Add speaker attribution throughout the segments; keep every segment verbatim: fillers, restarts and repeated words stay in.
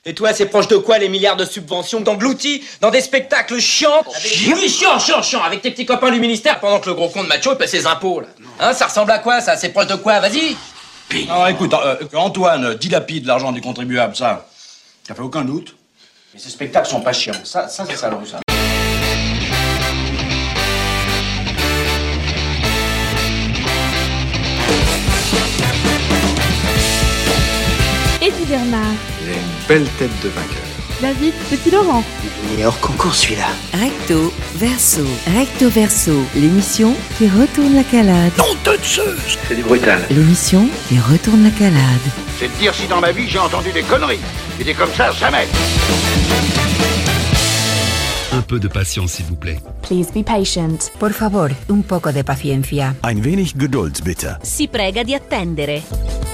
Speaker 1: Et toi, c'est proche de quoi les milliards de subventions d'engloutis dans des spectacles chiants? Avec... Oui, chiant, chiant, chiant, avec tes petits copains du ministère pendant que le gros con de macho paie ses impôts, là. Hein, ça ressemble à quoi, ça? C'est proche de quoi? Vas-y.
Speaker 2: Alors écoute, euh, Antoine dilapide l'argent des contribuables, ça, ça fait aucun doute. Mais ces spectacles sont pas chiants. Ça, ça c'est salaud, ça.
Speaker 3: Eddie Bernard.
Speaker 4: Il a une belle tête de vainqueur.
Speaker 3: David Petit-Laurent.
Speaker 5: Il est hors concours celui-là.
Speaker 6: Recto verso. Recto verso. L'émission qui retourne la calade.
Speaker 5: Non de Zeus.
Speaker 4: C'est du brutal.
Speaker 6: L'émission qui retourne la calade.
Speaker 7: C'est de dire si dans ma vie j'ai entendu des conneries. Et des comme ça, jamais.
Speaker 8: Un peu de patience, s'il vous plaît.
Speaker 9: Please be patient.
Speaker 6: Por favor, un poco de paciencia.
Speaker 10: Ein wenig Geduld, bitte.
Speaker 6: Si prega di attendere.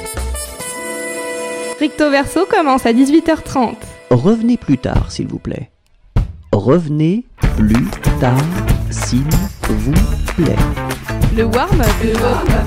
Speaker 3: Recto verso commence à dix-huit heures trente.
Speaker 5: Revenez plus tard, s'il vous plaît. Revenez plus tard, s'il vous plaît.
Speaker 3: Le warm-up. Le warm-up.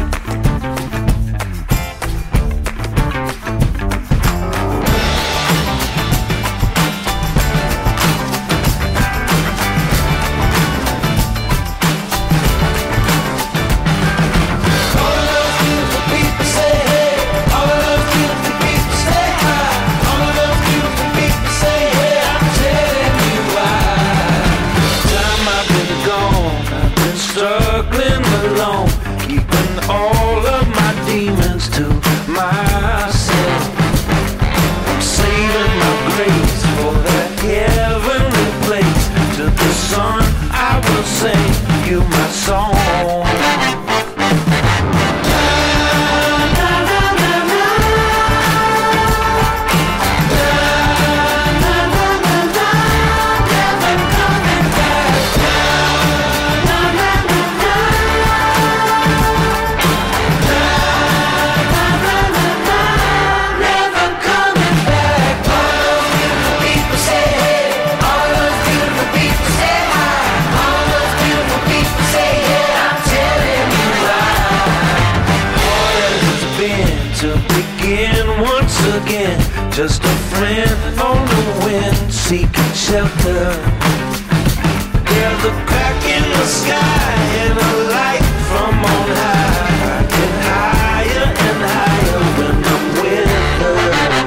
Speaker 11: Just a friend on the wind, seeking shelter. There's a crack in the sky and a light from on high. I get higher and higher when I'm with her.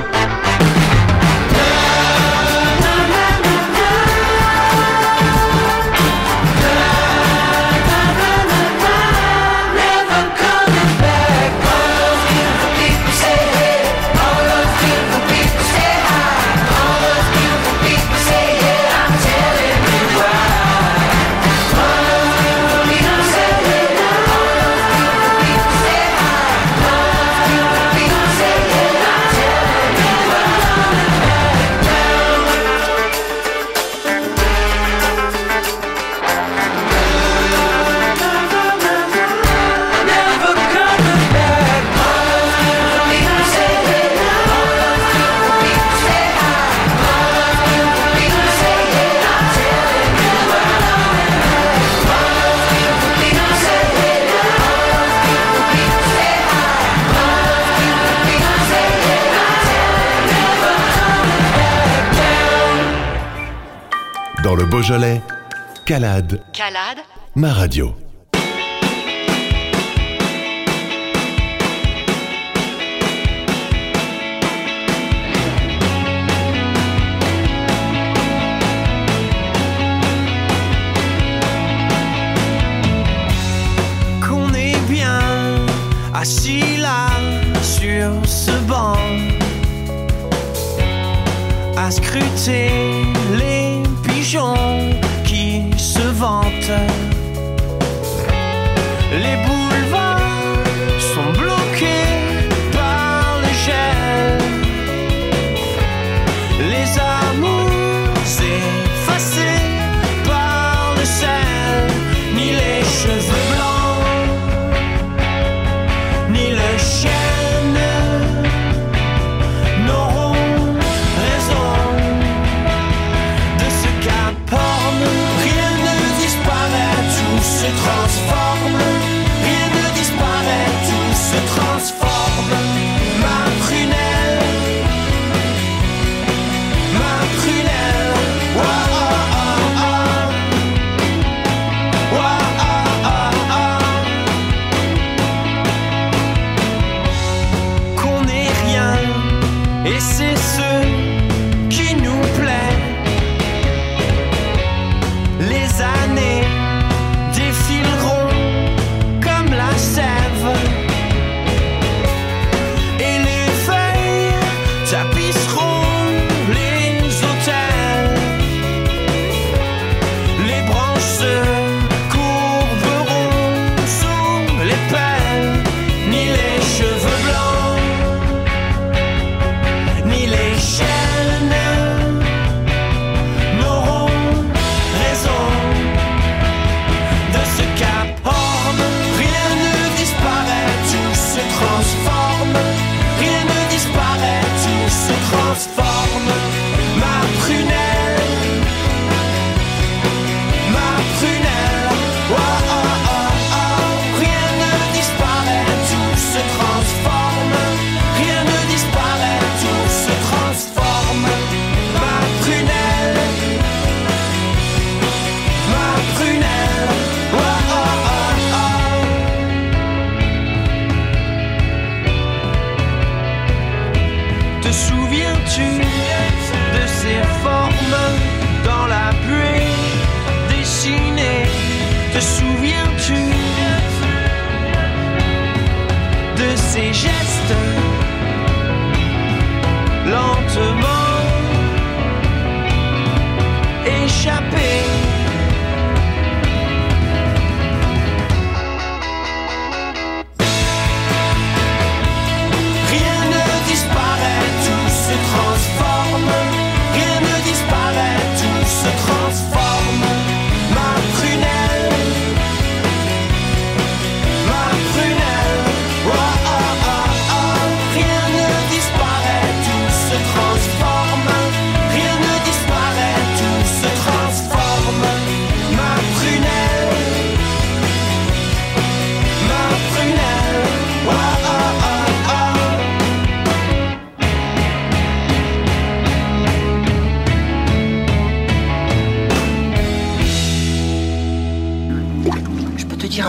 Speaker 8: Dans le Beaujolais, Calade.
Speaker 6: Calade.
Speaker 8: Ma radio.
Speaker 11: Qu'on est bien assis là sur ce banc à scruter les pigeons qui se vantent. Les boulevards sont bloqués par le gel. Les amours effacés par le sel. Ni les cheveux blancs, ni le chêne n'auront raison de ce qu'importe. Rien ne disparaît, tout se transforme. Rien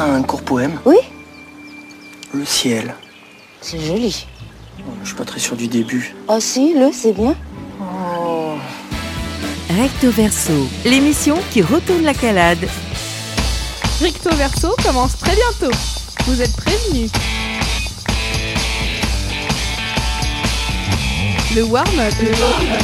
Speaker 9: un court poème?
Speaker 10: Oui.
Speaker 9: Le ciel.
Speaker 10: C'est joli.
Speaker 9: Je suis pas très sûr du début.
Speaker 10: Ah si, le, c'est bien.
Speaker 9: Oh.
Speaker 6: Recto Verso, l'émission qui retourne la calade.
Speaker 3: Recto Verso commence très bientôt. Vous êtes prévenus. Le warm-up. Le warm-up.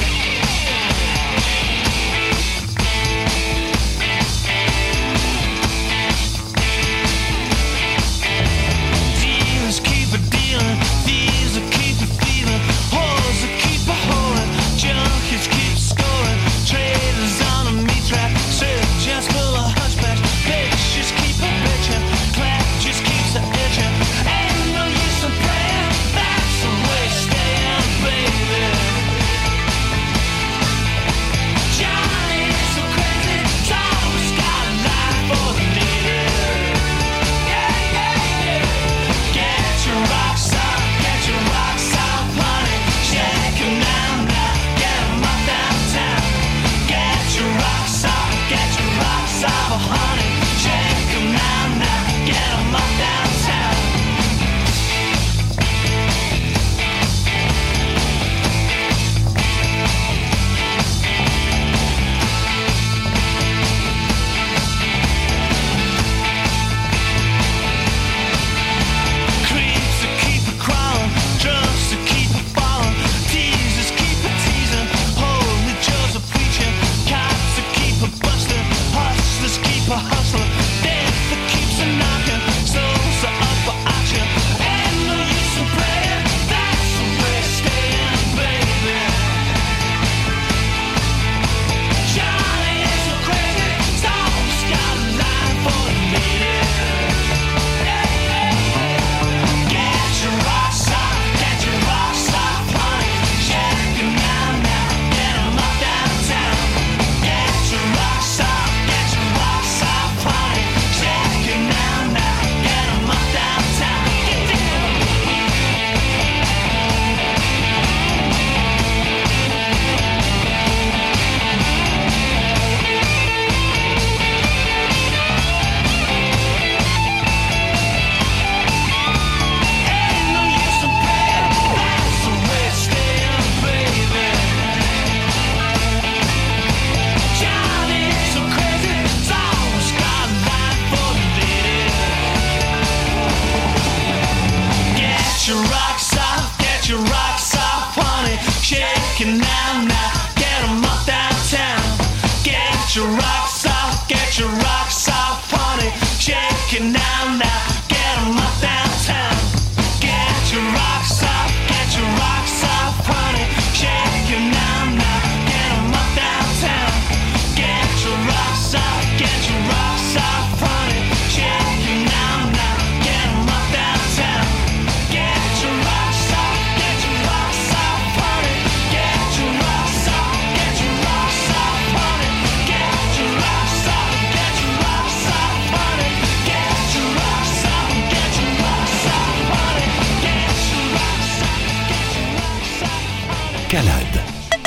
Speaker 8: Calade.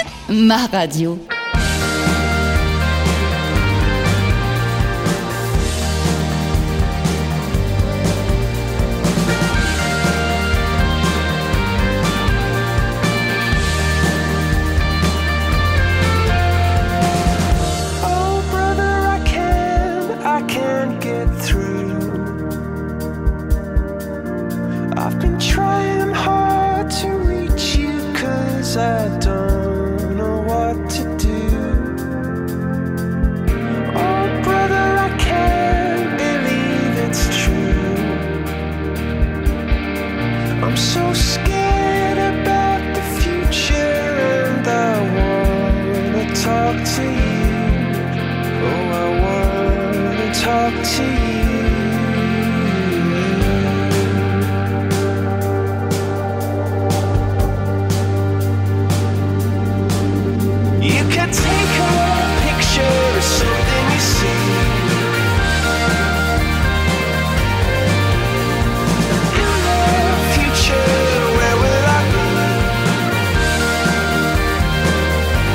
Speaker 6: Ma radio.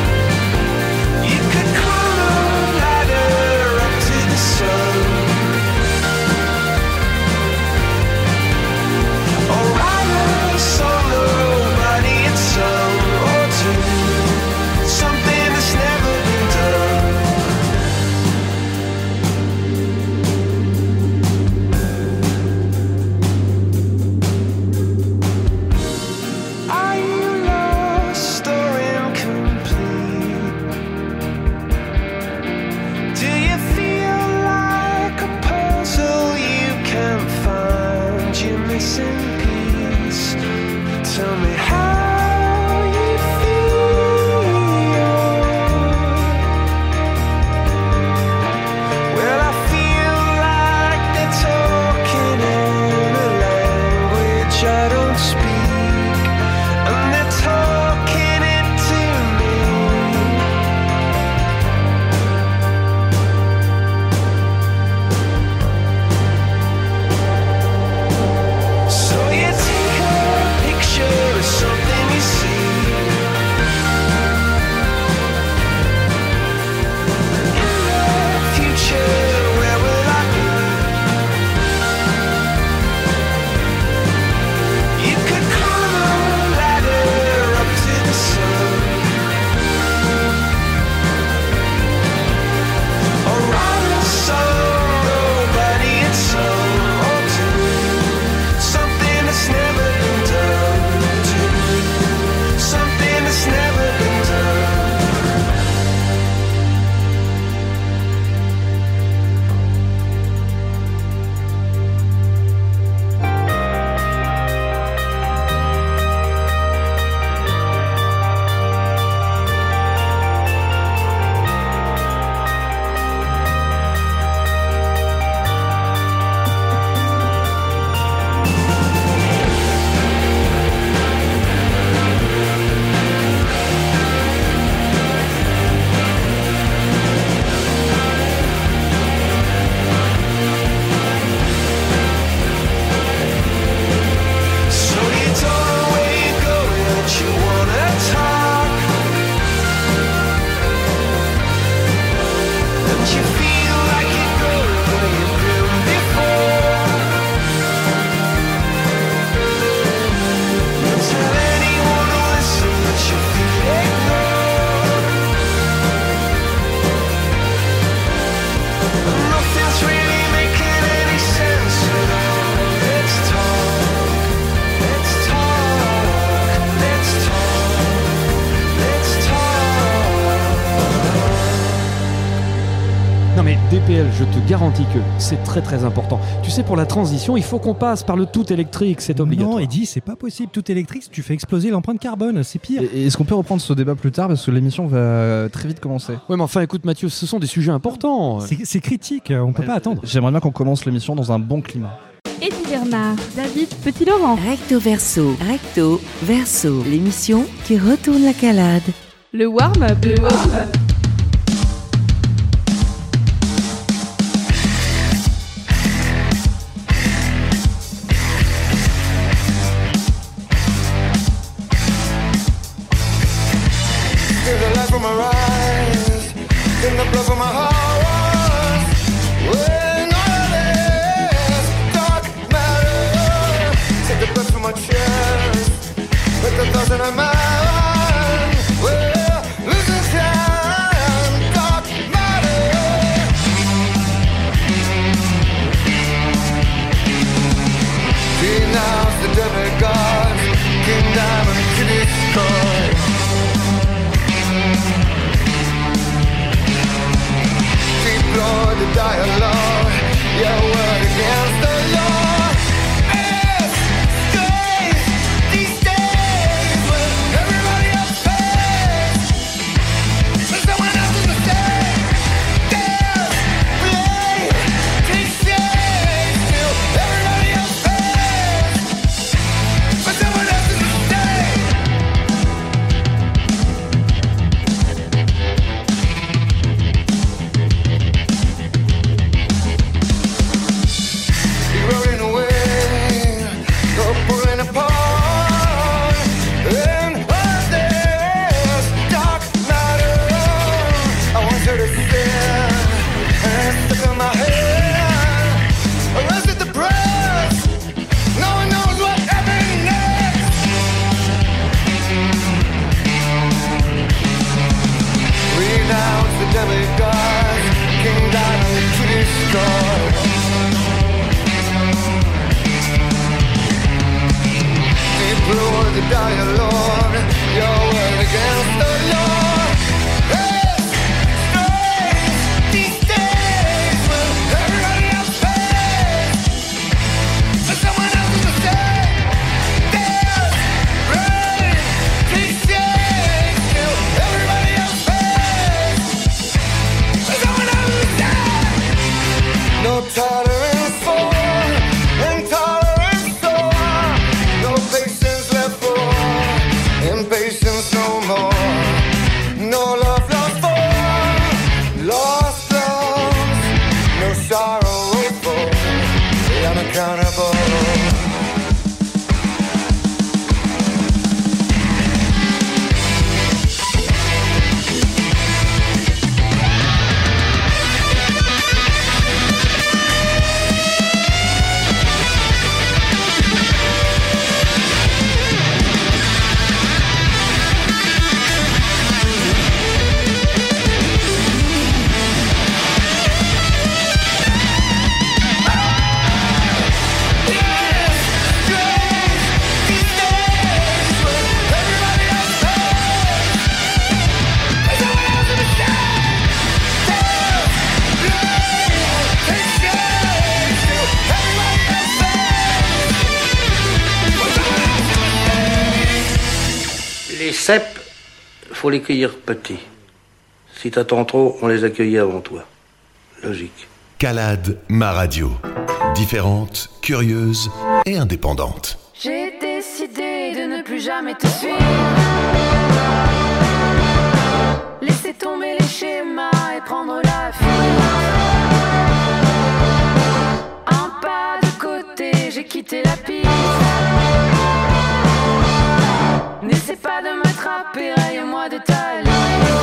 Speaker 11: You could climb a ladder up to the sun.
Speaker 12: mais D P L, je te garantis que c'est très très important. Tu sais, pour la transition, il faut qu'on passe par le tout électrique, c'est obligatoire.
Speaker 13: Non, Eddy, c'est pas possible. Tout électrique, tu fais exploser l'empreinte carbone, c'est pire.
Speaker 14: Et, et est-ce qu'on peut reprendre ce débat plus tard parce que l'émission va très vite commencer?
Speaker 12: Ouais, mais enfin, écoute Mathieu, ce sont des sujets importants.
Speaker 13: C'est, c'est critique, on peut
Speaker 14: ouais,
Speaker 13: pas attendre.
Speaker 14: J'aimerais bien qu'on commence l'émission dans un bon climat.
Speaker 3: Eddy Bernard, David Petit-Laurent.
Speaker 6: Recto verso, recto verso, l'émission qui retourne la calade.
Speaker 3: Le warm-up. Le warm-up.
Speaker 15: Les cèpes, faut les cueillir petits. Si t'attends trop, on les accueillit avant toi. Logique.
Speaker 8: Calade, ma radio. Différente, curieuse et indépendante.
Speaker 16: J'ai décidé de ne plus jamais te suivre. Laisser tomber les schémas et prendre la fuite. Un pas de côté, j'ai quitté la piste. N'essaie pas de m'attraper, raye-moi de ta liste.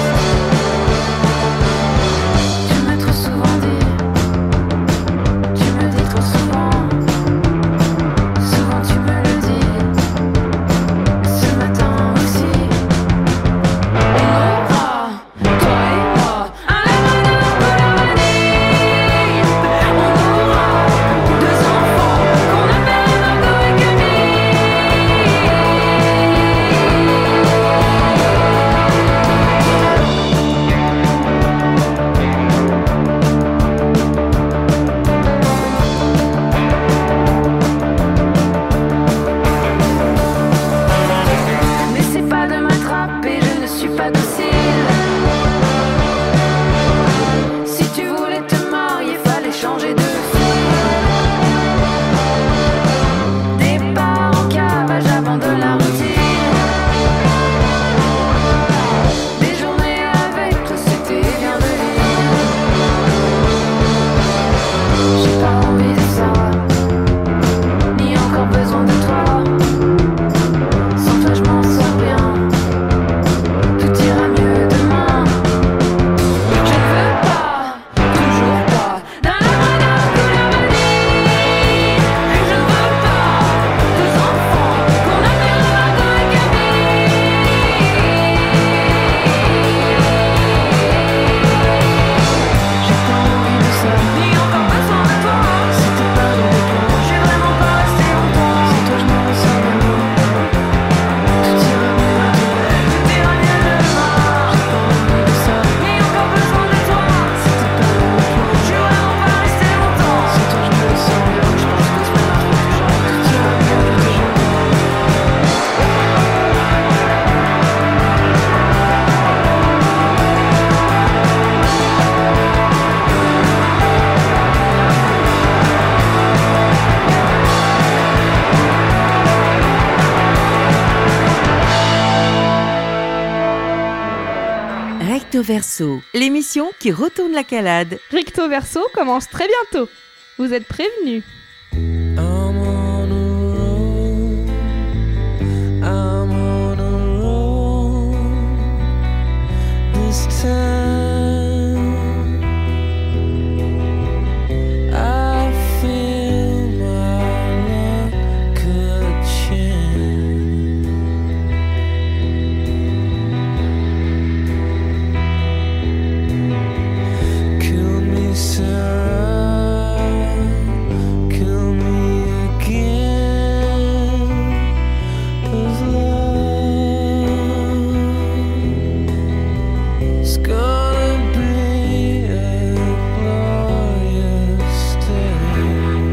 Speaker 16: Tu m'as trop souvent dit, tu me dis trop souvent. Souvent tu me le dis, ce matin aussi. On aura, toi et moi, un labrador colonie. On aura deux enfants qu'on appelle Margot et Camille.
Speaker 6: Recto Verso, l'émission qui retourne la calade.
Speaker 3: Recto Verso commence très bientôt. Vous êtes prévenus.
Speaker 11: I'm on a roll. I'm on a roll. This time I feel my luck could change. Kill me, Sarah. Kill me again. 'Cause love is gonna be a glorious day.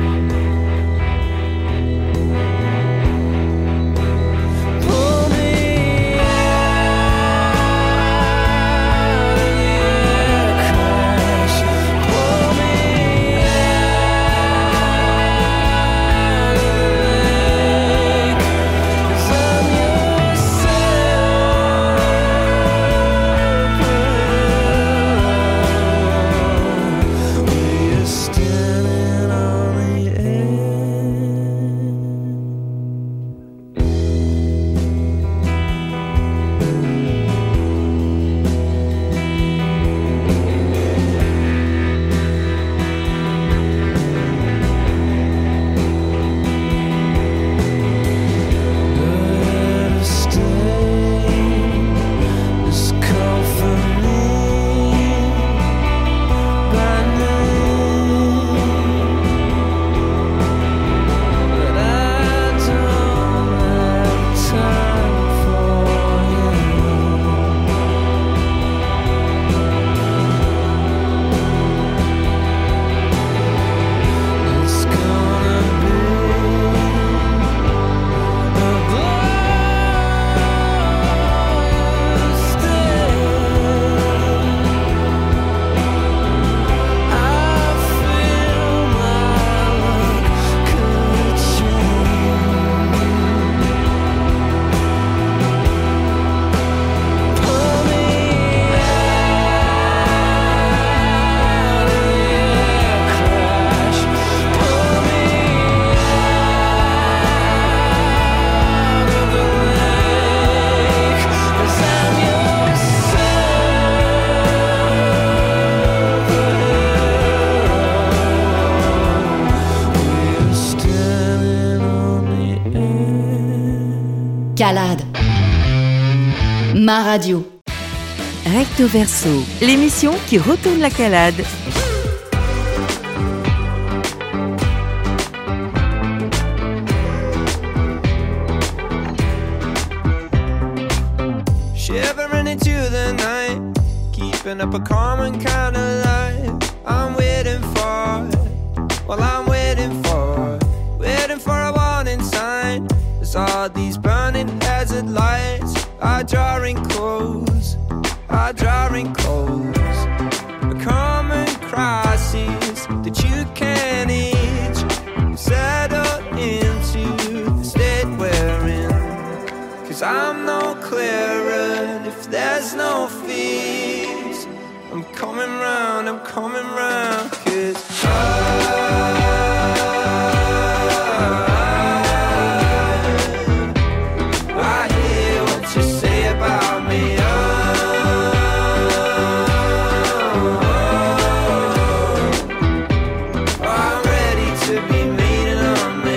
Speaker 11: Pull me out of the air crash. Pull me out of the lake. 'Cause I'm your sailor. We're standing on the better stay. This call for me by name, but I don't have time for you. It's gonna be a glorious day. I feel my luck could change. Pull me out of the air crash. Pull me out of the lake. 'Cause I'm your sailor. We're standing on the edge.
Speaker 6: Calade. Ma radio. Recto Verso, l'émission qui retourne la calade.
Speaker 11: Shivering into the night, keeping up a common kind of life. I'm waiting for, well, I'm waiting for, waiting for a warning sign. As all these burning hazard lights are drawing close, are drawing close. A common crisis that you can't age, settle into the state we're in. 'Cause I'm no clearer if there's no fees. I'm coming round, I'm coming round. 'Cause I, I hear what you say about me. Oh, I'm ready to be meeting on me.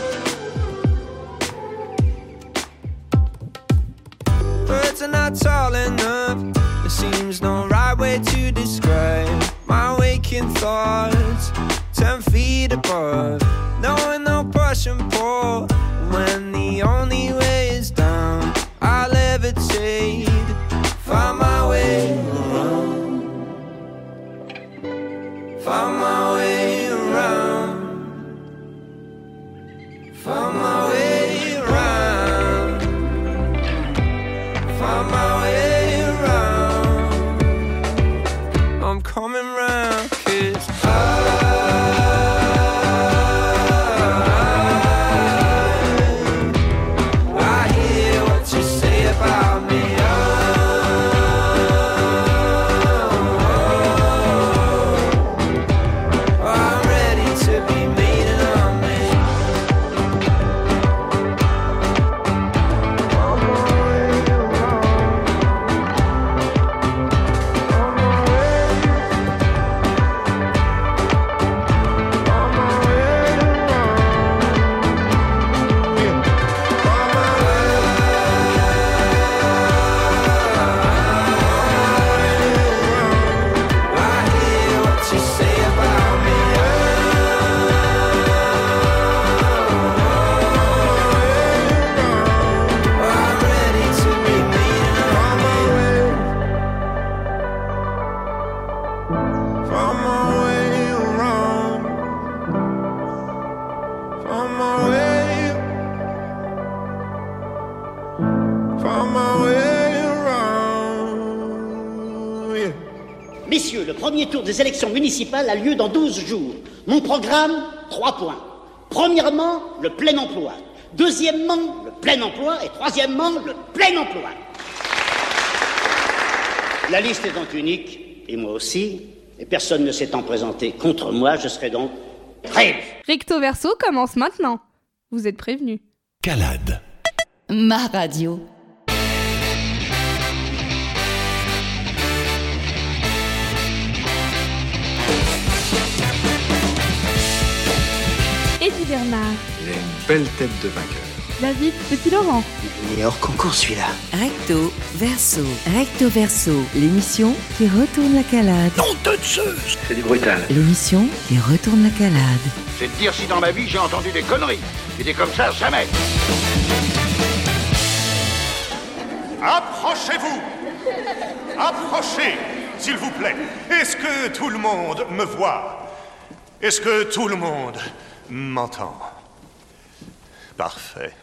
Speaker 11: Words are not tall enough. There seems no right way to describe my waking thoughts. Ten feet above, knowing no push and pull. When the only way is down, I levitate, find my way around, find my way around, find my way around, find my way around. I'm coming round, 'cause I, I Found my way around. Found my way. Found my way around. Yeah.
Speaker 17: Messieurs, le premier tour des élections municipales a lieu dans douze jours. Mon programme, trois points. Premièrement, le plein emploi. Deuxièmement, le plein emploi. Et troisièmement, le plein emploi. La liste est donc unique, et moi aussi, et personne ne s'étant présenté contre moi, je serai donc prêt.
Speaker 3: Recto Verso commence maintenant. Vous êtes prévenus.
Speaker 8: Calade.
Speaker 6: Ma radio.
Speaker 3: Eddie Bernard,
Speaker 4: Il a une belle tête de vainqueur.
Speaker 3: David Petit-Laurent,
Speaker 9: Il est hors concours celui-là.
Speaker 6: Recto Verso. Recto Verso, l'émission qui retourne la calade.
Speaker 7: Non de Zeus.
Speaker 15: C'est du brutal.
Speaker 6: L'émission qui retourne la calade.
Speaker 7: C'est de dire si dans ma vie j'ai entendu des conneries. Et des comme ça, jamais.
Speaker 18: Approchez-vous. Approchez, s'il vous plaît. Est-ce que tout le monde me voit? Est-ce que tout le monde m'entend? Parfait.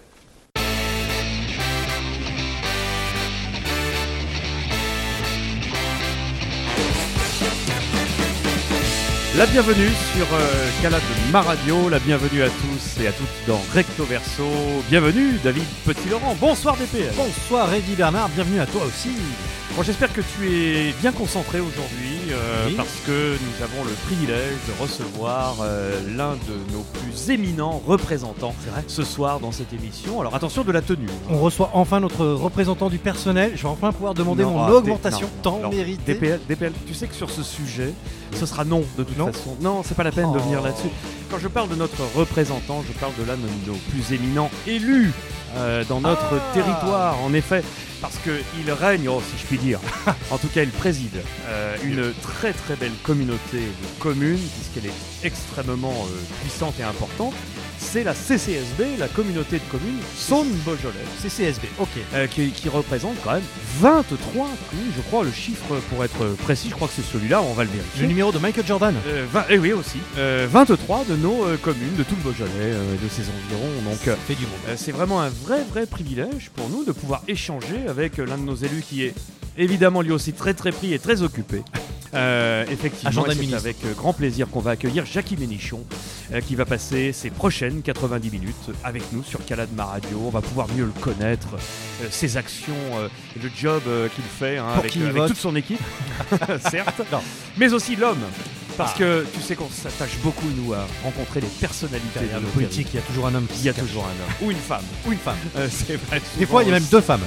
Speaker 12: La bienvenue sur euh, Calade Ma Radio, la bienvenue à tous et à toutes dans Recto Verso. Bienvenue David Petit-Laurent, bonsoir D P L.
Speaker 13: Bonsoir Eddie Bernard, bienvenue à toi aussi.
Speaker 12: Bon, j'espère que tu es bien concentré aujourd'hui euh,
Speaker 13: Oui.
Speaker 12: parce que nous avons le privilège de recevoir euh, l'un de nos plus éminents représentants ce soir dans cette émission. Alors attention de la tenue.
Speaker 13: On reçoit enfin notre représentant du personnel. Je vais enfin pouvoir demander
Speaker 12: Non,
Speaker 13: mon
Speaker 12: ah,
Speaker 13: augmentation
Speaker 12: D- non,
Speaker 13: tant
Speaker 12: non,
Speaker 13: méritée.
Speaker 12: D P L, D P L, tu sais que sur ce sujet, ce sera non de toute
Speaker 13: Non.
Speaker 12: façon. Non, c'est pas la peine de
Speaker 13: Oh.
Speaker 12: venir là-dessus. Quand je parle de notre représentant, je parle de l'un de nos plus éminents élus euh, dans notre
Speaker 13: Ah.
Speaker 12: territoire, en effet, parce qu'il règne, oh, si je puis dire, en tout cas il préside euh, une très très belle communauté de communes, puisqu'elle est extrêmement euh, puissante et importante. C'est la C C S B, la communauté de communes Saône-Beaujolais.
Speaker 13: C C S B, ok.
Speaker 12: Euh, qui, qui représente quand même vingt-trois communes, je crois, le chiffre pour être précis, je crois que c'est celui-là, on va le vérifier.
Speaker 13: Le numéro de Michael Jordan.
Speaker 12: Euh, vingt, et oui aussi, euh, vingt-trois de nos euh, communes, de tout le Beaujolais, euh, de ses environs. Donc, euh,
Speaker 13: fait du monde.
Speaker 12: euh, c'est vraiment un vrai, vrai privilège pour nous de pouvoir échanger avec euh, l'un de nos élus qui est évidemment lui aussi très, très pris et très occupé. Euh, effectivement,
Speaker 13: Agenda
Speaker 12: et c'est
Speaker 13: ministre.
Speaker 12: avec euh, grand plaisir qu'on va accueillir Jackie Ménichon, euh, qui va passer ses prochaines quatre-vingt-dix minutes avec nous sur Calade Ma Radio. On va pouvoir mieux le connaître, euh, ses actions, euh, et le job euh, qu'il fait hein,
Speaker 13: Pour
Speaker 12: avec,
Speaker 13: qui il
Speaker 12: euh, avec
Speaker 13: vote.
Speaker 12: toute son équipe, certes,
Speaker 13: Non.
Speaker 12: mais aussi l'homme. Parce
Speaker 13: Ah.
Speaker 12: que tu sais qu'on s'attache beaucoup, nous, à rencontrer les personnalités
Speaker 13: Derrière
Speaker 12: de
Speaker 13: le
Speaker 12: nos
Speaker 13: politique, il y a toujours un homme qui
Speaker 12: Il y a
Speaker 13: se cache.
Speaker 12: toujours un homme. Ou une femme.
Speaker 13: Ou une femme.
Speaker 12: Euh, c'est vrai,
Speaker 13: Des
Speaker 12: souvent
Speaker 13: fois, il y a même
Speaker 12: aussi.
Speaker 13: deux femmes.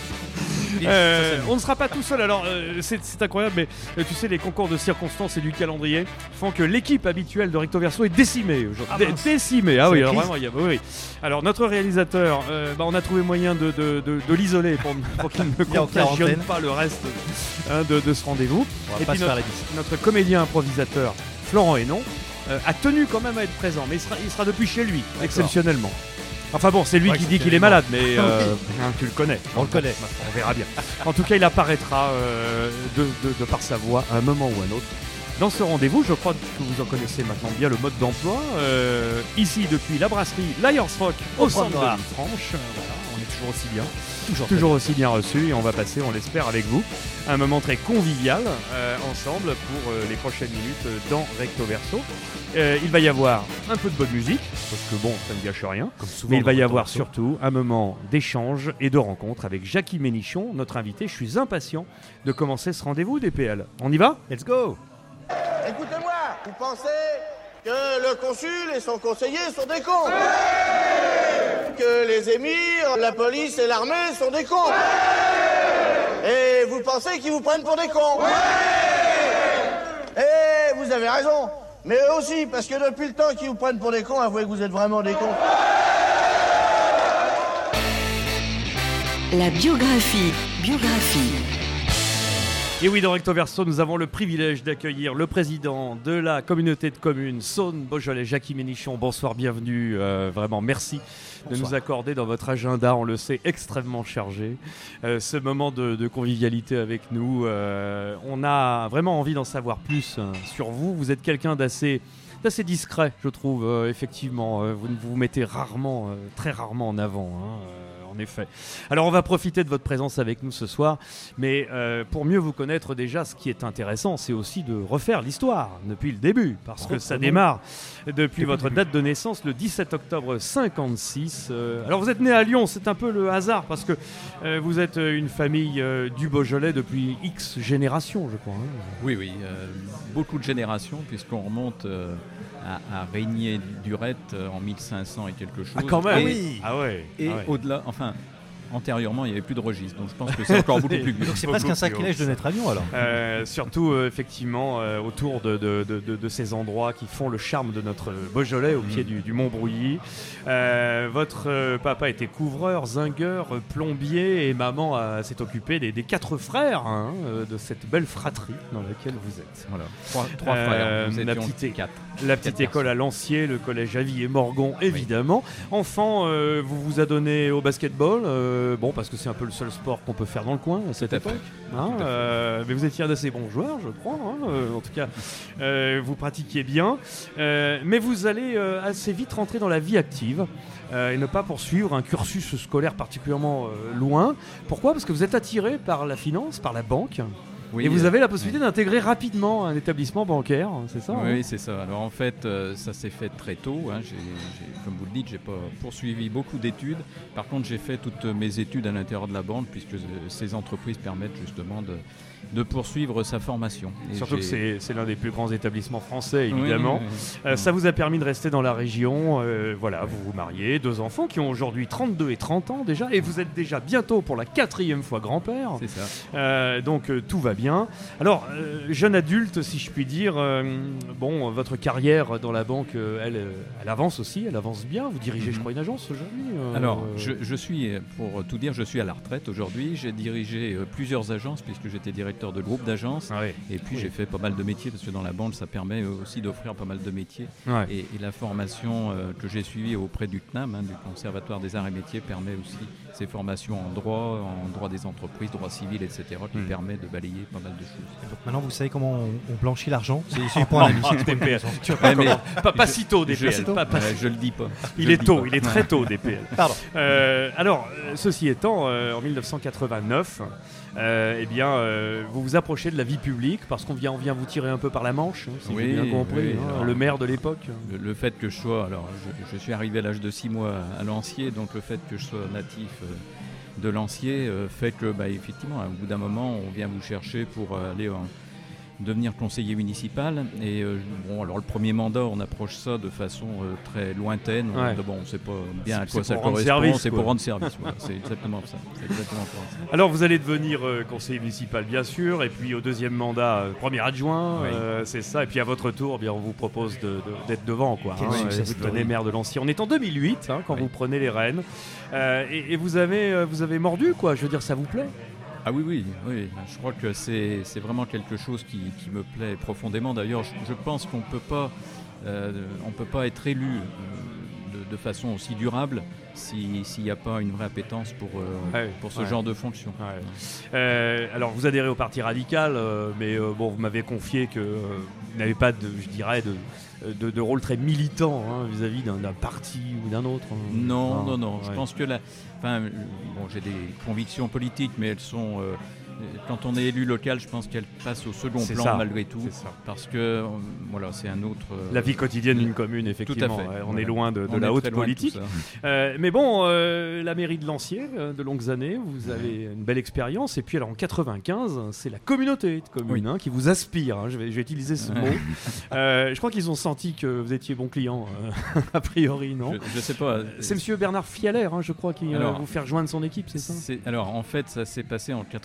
Speaker 12: Euh, on ne sera pas tout seul, alors euh, c'est, c'est incroyable, mais euh, tu sais, les concours de circonstances et du calendrier font que l'équipe habituelle de Recto Verso est décimée aujourd'hui.
Speaker 13: Ah
Speaker 12: Dé-
Speaker 13: mince.
Speaker 12: décimée, ah
Speaker 13: C'est
Speaker 12: oui,
Speaker 13: la
Speaker 12: alors
Speaker 13: crise.
Speaker 12: vraiment, il y a, oui, oui. Alors notre réalisateur, euh, bah, on a trouvé moyen de, de, de, de l'isoler pour, pour qu'il ne
Speaker 13: Il est en
Speaker 12: contagionne
Speaker 13: quarantaine.
Speaker 12: pas le reste hein, de, de ce rendez-vous.
Speaker 13: On va
Speaker 12: Et
Speaker 13: pas
Speaker 12: puis
Speaker 13: se faire
Speaker 12: notre,
Speaker 13: la bise.
Speaker 12: notre comédien improvisateur, Florent Hénon, euh, a tenu quand même à être présent, mais il sera, il sera depuis chez lui,
Speaker 13: D'accord.
Speaker 12: exceptionnellement. Enfin bon, c'est lui
Speaker 13: Ouais,
Speaker 12: qui dit qu'il est malade, mais euh,
Speaker 13: Oui.
Speaker 12: hein, tu le connais.
Speaker 13: On le connaît.
Speaker 12: On verra bien. En tout cas, il apparaîtra euh, de, de- de par sa voix à un moment ou un autre. Dans ce rendez-vous, je crois que vous en connaissez maintenant bien le mode d'emploi. Euh, ici, depuis la brasserie Liars Rock au,
Speaker 13: Au
Speaker 12: centre de
Speaker 13: Noir.
Speaker 12: Villefranche. Euh, Voilà, on est toujours aussi bien.
Speaker 13: Toujours.
Speaker 12: Toujours aussi bien reçu et on va passer, on l'espère, avec vous, un moment très convivial euh, ensemble pour euh, les prochaines minutes euh, dans Recto Verso. Euh, il va y avoir un peu de bonne musique, parce que bon, ça ne gâche rien.
Speaker 13: Comme souvent
Speaker 12: Mais il
Speaker 13: dans
Speaker 12: va y
Speaker 13: Recto
Speaker 12: avoir
Speaker 13: Verso.
Speaker 12: surtout un moment d'échange et de rencontre avec Jackie Ménichon, notre invité. Je suis impatient de commencer ce rendez-vous D P L. On y va ?
Speaker 13: Let's go.
Speaker 19: Écoutez-moi, vous pensez que le consul et son conseiller sont des cons? Que les émirs, la police et l'armée sont des cons? Et vous pensez qu'ils vous prennent pour des cons? Et vous avez raison. Mais eux aussi, parce que depuis le temps qu'ils vous prennent pour des cons, avouez que vous êtes vraiment des cons.
Speaker 6: La biographie. Biographie.
Speaker 12: Et oui, dans Recto Verso, nous avons le privilège d'accueillir le président de la communauté de communes Saône-Beaujolais, Jacky Ménichon. Bonsoir, bienvenue. Euh, vraiment, merci Bonsoir. de nous accorder dans votre agenda, on le sait, extrêmement chargé, euh, ce moment de, de convivialité avec nous. Euh, on a vraiment envie d'en savoir plus euh, sur vous. Vous êtes quelqu'un d'assez... d'assez discret, je trouve, euh, effectivement. Euh, vous vous mettez rarement, euh, très rarement en avant, hein, euh, en effet. Alors, on va profiter de votre présence avec nous ce soir, mais euh, pour mieux vous connaître déjà, ce qui est intéressant, c'est aussi de refaire l'histoire depuis le début, parce que ça démarre depuis votre date de naissance, le dix-sept octobre cinquante-six. Euh, alors, vous êtes né à Lyon, c'est un peu le hasard, parce que euh, vous êtes une famille euh, du Beaujolais depuis X générations, je crois. Hein.
Speaker 20: Oui, oui, euh, beaucoup de générations, puisqu'on remonte... Euh, à, à Régnier d'Urette euh, en mille cinq cents et quelque chose.
Speaker 12: Ah quand même.
Speaker 20: Et,
Speaker 12: oui. Ah ouais.
Speaker 20: Et
Speaker 12: ah ouais.
Speaker 20: au-delà, enfin, antérieurement, il n'y avait plus de registre, donc je pense que c'est encore beaucoup plus vieux.
Speaker 13: Donc c'est presque un sacrilège de naître à Lyon alors.
Speaker 12: Euh, surtout euh, effectivement euh, autour de, de, de, de, de ces endroits qui font le charme de notre Beaujolais au pied mmh. du, du Mont Brouilly. Euh, votre euh, papa était couvreur, zingueur, plombier et maman euh, s'est occupée des, des quatre frères hein, euh, de cette belle fratrie dans laquelle vous êtes.
Speaker 20: Voilà, trois, trois euh, frères. Nous
Speaker 12: la
Speaker 20: étions
Speaker 12: petite,
Speaker 20: quatre.
Speaker 12: La petite
Speaker 20: quatre
Speaker 12: école
Speaker 20: personnes.
Speaker 12: à Lancier, le collège Javier Morgon évidemment. Oui. Enfant, euh, vous vous adonnez au basketball. Euh, Bon, parce que c'est un peu le seul sport qu'on peut faire dans le coin à cette époque. Hein, euh, mais vous étiez un d'assez bons joueurs, je crois. Hein, euh, en tout cas, euh, vous pratiquiez bien. Euh, mais vous allez euh, assez vite rentrer dans la vie active euh, et ne pas poursuivre un cursus scolaire particulièrement euh, loin. Pourquoi ? Parce que vous êtes attiré par la finance, par la banque. Oui, et vous avez la possibilité oui. d'intégrer rapidement un établissement bancaire, c'est ça ?
Speaker 20: Oui,
Speaker 12: hein
Speaker 20: c'est ça. Alors en fait, euh, ça s'est fait très tôt. Hein. J'ai, j'ai, comme vous le dites, j'ai pas poursuivi beaucoup d'études. Par contre, j'ai fait toutes mes études à l'intérieur de la banque, puisque ces entreprises permettent justement de, de poursuivre sa formation. Et
Speaker 12: surtout j'ai... que c'est, c'est l'un des plus grands établissements français, évidemment.
Speaker 20: Oui, oui, oui.
Speaker 12: Euh, ça vous a permis de rester dans la région. Euh, voilà, vous vous mariez, deux enfants qui ont aujourd'hui trente-deux et trente ans déjà, et vous êtes déjà bientôt pour la quatrième fois grand-père.
Speaker 20: C'est ça.
Speaker 12: Euh, donc euh, tout va bien. Alors, euh, jeune adulte, si je puis dire, euh, bon, votre carrière dans la banque, euh, elle, elle avance aussi, elle avance bien. Vous dirigez, mm-hmm. je crois, une agence aujourd'hui euh,
Speaker 20: Alors, je, je suis, pour tout dire, je suis à la retraite aujourd'hui. J'ai dirigé euh, plusieurs agences, puisque j'étais directeur de groupe d'agences.
Speaker 12: Ah oui.
Speaker 20: Et puis, oui. j'ai fait pas mal de métiers, parce que dans la banque, ça permet aussi d'offrir pas mal de métiers.
Speaker 12: Ouais.
Speaker 20: Et, et la formation euh, que j'ai suivie auprès du C N A M, hein, du Conservatoire des Arts et Métiers, permet aussi ces formations en droit, en droit des entreprises, droit civil, et cetera, qui mm. permet de balayer pas mal de choses.
Speaker 13: Donc maintenant, vous savez comment on, on blanchit l'argent. C'est, c'est pour un ami.
Speaker 12: D P L. Tu vois pas, ouais, pas, pas si tôt, D P L.
Speaker 20: Je,
Speaker 12: pas, pas
Speaker 20: euh, je le dis pas.
Speaker 12: Il
Speaker 20: je
Speaker 12: est tôt,
Speaker 20: pas.
Speaker 12: il est très tôt, D P L.
Speaker 13: Pardon.
Speaker 12: Euh, alors, ceci étant, euh, en dix-neuf cent quatre-vingt-neuf, euh, eh bien, euh, vous vous approchez de la vie publique parce qu'on vient, on vient vous tirer un peu par la manche, hein, si
Speaker 20: oui,
Speaker 12: j'ai bien compris,
Speaker 20: oui,
Speaker 12: hein,
Speaker 20: alors,
Speaker 12: le maire de l'époque.
Speaker 20: Le, le fait que je sois, alors, je, je suis arrivé à l'âge de six mois à Lancier, donc le fait que je sois natif euh, de Lancier euh, fait que, bah, effectivement, au bout d'un moment, on vient vous chercher pour euh, aller en devenir conseiller municipal. Et euh, bon, alors le premier mandat, on approche ça de façon euh, très lointaine. On,
Speaker 12: ouais.
Speaker 20: Bon, on ne sait pas bien
Speaker 12: c'est,
Speaker 20: à quoi ça correspond.
Speaker 12: Service,
Speaker 20: c'est
Speaker 12: quoi.
Speaker 20: pour rendre service. Voilà, c'est exactement ça. C'est exactement ça.
Speaker 12: Alors vous allez devenir euh, conseiller municipal, bien sûr, et puis au deuxième mandat, euh, premier adjoint, oui. euh, c'est ça. Et puis à votre tour, eh bien, on vous propose de, de, d'être devant, quoi. Hein, vous devenez maire de Lancier. On est en deux mille huit hein, quand oui. vous prenez les rênes, euh, et, et vous avez, euh, vous avez mordu, quoi. Je veux dire, ça vous plaît ?
Speaker 20: Ah oui, oui, oui, je crois que c'est, c'est vraiment quelque chose qui, qui me plaît profondément. D'ailleurs, je, je pense qu'on peut pas, euh, on peut pas être élu euh, de, de façon aussi durable si, s'il n'y a pas une vraie appétence pour, euh, ah oui, pour ce ouais. genre de fonction.
Speaker 12: Ouais. Euh, alors, vous adhérez au Parti radical, euh, mais euh, bon, vous m'avez confié que euh, vous n'avez pas, de, je dirais, de... De, de rôle très militant hein, vis-à-vis d'un, d'un parti ou d'un autre. Hein.
Speaker 20: Non, non, non. Ouais. Je pense que là, enfin, bon, j'ai des convictions politiques, mais elles sont. Euh, quand on est élu local, je pense qu'elles passent au second
Speaker 12: c'est
Speaker 20: plan
Speaker 12: ça.
Speaker 20: malgré tout,
Speaker 12: ça.
Speaker 20: parce que euh, voilà, c'est un autre. Euh,
Speaker 12: la vie quotidienne d'une commune, effectivement.
Speaker 20: Tout à fait.
Speaker 12: Ouais, on
Speaker 20: voilà.
Speaker 12: est loin de, de
Speaker 20: on
Speaker 12: la haute politique. Euh, mais bon, euh, la mairie de Lancier, euh, de longues années, vous avez une belle expérience. Et puis alors en quatre-vingt-quinze, c'est la communauté de communes oui. hein, qui vous aspire. Hein, je, vais, je vais utiliser ce mot. euh, je crois qu'ils ont senti que vous étiez bon client, euh, a priori, non ?
Speaker 20: Je, je sais pas.
Speaker 12: C'est Monsieur Bernard Fialer, hein, je crois, qui va euh, vous faire joindre son équipe, c'est ça ?
Speaker 20: c'est, Alors en fait, ça s'est passé en, quatre-vingts, en dix-neuf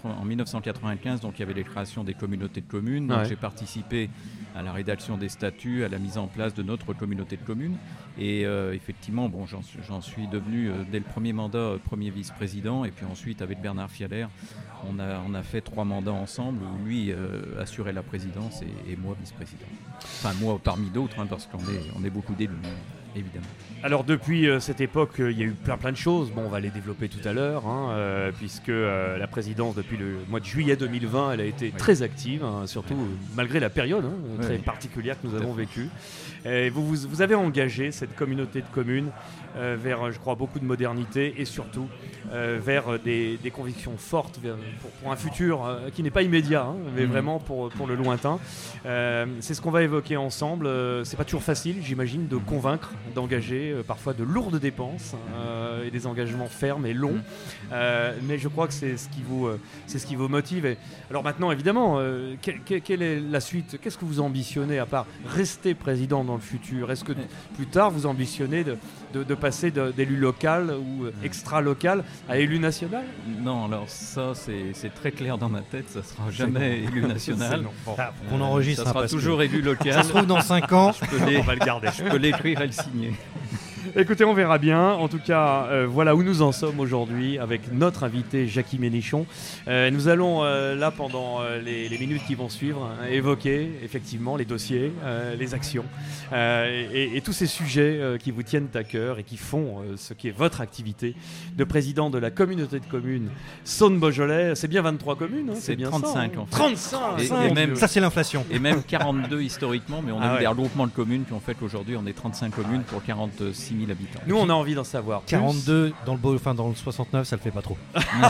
Speaker 20: neuf cent quatre-vingt-quinze, donc il y avait les créations des communautés de communes. Donc
Speaker 12: Ouais.
Speaker 20: j'ai participé à la rédaction des statuts, à la mise en place de notre communauté de communes. Et euh, effectivement, bon, j'en, suis- j'en suis devenu, euh, dès le premier mandat, euh, premier vice-président. Et puis ensuite, avec Bernard Fialaire, on a, on a fait trois mandats ensemble, où lui euh, assurait la présidence et, et moi vice-président. Enfin, moi parmi d'autres, hein, parce qu'on est, on est beaucoup d'élus, évidemment.
Speaker 12: Alors depuis euh, cette époque, euh, il y a eu plein plein de choses. Bon, on va les développer tout à l'heure, hein, euh, puisque euh, la présidence, depuis le mois de juillet deux mille vingt, elle a été très active, hein, surtout euh, malgré la période hein,
Speaker 20: Oui,
Speaker 12: très
Speaker 20: oui.
Speaker 12: particulière que nous
Speaker 20: Tout à
Speaker 12: avons
Speaker 20: fait.
Speaker 12: vécue. Et vous, vous, vous avez engagé cette communauté de communes euh, vers, je crois, beaucoup de modernité et surtout euh, vers des, des convictions fortes vers- pour, pour un futur euh, qui n'est pas immédiat, hein, mais
Speaker 20: Mhm.
Speaker 12: vraiment pour, pour le lointain. Euh, c'est ce qu'on va évoquer ensemble. Euh, c'est pas toujours facile, j'imagine, de convaincre, d'engager euh, parfois de lourdes dépenses euh, et des engagements fermes et longs. Euh, mais je crois que c'est ce qui vous, euh, c'est ce qui vous motive. Et alors maintenant, évidemment, euh, que- que- quelle est la suite? Qu'est-ce que vous ambitionnez à part rester président dans le futur? Est-ce que plus tard vous ambitionnez de, de, de passer de- d'élu local ou euh, extra-local à élu national?
Speaker 20: Non, alors ça, c'est, c'est très clair dans ma tête, ça sera
Speaker 12: C'est
Speaker 20: jamais
Speaker 12: non.
Speaker 20: élu national.
Speaker 12: C'est non. Bon.
Speaker 13: Ah, faut qu'on enregistre,
Speaker 20: Ça
Speaker 13: hein,
Speaker 20: sera
Speaker 13: parce que
Speaker 20: toujours élu local.
Speaker 13: ça se trouve dans cinq ans.
Speaker 20: Je peux l'é-
Speaker 12: On va le garder.
Speaker 20: Je peux l'écrire et le signer.
Speaker 12: Écoutez, on verra bien. En tout cas, euh, voilà où nous en sommes aujourd'hui avec notre invité Jackie Ménichon. Euh, nous allons euh, là, pendant euh, les, les minutes qui vont suivre, hein, évoquer effectivement les dossiers, euh, les actions euh, et, et tous ces sujets euh, qui vous tiennent à cœur et qui font euh, ce qui est votre activité de président de la communauté de communes Saône-Beaujolais. C'est bien vingt-trois communes, hein,
Speaker 20: C'est
Speaker 12: bien
Speaker 20: trente-cinq
Speaker 12: ça, hein.
Speaker 20: en fait.
Speaker 12: trente-cinq
Speaker 20: Et, et même,
Speaker 13: Ça, c'est l'inflation.
Speaker 20: Et même quarante-deux historiquement, mais on
Speaker 12: Ah
Speaker 20: a eu
Speaker 12: ouais.
Speaker 20: des regroupements de communes qui ont fait qu'aujourd'hui on est trente-cinq communes pour quarante-six mille habitants.
Speaker 12: Nous, on a envie d'en savoir plus.
Speaker 13: quarante-deux dans le, beau, enfin, dans le soixante-neuf, ça le fait pas trop.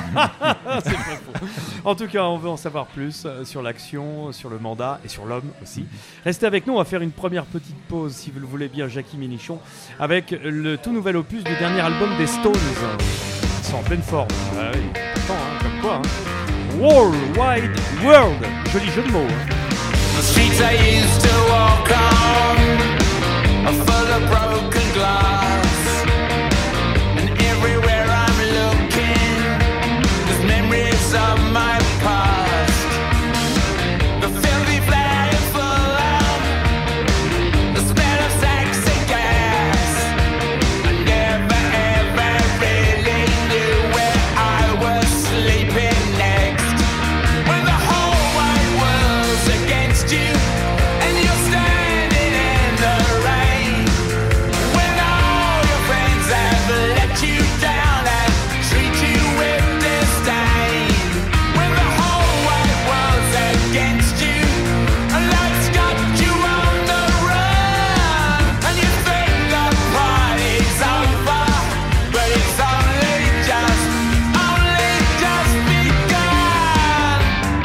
Speaker 12: C'est pas faux. En tout cas, on veut en savoir plus euh, sur l'action, sur le mandat et sur l'homme aussi. Restez avec nous, on va faire une première petite pause, si vous le voulez bien, Jackie Ménichon, avec le tout nouvel opus du dernier album des Stones. Ils sont en pleine forme. Ah oui, attends, hein, comme quoi. Hein. World Wide World. Joli jeu de mots. Hein.
Speaker 11: The streets I used to walk on are full of broken glass, and everywhere I'm looking, there's memories of my past. The filthy flag full of the smell of sexy gas. I never ever really knew where I was sleeping next. When the whole wide world's against you, and you're standing in the rain. When all your friends have let you down and treat you with disdain. When the whole wide world's against you, and life's got you on the run, and you think the party's over, but it's only just, only just begun.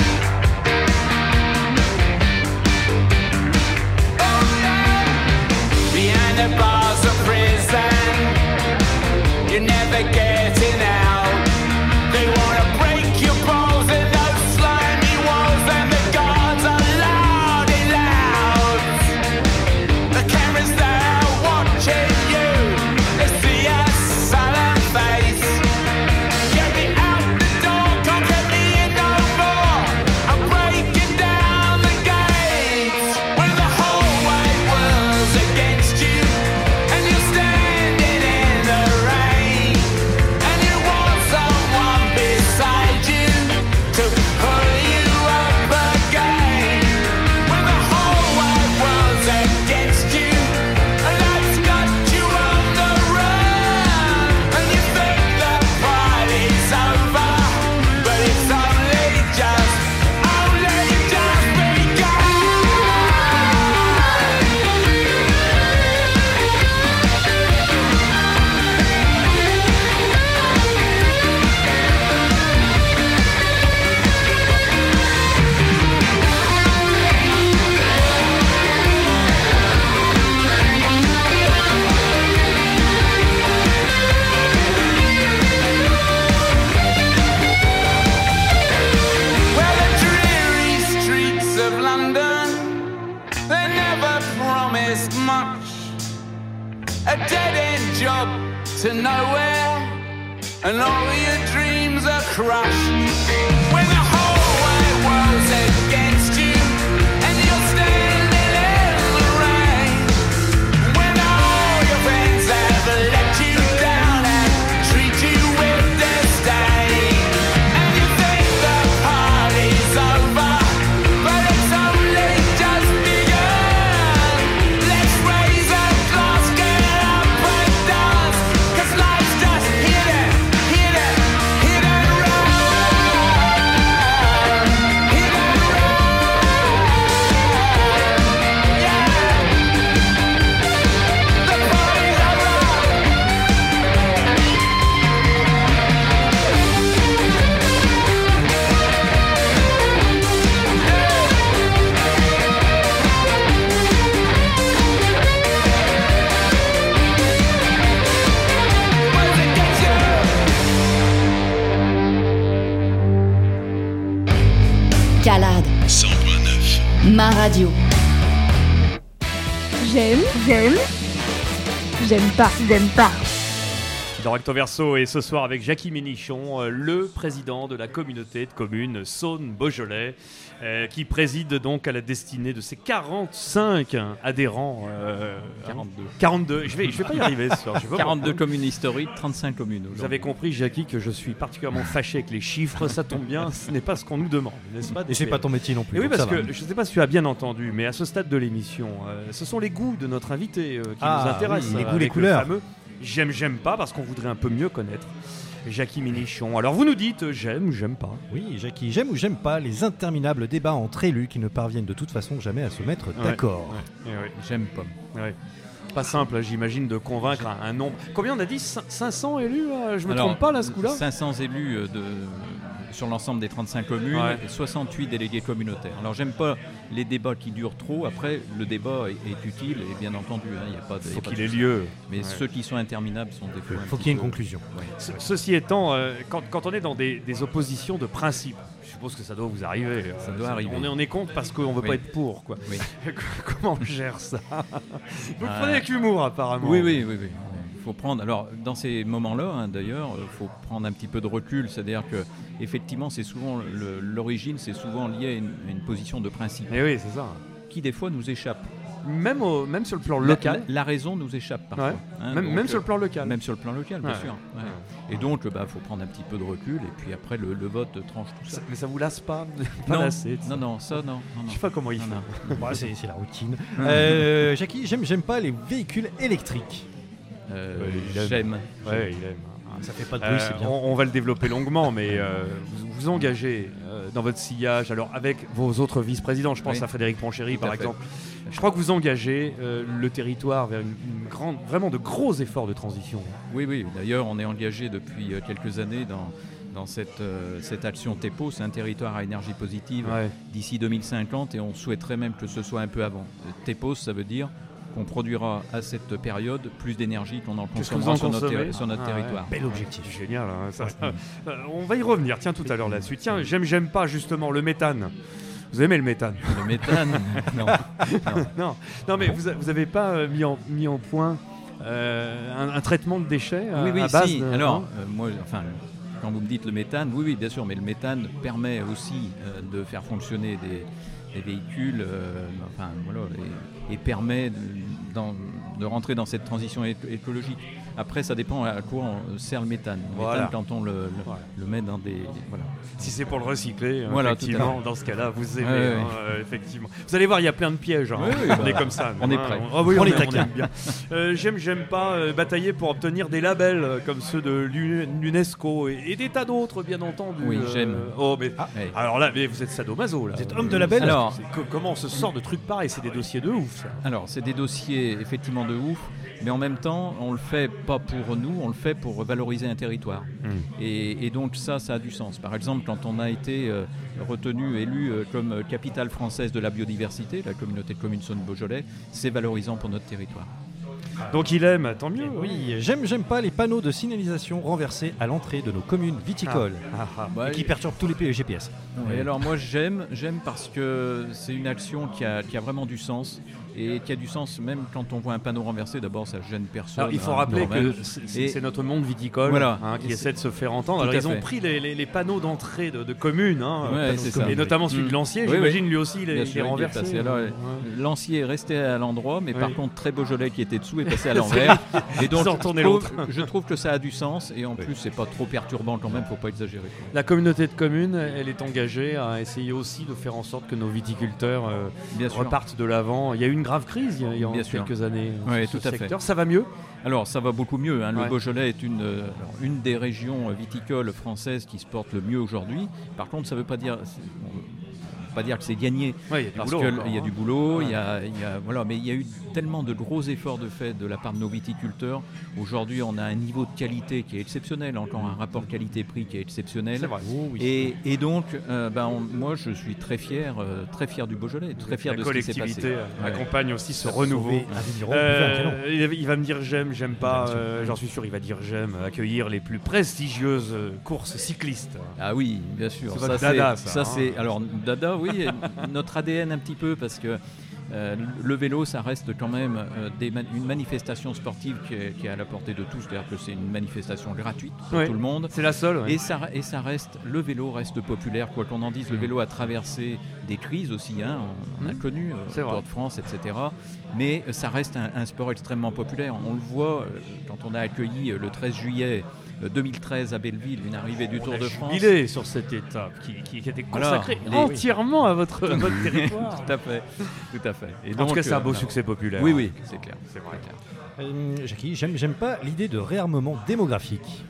Speaker 11: Behind the bars of prison, you're never getting out. They wanna break your balls in those slimy walls, and the guards are loud and loud. The cameras there watching you, they see a silent face. Get me out the door, can't get me in no more. I'm breaking down the gates. When the whole wide world's against you, and you're standing in the rain, and you want someone beside you to pull you up again. When the whole wide world's against you, and life's got you on the run, and you think the party's over, but it's only just, only just begun. Well, the dreary streets of London, they never promised much. A dead-end job to nowhere, and all your dreams are crushed. When the whole
Speaker 16: world's against you, and you're standing in the rain. When all your friends have let you down and treat you with disdain, and you think the party's over, but it's only just begun. Let's raise a glass, get up and dance, 'cause life's just hit it, hit it, hit and run. Hit and run. Yeah. The party's over. Where's it get you?
Speaker 6: Calade.
Speaker 8: cent neuf.
Speaker 6: Ma radio.
Speaker 3: J'aime, j'aime, j'aime pas, j'aime pas.
Speaker 12: Dans Recto Verso et ce soir avec Jackie Ménichon, euh, le président de la communauté de communes Saône-Beaujolais, euh, qui préside donc à la destinée de ses quarante-cinq adhérents. euh,
Speaker 20: quarante-deux.
Speaker 12: quarante-deux. Je vais, je vais pas y arriver ce soir. Je vais pas
Speaker 20: quarante-deux
Speaker 12: comprendre.
Speaker 20: communes historiques, trente-cinq communes.
Speaker 12: Vous avez compris, Jackie, que je suis particulièrement fâché avec les chiffres. Ça tombe bien, ce n'est pas ce qu'on nous demande, n'est-ce pas?
Speaker 14: Et c'est pas ton métier non plus.
Speaker 12: Et oui,
Speaker 14: donc
Speaker 12: parce
Speaker 14: ça
Speaker 12: que
Speaker 14: va.
Speaker 12: je ne sais pas si tu as bien entendu, mais à ce stade de l'émission, euh, ce sont les goûts de notre invité euh, qui
Speaker 14: Ah,
Speaker 12: nous intéressent.
Speaker 14: oui, les
Speaker 12: euh,
Speaker 14: goûts, les
Speaker 12: avec le
Speaker 14: couleurs.
Speaker 12: fameux J'aime, j'aime pas, parce qu'on voudrait un peu mieux connaître Jackie Ménichon. Alors vous nous dites euh, j'aime ou j'aime pas.
Speaker 14: Oui, Jackie, j'aime ou j'aime pas les interminables débats entre élus qui ne parviennent de toute façon jamais à se mettre
Speaker 12: Ouais,
Speaker 14: d'accord.
Speaker 12: ouais, ouais.
Speaker 20: J'aime pas.
Speaker 12: Ouais. Pas simple, hein, j'imagine, de convaincre un, un nombre. Combien on a dit? Cin- cinq cents élus là? Je me
Speaker 20: Alors,
Speaker 12: trompe pas là, ce coup-là?
Speaker 20: cinq cents élus euh, de, sur l'ensemble des trente-cinq communes
Speaker 12: Ouais.
Speaker 20: et soixante-huit délégués communautaires. Alors j'aime pas les débats qui durent trop. Après, le débat est, est utile et bien entendu, hein, il y a pas de.
Speaker 12: Faut
Speaker 20: y a pas
Speaker 12: qu'il
Speaker 20: de
Speaker 12: ait
Speaker 20: souci.
Speaker 12: lieu.
Speaker 20: Mais
Speaker 12: Ouais.
Speaker 20: ceux qui sont interminables sont des fois. un
Speaker 14: Faut
Speaker 20: petit
Speaker 14: qu'il y ait une
Speaker 20: peu-
Speaker 14: conclusion.
Speaker 20: Ouais.
Speaker 12: Ce- Ceci étant, euh, quand, quand on est dans des, des oppositions de principe, je suppose que ça doit vous arriver.
Speaker 20: Ça
Speaker 12: euh,
Speaker 20: doit arriver.
Speaker 12: On est, on est contre parce qu'on veut
Speaker 20: Oui.
Speaker 12: pas être pour, quoi.
Speaker 20: Oui.
Speaker 12: Comment on gère ça? Vous le
Speaker 20: Euh,
Speaker 12: prenez avec humour, apparemment.
Speaker 20: Oui, oui, oui, oui. Il faut prendre. Alors, dans ces moments-là, hein, d'ailleurs, il faut prendre un petit peu de recul. C'est-à-dire que, effectivement, c'est souvent le- l'origine, c'est souvent lié à une, à une position de principe.
Speaker 12: Et oui, c'est ça.
Speaker 20: Qui des fois nous échappe.
Speaker 12: Même, au, même sur le plan
Speaker 20: La-
Speaker 12: local.
Speaker 20: La, la raison nous échappe parfois.
Speaker 12: Ouais.
Speaker 20: hein,
Speaker 12: même,
Speaker 20: donc,
Speaker 12: même
Speaker 20: euh,
Speaker 12: sur le plan local.
Speaker 20: Même sur le plan local, bien
Speaker 12: Ouais.
Speaker 20: sûr. ouais. Et donc, il faut prendre un petit peu de recul et puis après, le, le vote tranche tout ça.
Speaker 12: Ça- mais ça vous lasse pas? Pas
Speaker 20: Non,
Speaker 12: lassé de ça?
Speaker 20: non, non, ça, non. non,
Speaker 12: Je
Speaker 20: non.
Speaker 12: sais pas comment il
Speaker 20: Non,
Speaker 12: fait.
Speaker 20: non.
Speaker 14: Bah, c'est c'est la routine. Euh, Jackie, j'aime, j'aime pas les véhicules électriques.
Speaker 20: Euh,
Speaker 12: Ouais, il aime.
Speaker 20: J'aime.
Speaker 12: Ouais, il aime.
Speaker 14: Ça fait pas de bruit,
Speaker 12: Euh,
Speaker 14: c'est bien.
Speaker 12: on, on va le développer longuement, mais euh, vous vous engagez euh, dans votre sillage, alors avec vos autres vice-présidents, je pense
Speaker 20: Oui.
Speaker 12: à Frédéric Poncherry
Speaker 20: Tout
Speaker 12: par
Speaker 20: à fait.
Speaker 12: exemple, je crois que vous engagez euh, le territoire vers une, une grande, vraiment de gros efforts de transition.
Speaker 20: Oui, oui. D'ailleurs, on est engagé depuis euh, quelques années dans, dans cette, euh, cette action TEPO, c'est un territoire à énergie positive
Speaker 12: Ouais.
Speaker 20: d'ici deux mille cinquante et on souhaiterait même que ce soit un peu avant. Euh, TEPO, ça veut dire qu'on produira à cette période plus d'énergie qu'on en
Speaker 12: Qu'est-ce que vous
Speaker 20: consommera
Speaker 12: en
Speaker 20: sur notre,
Speaker 12: consommez
Speaker 20: terri- sur notre
Speaker 12: Ah ouais.
Speaker 20: territoire.
Speaker 14: Bel objectif.
Speaker 12: C'est génial, hein, ça, ça. Euh, on va y revenir, tiens, tout à l'heure là-dessus. Tiens, j'aime, j'aime pas justement le méthane. Vous aimez le méthane?
Speaker 20: Le méthane, non. non.
Speaker 12: non. Non, mais vous, a- vous avez pas euh, mis, en, mis en point euh, un, un traitement de déchets à,
Speaker 20: Oui, oui,
Speaker 12: à base
Speaker 20: si.
Speaker 12: de-
Speaker 20: Alors,
Speaker 12: non
Speaker 20: euh, moi, enfin, quand vous me dites le méthane, oui, oui, bien sûr, mais le méthane permet aussi euh, de faire fonctionner des, des véhicules, euh, enfin, voilà, et, et permet de, dans- de rentrer dans cette transition éco- écologique. Après, ça dépend à quoi on sert le méthane. Le
Speaker 12: Voilà.
Speaker 20: méthane, quand on le, le,
Speaker 12: Voilà.
Speaker 20: le met dans des... Voilà.
Speaker 12: Si c'est pour le recycler, hein,
Speaker 20: Voilà, tout à
Speaker 12: effectivement,
Speaker 20: fait.
Speaker 12: dans ce cas-là, vous aimez,
Speaker 20: Ouais, ouais,
Speaker 12: hein, euh, effectivement. Vous allez voir, il y a plein de pièges. hein.
Speaker 20: Oui, oui,
Speaker 12: on
Speaker 20: bah,
Speaker 12: est comme ça.
Speaker 20: on
Speaker 12: nous,
Speaker 20: est
Speaker 12: hein.
Speaker 20: prêt.
Speaker 12: Ah oui,
Speaker 14: On
Speaker 12: on,
Speaker 14: est
Speaker 12: est- on
Speaker 14: taquin.
Speaker 12: aime bien. Euh, j'aime, j'aime pas euh, batailler pour obtenir des labels euh, comme ceux de l'U- l'UNESCO et, et des tas d'autres, bien entendu.
Speaker 20: Oui,
Speaker 12: euh,
Speaker 20: j'aime.
Speaker 12: Oh, mais
Speaker 20: Ah, ouais.
Speaker 12: alors là, mais vous êtes sadomaso là.
Speaker 14: Vous êtes homme de label.
Speaker 20: Alors,
Speaker 12: C'est co- comment on se sort de trucs pareils? C'est des dossiers de ouf. Ça.
Speaker 20: Alors, c'est des dossiers effectivement de ouf, mais en même temps, on le fait pas pour nous, on le fait pour valoriser un territoire. Et, et donc ça, ça a du sens. Par exemple, quand on a été euh, retenu, élu euh, comme euh, capitale française de la biodiversité, la communauté de communes Saône-Beaujolais, c'est valorisant pour notre territoire.
Speaker 12: Donc il aime, tant mieux.
Speaker 14: Oui, j'aime, j'aime pas les panneaux de signalisation renversés à l'entrée de nos communes viticoles
Speaker 12: Ah, ah,
Speaker 20: Bah,
Speaker 14: et qui perturbent tous les P- G P S.
Speaker 20: Et alors moi j'aime, j'aime parce que c'est une action qui a, qui a vraiment du sens et qui a du sens même quand on voit un panneau renversé. D'abord, ça gêne personne.
Speaker 12: Alors, il faut
Speaker 20: hein,
Speaker 12: rappeler
Speaker 20: normal.
Speaker 12: que c'est,
Speaker 20: Et-
Speaker 12: c'est notre monde viticole
Speaker 20: Voilà.
Speaker 12: hein, qui
Speaker 20: Et
Speaker 12: essaie
Speaker 20: c'est-
Speaker 12: de se faire entendre.
Speaker 20: Tout
Speaker 12: Alors,
Speaker 20: à
Speaker 12: ils ont
Speaker 20: fait.
Speaker 12: pris les, les- les panneaux d'entrée de, de communes, hein,
Speaker 20: Ouais,
Speaker 12: panneaux
Speaker 20: c'est
Speaker 12: de communes.
Speaker 20: ça.
Speaker 12: et notamment celui de
Speaker 20: Mm.
Speaker 12: Lancier.
Speaker 20: Oui,
Speaker 12: J'imagine
Speaker 20: oui.
Speaker 12: lui aussi, il est,
Speaker 20: Bien
Speaker 12: il est
Speaker 20: sûr, il est
Speaker 12: renversé.
Speaker 20: passé. Alors,
Speaker 12: Ouais.
Speaker 20: Lancier est resté à l'endroit, mais
Speaker 12: Oui.
Speaker 20: par contre, très Beaujolais qui était dessous est passé à l'envers. Et donc,
Speaker 12: Ils ont
Speaker 20: je
Speaker 12: retourné
Speaker 20: trouve,
Speaker 12: l'autre.
Speaker 20: je trouve que ça a du sens, et en plus, c'est pas trop perturbant quand même, faut pas exagérer. quoi.
Speaker 12: La communauté de communes, elle est engagée à essayer aussi de faire en sorte que nos viticulteurs euh,
Speaker 20: Bien sûr.
Speaker 12: repartent de l'avant. Il y a eu une grave crise il y a, il y a
Speaker 20: Bien sûr.
Speaker 12: quelques années euh,
Speaker 20: Ouais,
Speaker 12: sur
Speaker 20: tout
Speaker 12: ce
Speaker 20: à fait.
Speaker 12: secteur. Ça va mieux?
Speaker 20: Alors, ça va beaucoup mieux. hein. Le
Speaker 12: Ouais.
Speaker 20: Beaujolais est une, euh, alors, une des régions viticoles françaises qui se porte le mieux aujourd'hui. Par contre, ça ne veut pas dire, c'est- on veut pas dire que c'est gagné.
Speaker 12: Ouais, il y a du
Speaker 20: parce
Speaker 12: boulot
Speaker 20: qu'il
Speaker 12: encore,
Speaker 20: y a
Speaker 12: hein.
Speaker 20: du boulot,
Speaker 12: Ouais.
Speaker 20: il y a, il y a- voilà, mais il y a eu tellement de gros efforts de fait de la part de nos viticulteurs. Aujourd'hui, on a un niveau de qualité qui est exceptionnel, encore un rapport qualité-prix qui est exceptionnel.
Speaker 12: C'est vrai. Oh, oui.
Speaker 20: Et, et donc, euh, ben, on- moi, je suis très fier, euh, très fier du Beaujolais, très fier
Speaker 12: La
Speaker 20: de ce qui s'est passé.
Speaker 12: collectivité euh,
Speaker 20: Ouais.
Speaker 12: accompagne aussi ce
Speaker 20: Ça a
Speaker 12: renouveau.
Speaker 20: sauvé un vigneron,
Speaker 12: Euh,
Speaker 20: un canon.
Speaker 12: il, il va me dire j'aime, j'aime pas. euh, J'en suis sûr, il va dire j'aime accueillir les plus prestigieuses euh, courses cyclistes.
Speaker 20: Ah oui, bien sûr.
Speaker 12: C'est
Speaker 20: Ça,
Speaker 12: votre
Speaker 20: c'est-
Speaker 12: dada, ça,
Speaker 20: ça,
Speaker 12: hein.
Speaker 20: c'est alors dada, oui, notre A D N un petit peu parce que euh, le vélo, ça reste quand même euh, des ma- une manifestation sportive qui est, qui est à la portée de tous, c'est-à-dire que c'est une manifestation gratuite pour
Speaker 12: Ouais,
Speaker 20: tout le monde.
Speaker 12: c'est la seule, ouais.
Speaker 20: Et ça, et ça reste, le vélo reste populaire, quoi qu'on en dise. Le vélo a traversé des crises aussi, hein, on, on a
Speaker 12: Mmh.
Speaker 20: connu, euh,
Speaker 12: C'est vrai.
Speaker 20: Tour de France, et cetera. Mais euh, ça reste un, un sport extrêmement populaire. On le voit euh, quand on a accueilli euh, le treize juillet deux mille treize à Belleville une arrivée du
Speaker 12: On
Speaker 20: Tour
Speaker 12: a
Speaker 20: de France.
Speaker 12: jubilé sur cette étape qui, qui- qui était
Speaker 20: Voilà,
Speaker 12: consacrée
Speaker 20: les-
Speaker 12: entièrement à votre, à votre territoire.
Speaker 20: Tout à fait, tout à fait. Et
Speaker 12: En tout
Speaker 20: donc,
Speaker 12: cas, c'est un beau
Speaker 20: euh,
Speaker 12: succès populaire.
Speaker 20: Oui, oui, c'est clair.
Speaker 12: C'est vrai.
Speaker 14: Euh, Jackie, j'aime, j'aime pas l'idée de réarmement démographique.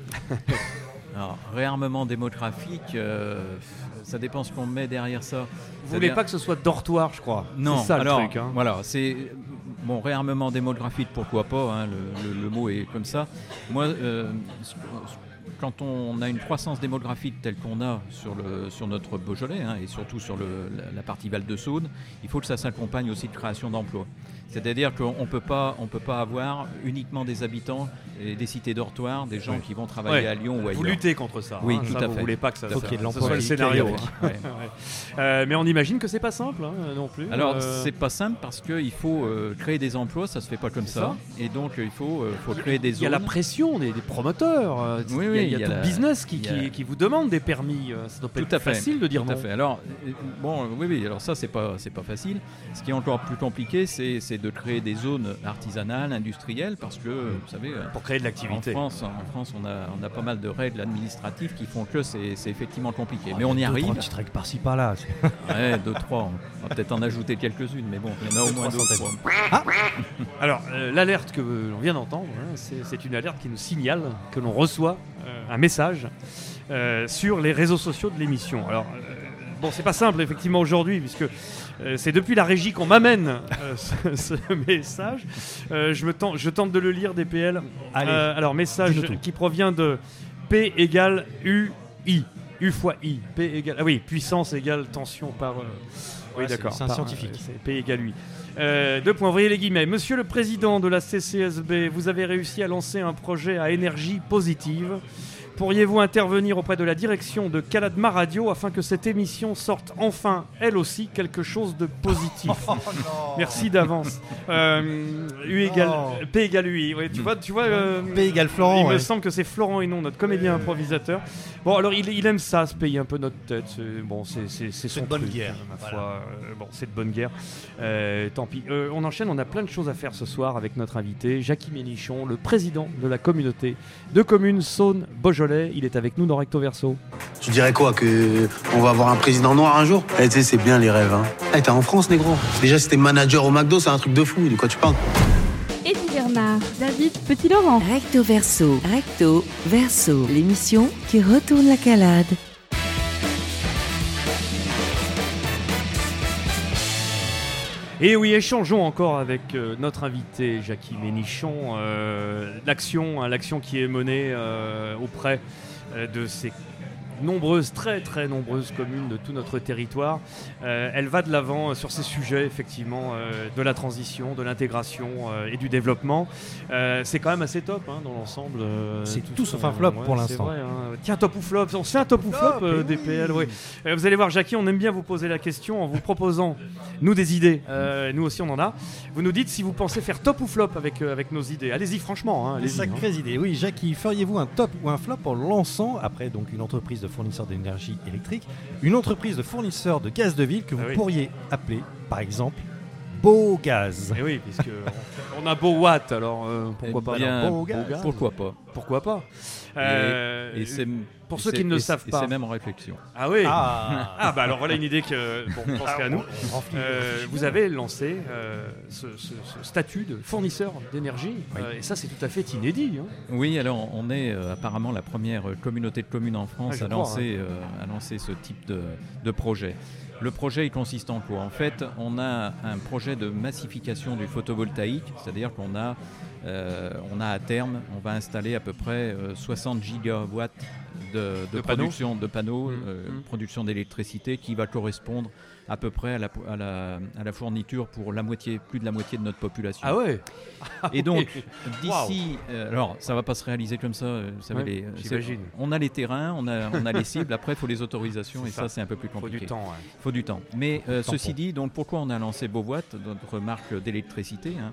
Speaker 20: Alors, réarmement démographique, euh, ça dépend ce qu'on met derrière ça.
Speaker 12: Vous voulez pas que ce soit dortoir, je crois.
Speaker 20: Non,
Speaker 12: C'est ça le
Speaker 20: alors,
Speaker 12: truc. hein.
Speaker 20: voilà, c'est bon, réarmement démographique, pourquoi pas, hein, le, le- le mot est comme ça. Moi, euh, ce- quand on a une croissance démographique telle qu'on a sur, le, sur notre Beaujolais, hein, et surtout sur le, la, la partie Val-de-Saône, il faut que ça s'accompagne aussi de création d'emplois. C'est-à-dire qu'on ne peut pas, on peut pas avoir uniquement des habitants et des cités dortoirs, des gens
Speaker 12: Oui.
Speaker 20: qui vont travailler
Speaker 12: Ouais.
Speaker 20: à Lyon ou ailleurs.
Speaker 12: Vous luttez contre ça.
Speaker 20: Oui,
Speaker 12: hein,
Speaker 20: tout
Speaker 12: ça,
Speaker 20: à
Speaker 12: vous
Speaker 20: fait.
Speaker 12: voulez pas que ça,
Speaker 20: Tout à
Speaker 12: ça-
Speaker 20: fait.
Speaker 12: ça soit le scénario. hein.
Speaker 20: Ouais.
Speaker 12: Ouais. Euh, mais on imagine que c'est pas simple hein, non plus.
Speaker 20: Alors,
Speaker 12: Euh,
Speaker 20: c'est pas simple parce qu'il faut euh, créer des emplois, ça se fait pas comme
Speaker 12: C'est
Speaker 20: ça. Et donc, il faut, euh, faut créer des
Speaker 12: Il
Speaker 20: zones.
Speaker 12: y a la pression des, des promoteurs. euh,
Speaker 20: Oui,
Speaker 12: il y a,
Speaker 20: oui,
Speaker 12: il y a
Speaker 20: il y a
Speaker 12: tout
Speaker 20: la-
Speaker 12: le business qui,
Speaker 20: il y a-
Speaker 12: qui, qui vous demande des permis. euh, Ça doit pas
Speaker 20: Tout
Speaker 12: être
Speaker 20: à fait.
Speaker 12: facile de dire
Speaker 20: Tout à
Speaker 12: non.
Speaker 20: fait. Alors, euh, bon, euh, oui, oui, alors ça, c'est pas, c'est pas facile. Ce qui est encore plus compliqué, c'est, c'est de créer des zones artisanales, industrielles, parce que, vous savez, euh,
Speaker 12: Pour créer de l'activité.
Speaker 20: En France, en France on, a, on a pas mal de règles administratives qui font que c'est, c'est effectivement compliqué.
Speaker 14: Oh,
Speaker 20: mais on y
Speaker 14: deux,
Speaker 20: arrive.
Speaker 14: trois petites règles par-ci par-là.
Speaker 20: Ouais, deux, trois. On va peut-être en ajouter quelques-unes, mais bon, il y en a au moins deux.
Speaker 14: trois
Speaker 20: trois.
Speaker 12: Ah Alors, euh, l'alerte que euh, l'on vient d'entendre, hein, c'est, c'est une alerte qui nous signale que l'on reçoit euh, un message euh, sur les réseaux sociaux de l'émission. Alors, euh, bon, c'est pas simple effectivement aujourd'hui, puisque euh, c'est depuis la régie qu'on m'amène euh, ce, ce message. Euh, je, me tente, je tente de le lire, D P L.
Speaker 14: Allez,
Speaker 12: Euh, alors, message
Speaker 14: dis-nous tout.
Speaker 12: qui provient de P égale U I. U fois I. P égale. Ah oui, puissance égale tension par. euh, oui,
Speaker 14: Ouais, c'est-
Speaker 12: d'accord.
Speaker 14: c'est un
Speaker 12: par,
Speaker 14: scientifique.
Speaker 12: euh, c'est P égale U I. Euh, deux points, voyez les guillemets. Monsieur le président de la C C S B, vous avez réussi à lancer un projet à énergie positive. Pourriez-vous intervenir auprès de la direction de Caladma Radio afin que cette émission sorte enfin, elle aussi, quelque chose de positif. Merci d'avance. Euh, U égale,
Speaker 14: Oh.
Speaker 12: P égale U I. Ouais, tu vois, tu vois euh,
Speaker 14: P égale Florent,
Speaker 12: Il me
Speaker 14: ouais.
Speaker 12: semble que c'est Florent et non notre comédien improvisateur. Bon, alors il, il aime ça, se payer un peu notre tête. C'est, bon, c'est, c'est, c'est son
Speaker 14: de bonne
Speaker 12: truc,
Speaker 14: guerre,
Speaker 12: ma
Speaker 14: voilà.
Speaker 12: foi. Euh, bon, c'est de bonne guerre. Euh, tant pis. Euh, on enchaîne, on a plein de choses à faire ce soir avec notre invité, Jackie Ménichon, le président de la communauté de communes Saône-Beaujolais. Il est avec nous dans Recto Verso.
Speaker 21: Tu dirais quoi, que on va avoir un président noir un jour? Eh, tu sais, c'est bien les rêves, hein. Eh, t'es en France, négro. Déjà, si t'es manager au McDo, c'est un truc de fou. De quoi tu parles?
Speaker 3: Eddie Bernard, David Petit-Laurent.
Speaker 6: Recto Verso, Recto Verso, l'émission qui retourne la calade.
Speaker 12: Et oui, échangeons encore avec euh, notre invité Jackie Ménichon. Euh, l'action, hein, l'action qui est menée euh, auprès euh, de ces nombreuses, très très nombreuses communes de tout notre territoire. Euh, elle va de l'avant sur ces sujets, effectivement, euh, de la transition, de l'intégration euh, et du développement. Euh, c'est quand même assez top hein, dans l'ensemble. Euh,
Speaker 14: C'est
Speaker 12: tout
Speaker 14: tout
Speaker 12: ça,
Speaker 14: sauf un flop
Speaker 12: ouais,
Speaker 14: pour
Speaker 12: c'est
Speaker 14: l'instant.
Speaker 12: vrai, hein. Tiens, top ou flop, on se fait un top ou flop euh, D P L, oui. Euh, vous allez voir, Jackie, on aime bien vous poser la question en vous proposant, nous, des idées. Euh, nous aussi, on en a. Vous nous dites si vous pensez faire top ou flop avec, euh, avec nos idées. Allez-y, franchement. Hein,
Speaker 14: Des
Speaker 12: allez-y,
Speaker 14: sacrées
Speaker 12: hein.
Speaker 14: idées. Oui, Jackie, feriez-vous un top ou un flop en lançant, après donc une entreprise de fournisseur d'énergie électrique, une entreprise de fournisseur de gaz de ville que vous
Speaker 12: Ah oui.
Speaker 14: pourriez appeler, par exemple, Beau Gaz.
Speaker 12: Et oui, puisque on, on a Beau Watt, alors euh, pourquoi
Speaker 20: Eh
Speaker 12: pas
Speaker 20: bien,
Speaker 12: alors, Beau Gaz.
Speaker 20: pourquoi pas.
Speaker 12: Pourquoi pas.
Speaker 20: Et-
Speaker 12: Euh,
Speaker 20: et c'est-
Speaker 12: pour
Speaker 20: et
Speaker 12: ceux
Speaker 20: c'est-
Speaker 12: qui ne le
Speaker 20: et
Speaker 12: savent
Speaker 20: c'est- et
Speaker 12: pas.
Speaker 20: c'est même en réflexion.
Speaker 12: Ah oui.
Speaker 14: Ah.
Speaker 12: Ah bah alors voilà une idée que bon, on pense
Speaker 14: Ah,
Speaker 12: qu'à nous.
Speaker 14: on renfle-
Speaker 12: Euh, vous avez lancé euh, ce, ce- ce statut de fournisseur d'énergie
Speaker 20: Oui.
Speaker 12: euh, et ça c'est tout à fait inédit. Hein.
Speaker 20: Oui, alors on est euh, apparemment la première euh, communauté de communes en France
Speaker 12: Ah, je
Speaker 20: à,
Speaker 12: crois,
Speaker 20: lancer, euh, à lancer ce type de, de projet. Le projet il consiste en quoi? En fait, on a un projet de massification du photovoltaïque, c'est-à-dire qu'on a, euh, on a à terme, on va installer à peu près euh, soixante gigawatts de, de
Speaker 12: De
Speaker 20: production de panneaux,
Speaker 12: Mmh,
Speaker 20: euh,
Speaker 12: mmh.
Speaker 20: production d'électricité qui va correspondre à peu près à la, à la, à la fourniture pour la moitié, plus de la moitié de notre population.
Speaker 12: Ah ouais.
Speaker 20: Et donc,
Speaker 12: oui.
Speaker 20: d'ici, euh, alors ça va pas se réaliser comme ça, euh, vous savez,
Speaker 12: Ouais,
Speaker 20: les, euh, c'est-
Speaker 12: j'imagine.
Speaker 20: on a les terrains, on a, on a les cibles, après il faut les autorisations et
Speaker 12: C'est
Speaker 20: ça,
Speaker 12: ça.
Speaker 20: c'est un peu plus
Speaker 12: Faut
Speaker 20: compliqué.
Speaker 12: du temps. Ouais.
Speaker 20: Il faut du temps. Mais euh,
Speaker 12: Tampon.
Speaker 20: ceci dit, donc pourquoi on a lancé Beauvoite, notre marque d'électricité hein,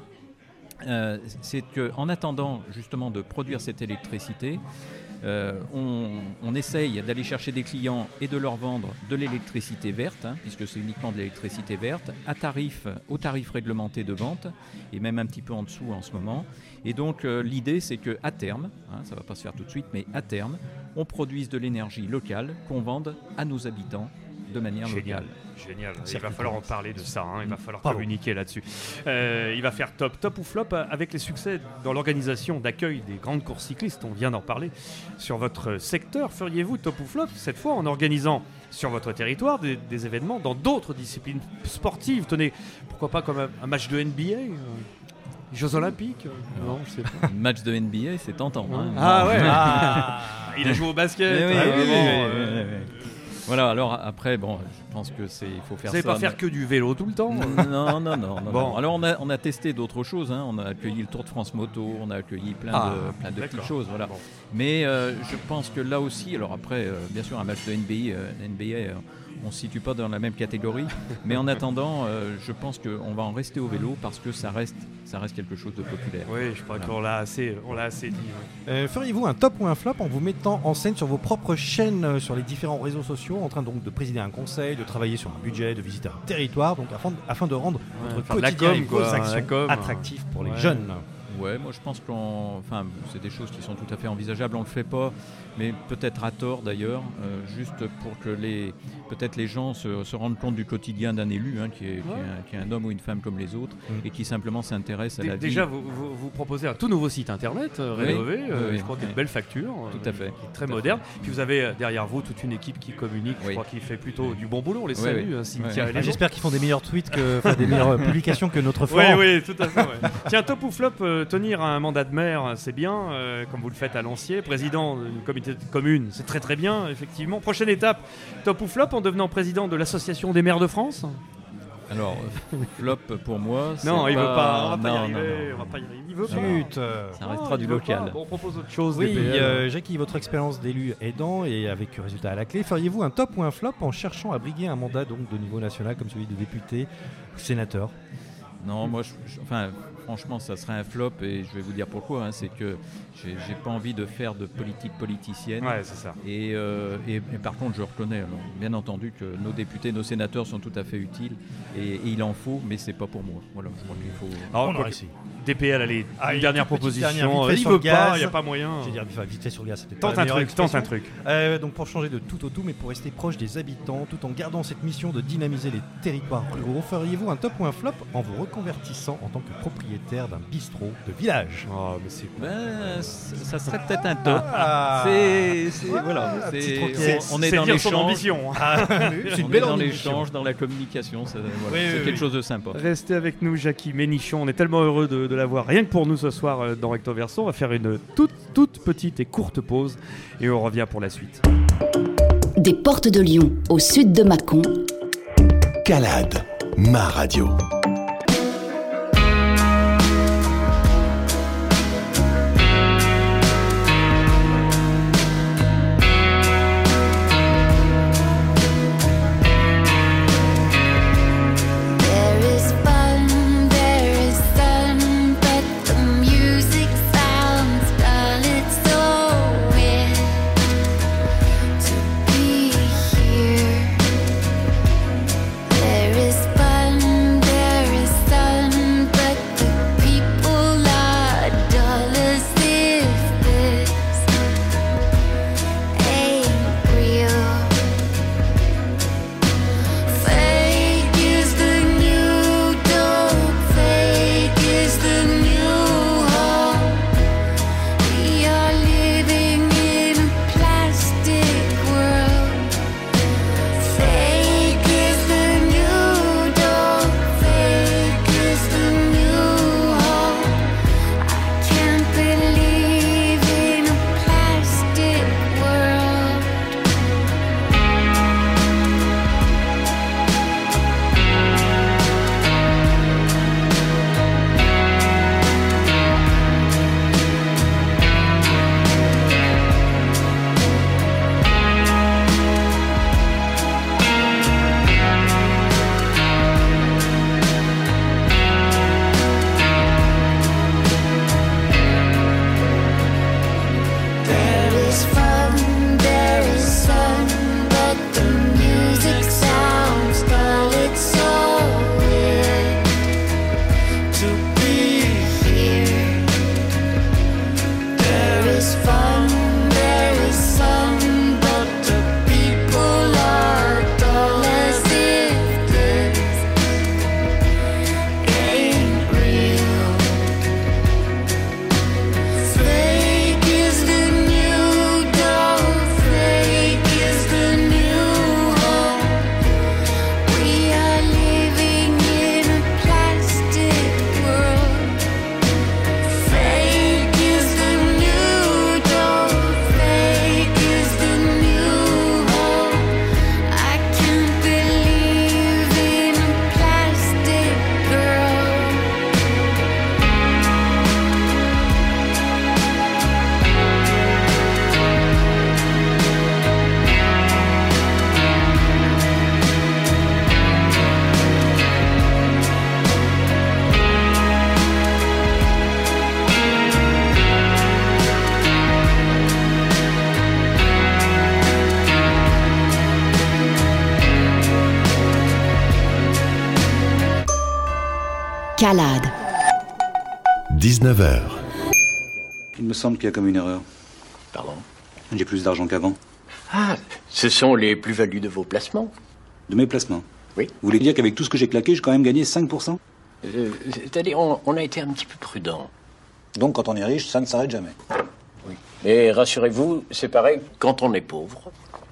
Speaker 20: euh, c'est qu'en attendant justement de produire cette électricité, euh, on, on essaye d'aller chercher des clients et de leur vendre de l'électricité verte, hein, puisque c'est uniquement de l'électricité verte, à tarif, au tarif réglementé de vente, et même un petit peu en dessous en ce moment. Et donc euh, l'idée c'est qu'à terme, hein, ça ne va pas se faire tout de suite, mais à terme, on produise de l'énergie locale qu'on vende à nos habitants de manière
Speaker 12: Génial.
Speaker 20: locale.
Speaker 12: Génial, il
Speaker 14: C'est
Speaker 12: va falloir en parler de ça, hein. Il va falloir
Speaker 14: Bravo.
Speaker 12: communiquer là-dessus. Euh, il va faire top, top ou flop euh, avec les succès dans l'organisation d'accueil des grandes courses cyclistes, on vient d'en parler. Sur votre secteur, feriez-vous top ou flop cette fois en organisant sur votre territoire des, des événements dans d'autres disciplines sportives? Tenez, pourquoi pas comme un, un match de N B A euh, Jeux Olympiques euh, Non, je sais pas.
Speaker 20: Match de N B A, c'est tentant. hein.
Speaker 12: Ah ouais
Speaker 14: Ah.
Speaker 12: Il a joué au basket
Speaker 20: Eh oui,
Speaker 12: ah,
Speaker 20: oui, oui,
Speaker 12: vraiment,
Speaker 20: oui,
Speaker 12: euh,
Speaker 20: oui, oui. Voilà, alors après, bon, je pense que c'est, il faut faire
Speaker 12: Vous
Speaker 20: ça.
Speaker 12: n'allez pas faire
Speaker 20: mais-
Speaker 12: que du vélo tout le temps
Speaker 20: Non, non, non. non,
Speaker 12: Bon.
Speaker 20: non. Alors on a, on a testé d'autres choses. hein. On a accueilli le Tour de France moto, on a accueilli plein
Speaker 12: Ah,
Speaker 20: de, plein de petites
Speaker 12: d'accord.
Speaker 20: choses. Voilà.
Speaker 12: Bon.
Speaker 20: Mais euh, je pense que là aussi, alors après, euh, bien sûr, un match de N B A, euh, N B A euh, on ne se situe pas dans la même catégorie. Mais en attendant, euh, je pense qu'on va en rester au vélo parce que ça reste, ça reste quelque chose de populaire.
Speaker 12: Oui, je crois
Speaker 20: Voilà.
Speaker 12: qu'on l'a assez, on l'a assez dit. ouais.
Speaker 14: Euh, feriez-vous un top ou un flop en vous mettant en scène sur vos propres chaînes, euh, sur les différents réseaux sociaux, en train donc de présider un conseil, de travailler sur un budget, de visiter un territoire, donc afin de, afin de rendre
Speaker 12: Ouais,
Speaker 14: votre
Speaker 12: faire de la
Speaker 14: quotidien
Speaker 12: com,
Speaker 14: et vos
Speaker 12: quoi,
Speaker 14: actions
Speaker 12: la com.
Speaker 14: attractifs pour les
Speaker 12: Ouais.
Speaker 14: jeunes?
Speaker 20: Ouais, moi je pense qu'on, enfin, c'est des choses qui sont tout à fait envisageables. On le fait pas, mais peut-être à tort d'ailleurs, euh, juste pour que les, peut-être les gens se, se rendent compte du quotidien d'un élu, hein, qui, est, qui, est un, qui est un homme ou une femme comme les autres,
Speaker 14: Mm.
Speaker 20: et qui simplement s'intéresse à
Speaker 12: Dé-
Speaker 20: la vie.
Speaker 12: Déjà, vous, vous, vous proposez un tout nouveau site internet euh,
Speaker 20: Oui,
Speaker 12: rénové,
Speaker 20: oui,
Speaker 12: euh,
Speaker 20: oui,
Speaker 12: je crois qu'il y a
Speaker 20: oui.
Speaker 12: de belles factures,
Speaker 20: Tout à fait.
Speaker 12: qui est très
Speaker 20: Tout à
Speaker 12: moderne. Puis vous avez euh, derrière vous toute une équipe qui communique, je
Speaker 20: Oui.
Speaker 12: crois, qui fait plutôt du bon boulot. On les
Speaker 20: Oui,
Speaker 12: salue,
Speaker 20: oui.
Speaker 12: hein, Cynthia
Speaker 20: Oui.
Speaker 12: et
Speaker 14: Ah,
Speaker 12: les autres.
Speaker 14: J'espère qu'ils font des meilleurs tweets, que, enfin des meilleures euh, publications que notre
Speaker 12: Oui,
Speaker 14: forum.
Speaker 12: oui, tout à fait. ouais. Tiens, top ou flop, euh, tenir un mandat de maire, c'est bien, euh, comme vous le faites à Lancier. Président d'une comité de commune, c'est très très bien, effectivement. Prochaine étape, top ou flop en devenant président de l'Association des maires de France?
Speaker 20: Alors, flop pour moi. c'est
Speaker 12: Non, il veut pas, on va pas y
Speaker 20: non,
Speaker 12: arriver,
Speaker 20: non, non.
Speaker 12: on va pas y arriver. Il veut pas.
Speaker 14: Zut, euh,
Speaker 20: Ça restera
Speaker 12: Ah,
Speaker 20: du
Speaker 12: il veut
Speaker 20: local.
Speaker 12: pas. Bon, on propose autre chose.
Speaker 14: Oui,
Speaker 12: D P L.
Speaker 14: euh, Jackie, votre expérience d'élu aidant et avec résultat à la clé, feriez-vous un top ou un flop en cherchant à briguer un mandat donc de niveau national comme celui de député ou sénateur?
Speaker 20: Non, moi, je, je- enfin, franchement, ça serait un flop et je vais vous dire pourquoi. hein, c'est que j'ai j'ai pas envie de faire de politique politicienne.
Speaker 12: Ouais, c'est ça.
Speaker 20: Et, euh, et- et par contre, je reconnais, alors, bien entendu, que nos députés, nos sénateurs sont tout à fait utiles et, et il en faut, mais c'est pas pour moi. Voilà, je crois qu'il faut.
Speaker 12: Alors,
Speaker 14: On
Speaker 12: quoi
Speaker 14: aurait
Speaker 12: que-
Speaker 14: essayé.
Speaker 12: D P L, allez,
Speaker 14: Ah,
Speaker 12: une
Speaker 14: une
Speaker 12: dernière
Speaker 14: toute petite
Speaker 12: proposition.
Speaker 14: dernière, vite fait
Speaker 12: il
Speaker 14: sur
Speaker 12: veut
Speaker 14: le
Speaker 12: pas,
Speaker 14: gaz.
Speaker 12: il n'y a pas moyen.
Speaker 14: J'ai dire vite vite fait sur le gaz, c'était
Speaker 12: Tente
Speaker 14: pas la
Speaker 12: un
Speaker 14: meilleure
Speaker 12: truc, tente un
Speaker 14: expression.
Speaker 12: truc.
Speaker 14: Euh, donc pour changer de tout au tout, mais pour rester proche des habitants, tout en gardant cette mission de dynamiser les territoires ruraux, feriez-vous un top ou un flop en vous reconvertissant en tant que propriétaire d'un bistrot de village?
Speaker 12: Oh, mais c'est
Speaker 20: Ben, c- ça serait peut-être un top.
Speaker 14: Ah.
Speaker 20: C'est, c'est-
Speaker 14: Ouais,
Speaker 20: voilà,
Speaker 14: un
Speaker 20: c'est-
Speaker 14: petit troquet.
Speaker 20: on, on est
Speaker 12: c'est
Speaker 20: dans
Speaker 12: dire son
Speaker 20: l'échange.
Speaker 12: ambition. hein.
Speaker 14: Ah, c'est une
Speaker 20: On est
Speaker 14: belle
Speaker 20: dans
Speaker 14: ambition.
Speaker 20: l'échange, dans la communication, ça- voilà,
Speaker 14: Oui,
Speaker 20: c'est
Speaker 14: oui,
Speaker 20: quelque
Speaker 14: oui.
Speaker 20: chose de sympa.
Speaker 12: Restez avec nous, Jackie Ménichon. On est tellement heureux de, de l'avoir rien que pour nous ce soir euh, dans Recto Verso. On va faire une toute, toute petite et courte pause et on revient pour la suite.
Speaker 1: Des Portes de Lyon, au sud de Mâcon.
Speaker 8: Calade, ma radio.
Speaker 1: Calade.
Speaker 8: dix-neuf heures.
Speaker 22: Il me semble qu'il y a comme une erreur.
Speaker 23: Pardon ?
Speaker 22: J'ai plus d'argent qu'avant.
Speaker 23: Ah, ce sont les plus-values de vos placements ?
Speaker 22: De mes placements ?
Speaker 23: Oui.
Speaker 22: Vous voulez dire qu'avec tout ce que j'ai claqué, j'ai quand même gagné cinq pour cent ?
Speaker 23: euh, C'est-à-dire, on, on a été un petit peu prudent.
Speaker 22: Donc quand on est riche, ça ne s'arrête jamais.
Speaker 23: Oui. Mais rassurez-vous, c'est pareil quand on est pauvre.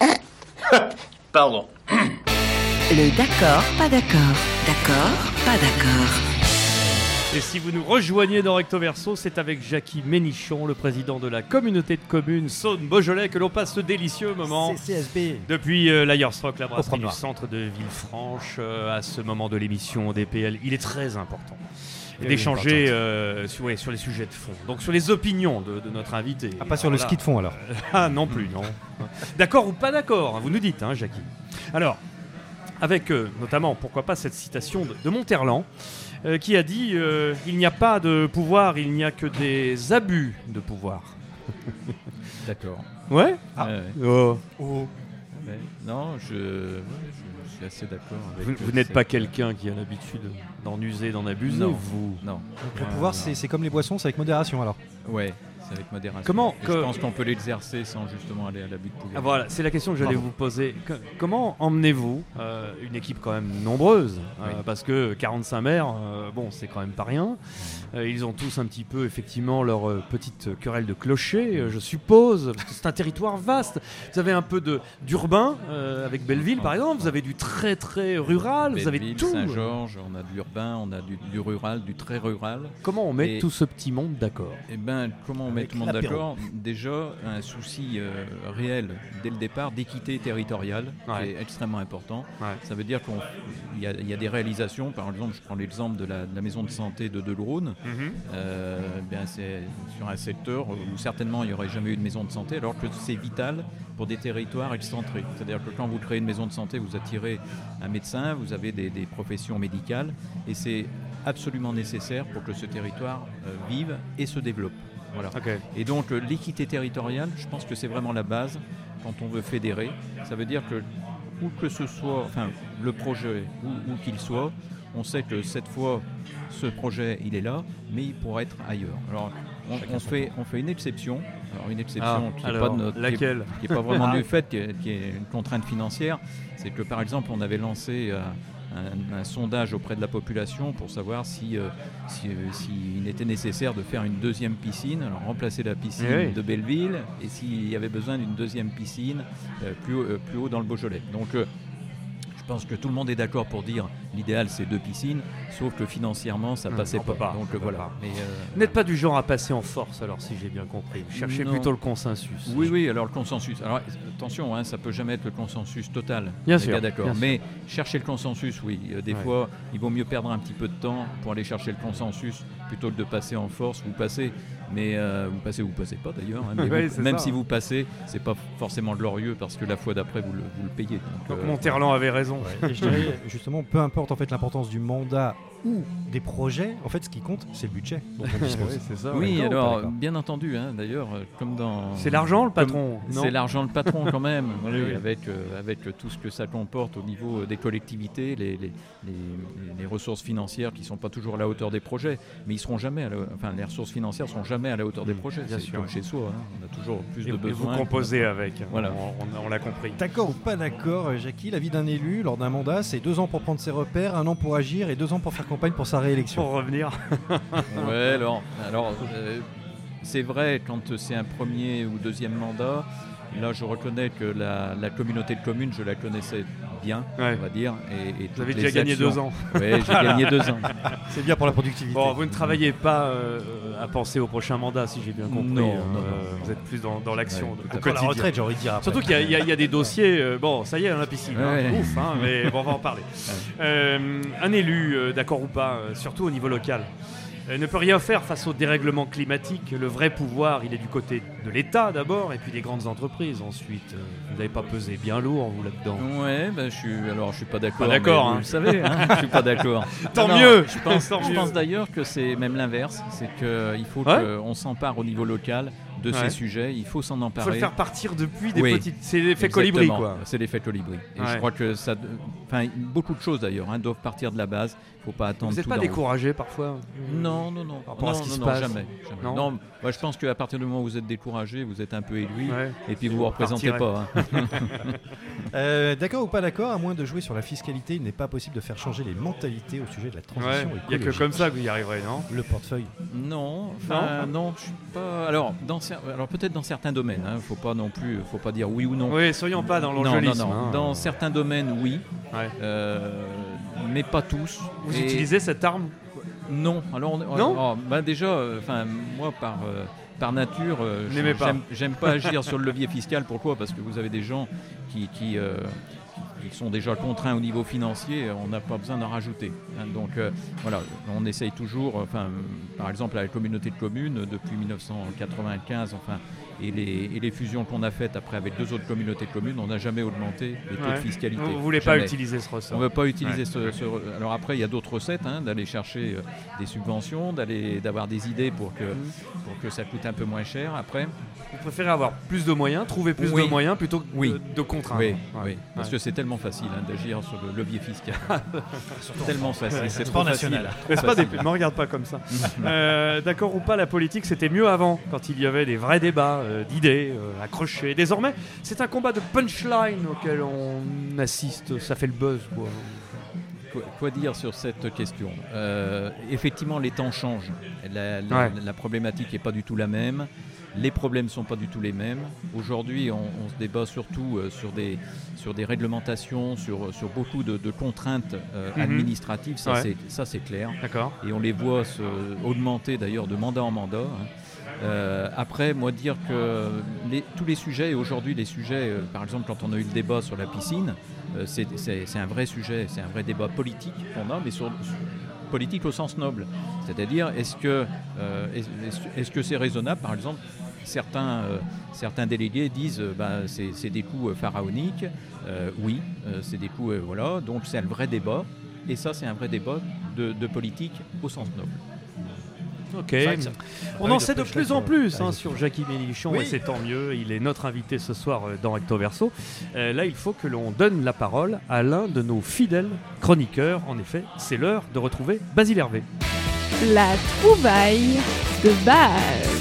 Speaker 23: Pardon.
Speaker 6: Le d'accord, pas d'accord. D'accord, pas d'accord.
Speaker 12: Et si vous nous rejoignez dans Recto Verso, c'est avec Jackie Ménichon, le président de la communauté de communes Saône-Beaujolais, que l'on passe ce délicieux moment.
Speaker 14: C S B.
Speaker 12: Depuis euh, l'Ayersrock, la brasserie du
Speaker 14: noir.
Speaker 12: centre de Villefranche, euh, à ce moment de l'émission D P L. Il est très important. Et
Speaker 14: Et
Speaker 12: d'échanger euh, sur, ouais, sur les sujets de fond. Donc sur les opinions de, de notre invité.
Speaker 14: Ah, pas sur le ski de fond, alors.
Speaker 12: Ah non plus, non. D'accord ou pas d'accord, hein, vous nous dites, hein, Jackie. Alors, avec euh, notamment, pourquoi pas, cette citation de, de Monterland, euh, qui a dit euh, « Il n'y a pas de pouvoir, il n'y a que des abus de pouvoir. »
Speaker 20: D'accord.
Speaker 12: Ouais,
Speaker 20: ah.
Speaker 12: ouais, ouais. Oh.
Speaker 14: Oh.
Speaker 20: Ouais. Non, je, ouais, je suis assez d'accord avec...
Speaker 12: Vous, vous n'êtes pas quelqu'un qui a l'habitude d'en user, d'en abuser,
Speaker 20: non.
Speaker 12: vous
Speaker 20: Non.
Speaker 14: Donc le pouvoir, c'est, c'est comme les boissons, c'est avec modération, alors.
Speaker 20: Ouais, c'est avec modération.
Speaker 12: Comment
Speaker 20: Et
Speaker 12: que...
Speaker 20: Je pense qu'on peut l'exercer sans justement aller à l'abus de pouvoir.
Speaker 12: Ah, voilà, c'est la question que j'allais
Speaker 20: Pardon.
Speaker 12: vous poser. Que, comment emmenez-vous euh, une équipe quand même nombreuse euh,
Speaker 20: Oui.
Speaker 12: Parce que quarante-cinq maires, euh, bon, c'est quand même pas rien. Euh, ils ont tous un petit peu, effectivement, leur euh, petite querelle de clocher, euh, je suppose, parce que c'est un territoire vaste. Vous avez un peu de, d'urbain, euh, avec Belleville, par exemple. Vous avez du très, très rural. Vous avez
Speaker 20: Belleville,
Speaker 12: tout.
Speaker 20: Saint-Georges, on a de l'urbain, on a du, du rural, du très rural.
Speaker 12: Comment on met
Speaker 20: Et-
Speaker 12: tout ce petit monde d'accord?
Speaker 20: Eh ben, comment on met
Speaker 14: avec
Speaker 20: tout le monde
Speaker 14: l'apéro.
Speaker 20: d'accord, déjà un souci euh, réel dès le départ d'équité territoriale
Speaker 12: Ouais.
Speaker 20: qui est extrêmement important.
Speaker 12: Ouais.
Speaker 20: Ça veut dire qu'il y, a- il y a des réalisations, par exemple, je prends l'exemple de la, de la maison de santé de Delourune.
Speaker 12: Mhm.
Speaker 20: Euh, bien, c'est sur un secteur où certainement il n'y aurait jamais eu de maison de santé, alors que c'est vital pour des territoires excentrés. C'est-à-dire que quand vous créez une maison de santé, vous attirez un médecin, vous avez des, des professions médicales, et c'est absolument nécessaire pour que ce territoire euh, vive et se développe. Voilà.
Speaker 12: Ok.
Speaker 20: Et donc euh, l'équité territoriale, je pense que c'est vraiment la base quand on veut fédérer. Ça veut dire que où que ce soit, enfin le projet, où, où qu'il soit, on sait que cette fois, ce projet, il est là, mais il pourrait être ailleurs. Alors, on, on fait, on fait une exception. Alors, une exception
Speaker 12: Ah,
Speaker 20: qui n'est
Speaker 12: alors,
Speaker 20: pas, de notre- qui est-
Speaker 12: laquelle
Speaker 20: qui est pas vraiment
Speaker 12: Ah.
Speaker 20: du fait, qui est, qui est une contrainte financière. C'est que, par exemple, on avait lancé euh, un, un sondage auprès de la population pour savoir si, euh, si, euh, s'il était nécessaire de faire une deuxième piscine, alors remplacer la piscine
Speaker 12: Eh oui.
Speaker 20: de Belleville, et s'il y avait besoin d'une deuxième piscine euh, plus, haut, euh, plus haut dans le Beaujolais. Donc, euh, je pense que tout le monde est d'accord pour dire l'idéal c'est deux piscines, sauf que financièrement ça
Speaker 12: Hum,
Speaker 20: passait
Speaker 12: on peut
Speaker 20: pas.
Speaker 12: pas,
Speaker 20: Donc
Speaker 12: on peut
Speaker 20: voilà.
Speaker 12: pas.
Speaker 20: Mais, euh,
Speaker 12: Vous n'êtes pas du genre à passer en force, alors, si j'ai bien compris. Vous cherchez
Speaker 20: non.
Speaker 12: plutôt le consensus.
Speaker 20: Oui, oui, alors le consensus. Alors attention, hein, ça peut jamais être le consensus total.
Speaker 12: Bien
Speaker 20: On est
Speaker 12: sûr,
Speaker 20: bien d'accord.
Speaker 12: bien sûr.
Speaker 20: Mais chercher le consensus, oui. Euh, des
Speaker 12: Ouais.
Speaker 20: fois, il vaut mieux perdre un petit peu de temps pour aller chercher le consensus plutôt que de passer en force. Vous passez, mais euh, vous passez, ou vous passez pas d'ailleurs. hein, mais
Speaker 12: Ouais,
Speaker 20: vous-
Speaker 12: c'est
Speaker 20: même
Speaker 12: ça.
Speaker 20: si vous passez, c'est pas forcément glorieux parce que la fois d'après vous le, vous le payez. Donc,
Speaker 12: Donc
Speaker 20: euh,
Speaker 12: Monterland avait raison.
Speaker 14: Ouais, et je dirais justement, peu importe en fait l'importance du mandat ou des projets, en fait ce qui compte c'est le budget dont on dispose.
Speaker 12: Oui, c'est ça.
Speaker 20: Oui,
Speaker 14: D'accord ou pas
Speaker 20: alors
Speaker 14: d'accord
Speaker 20: bien entendu, hein, d'ailleurs, euh, comme dans.
Speaker 12: C'est l'argent, le
Speaker 20: comme-
Speaker 12: patron, non
Speaker 20: C'est l'argent le patron quand même.
Speaker 12: Oui,
Speaker 20: oui,
Speaker 12: oui.
Speaker 20: Avec euh, avec euh, tout ce que ça comporte au niveau euh, des collectivités, les, les, les, les ressources financières qui sont pas toujours à la hauteur des projets, mais ils seront jamais. À la- enfin, les ressources financières sont jamais à la hauteur des projets.
Speaker 12: bien
Speaker 20: C'est
Speaker 12: sûr,
Speaker 20: comme
Speaker 12: ouais.
Speaker 20: chez soi. hein, On a toujours plus
Speaker 12: Et,
Speaker 20: de
Speaker 12: et vous
Speaker 20: besoins.
Speaker 12: composez avec.
Speaker 20: Voilà.
Speaker 12: On, on- on l'a compris.
Speaker 14: D'accord ou pas d'accord, euh, Jackie, la vie d'un élu lors d'un mandat, c'est deux ans pour prendre ses repères, un an pour agir et deux ans pour faire campagne pour sa réélection.
Speaker 12: Pour revenir.
Speaker 20: Ouais, alors, alors euh, c'est vrai quand c'est un premier ou deuxième mandat. Là, je reconnais que la, la communauté de communes, je la connaissais bien,
Speaker 12: Ouais.
Speaker 20: on va dire. Et, et
Speaker 12: Vous
Speaker 20: toutes
Speaker 12: avez
Speaker 20: les
Speaker 12: déjà gagné
Speaker 20: actions-
Speaker 12: deux ans.
Speaker 20: Oui, j'ai
Speaker 12: Voilà.
Speaker 20: gagné deux ans.
Speaker 14: C'est bien pour la productivité.
Speaker 12: Bon, vous ne travaillez pas euh, à penser au prochain mandat, si j'ai bien compris.
Speaker 20: Non,
Speaker 12: euh,
Speaker 20: non, non.
Speaker 12: Vous êtes plus dans, dans l'action
Speaker 20: Ouais,
Speaker 12: au
Speaker 20: tout à fait.
Speaker 14: Pour la
Speaker 12: quotidien.
Speaker 14: retraite, j'ai envie de dire après.
Speaker 12: Surtout qu'il y, a- il y a- il y a des dossiers. euh, bon, ça y est, on a la piscine. hein,
Speaker 20: Ouais.
Speaker 12: Ouf, hein, mais bon, on va en parler. Euh, un élu, euh, d'accord ou pas, euh, surtout au niveau local, euh, ne peut rien faire face au dérèglement climatique. Le vrai pouvoir, il est du côté de l'État d'abord, et puis des grandes entreprises ensuite. Euh, vous n'avez pas pesé bien lourd, vous, là-dedans.
Speaker 20: Ouais, ben je suis. Alors, je suis pas d'accord.
Speaker 12: Pas d'accord,
Speaker 20: mais
Speaker 12: hein.
Speaker 20: Vous le savez, hein, je suis pas d'accord.
Speaker 12: Tant
Speaker 20: Non,
Speaker 12: mieux.
Speaker 20: Je pense,
Speaker 12: Tant
Speaker 20: je
Speaker 12: mieux.
Speaker 20: pense d'ailleurs que c'est même l'inverse. C'est qu'il faut
Speaker 12: Ouais.
Speaker 20: qu'on s'empare au niveau local de
Speaker 12: Ouais.
Speaker 20: ces sujets. Il faut s'en
Speaker 12: Il
Speaker 20: emparer.
Speaker 12: faut le faire partir depuis des
Speaker 20: Oui.
Speaker 12: petites. C'est l'effet
Speaker 20: Exactement.
Speaker 12: colibri, quoi.
Speaker 20: C'est l'effet colibri. Et
Speaker 12: Ouais.
Speaker 20: je crois que ça. Enfin, beaucoup de choses d'ailleurs hein, doivent partir de la base. Il ne faut pas attendre
Speaker 12: Vous n'êtes
Speaker 20: tout
Speaker 12: pas
Speaker 20: d'en haut.
Speaker 12: découragé parfois
Speaker 20: Non, non, non.
Speaker 12: Par rapport à
Speaker 20: non,
Speaker 12: ce qui
Speaker 20: non,
Speaker 12: se
Speaker 20: non,
Speaker 12: passe
Speaker 20: jamais. jamais.
Speaker 12: Non
Speaker 20: Non, moi, je pense qu'à partir du moment où vous êtes découragé, vous êtes un peu éduit,
Speaker 12: Ouais.
Speaker 20: et puis vous
Speaker 12: Vous
Speaker 20: ne vous représentez
Speaker 12: repartirez.
Speaker 20: pas. hein.
Speaker 14: Euh, d'accord ou pas d'accord, à moins de jouer sur la fiscalité, il n'est pas possible de faire changer les mentalités au sujet de la transition
Speaker 12: Ouais, il n'y a que
Speaker 14: écologique.
Speaker 12: comme ça que vous y arriverez, non
Speaker 14: Le portefeuille.
Speaker 20: Non, enfin, non, je suis pas. Alors, dans cer- alors peut-être dans certains domaines, il ne faut pas non plus, faut pas dire oui ou non.
Speaker 12: Oui, soyons pas dans
Speaker 20: Non,
Speaker 12: l'enjeulisme.
Speaker 20: non, non.
Speaker 12: hein.
Speaker 20: Dans certains domaines, oui,
Speaker 12: Ouais.
Speaker 20: euh, mais pas tous.
Speaker 12: Vous
Speaker 20: Et-
Speaker 12: utilisez cette arme
Speaker 20: Non. Alors, on-
Speaker 12: Non
Speaker 20: oh, bah déjà, euh, enfin, moi par. euh, Par nature, euh,
Speaker 12: Vous n'aimez pas.
Speaker 20: j'aime- j'aime pas agir sur le levier fiscal. Pourquoi ? Parce que vous avez des gens qui, qui, euh, qui sont déjà contraints au niveau financier. On n'a pas besoin d'en rajouter. hein. Donc euh, voilà, on essaye toujours. Enfin, par exemple, à la communauté de communes depuis mille neuf cent quatre-vingt-quinze, enfin, et les, et les fusions qu'on a faites après avec deux autres communautés de communes, on n'a jamais augmenté les taux
Speaker 12: Ouais.
Speaker 20: de fiscalité.
Speaker 12: Vous voulez pas
Speaker 20: Jamais.
Speaker 12: utiliser ce ressort.
Speaker 20: On ne veut pas utiliser
Speaker 12: Ouais.
Speaker 20: ce, ce- Alors après, il y a d'autres recettes, hein, d'aller chercher euh, des subventions, d'aller, d'avoir des idées pour que, pour que ça coûte un peu moins cher. Après,
Speaker 12: Vous préférez avoir plus de moyens, trouver plus
Speaker 20: Oui.
Speaker 12: de moyens plutôt que
Speaker 20: Oui.
Speaker 12: de, de contraindre.
Speaker 20: oui,
Speaker 12: Ouais.
Speaker 20: oui, parce
Speaker 12: Ouais.
Speaker 20: que c'est tellement facile hein, d'agir sur le levier fiscal. tellement facile,
Speaker 12: Ouais.
Speaker 20: c'est
Speaker 12: Sport
Speaker 20: trop facile.
Speaker 12: national.
Speaker 20: Trop
Speaker 12: N'est-ce pas
Speaker 20: facile.
Speaker 12: des... Ne me regarde pas comme ça. Euh, D'accord ou pas, la politique, c'était mieux avant, quand il y avait des vrais débats, euh, d'idées, euh, accrochés. Désormais, c'est un combat de punchline auquel on assiste. Ça fait le buzz, quoi.
Speaker 20: Quoi, quoi dire sur cette question ? Euh, Effectivement, les temps changent. La, la-
Speaker 12: Ouais.
Speaker 20: la problématique n'est pas du tout la même. Les problèmes ne sont pas du tout les mêmes. Aujourd'hui, on, on se débat surtout euh, sur, des, sur des réglementations, sur, sur beaucoup de, de contraintes euh,
Speaker 12: Mhm.
Speaker 20: administratives. Ça,
Speaker 12: Ouais.
Speaker 20: c'est, ça, c'est clair.
Speaker 12: D'accord.
Speaker 20: Et on les voit se augmenter d'ailleurs de mandat en mandat. hein. Euh, après, moi, dire que les, tous les sujets, et aujourd'hui les sujets, euh, par exemple, quand on a eu le débat sur la piscine, euh, c'est, c'est, c'est un vrai sujet, c'est un vrai débat politique qu'on a, mais sur, sur, politique au sens noble. C'est-à-dire, est-ce que, euh, est-ce, est-ce que c'est raisonnable, par exemple, certains, euh, certains délégués disent euh, bah, c'est, c'est des coûts euh, pharaoniques, euh, oui, euh, c'est des coûts, euh, voilà, donc c'est un vrai débat, et ça, c'est un vrai débat de, de politique au sens noble.
Speaker 12: Ok, on en sait de plus en plus hein, sur Jackie Mélichon, oui. Et c'est tant mieux, il est notre invité ce soir dans Recto Verso. Euh, là, il faut que l'on donne la parole à l'un de nos fidèles chroniqueurs. En effet, c'est l'heure de retrouver Basile Hervé.
Speaker 3: La trouvaille de base.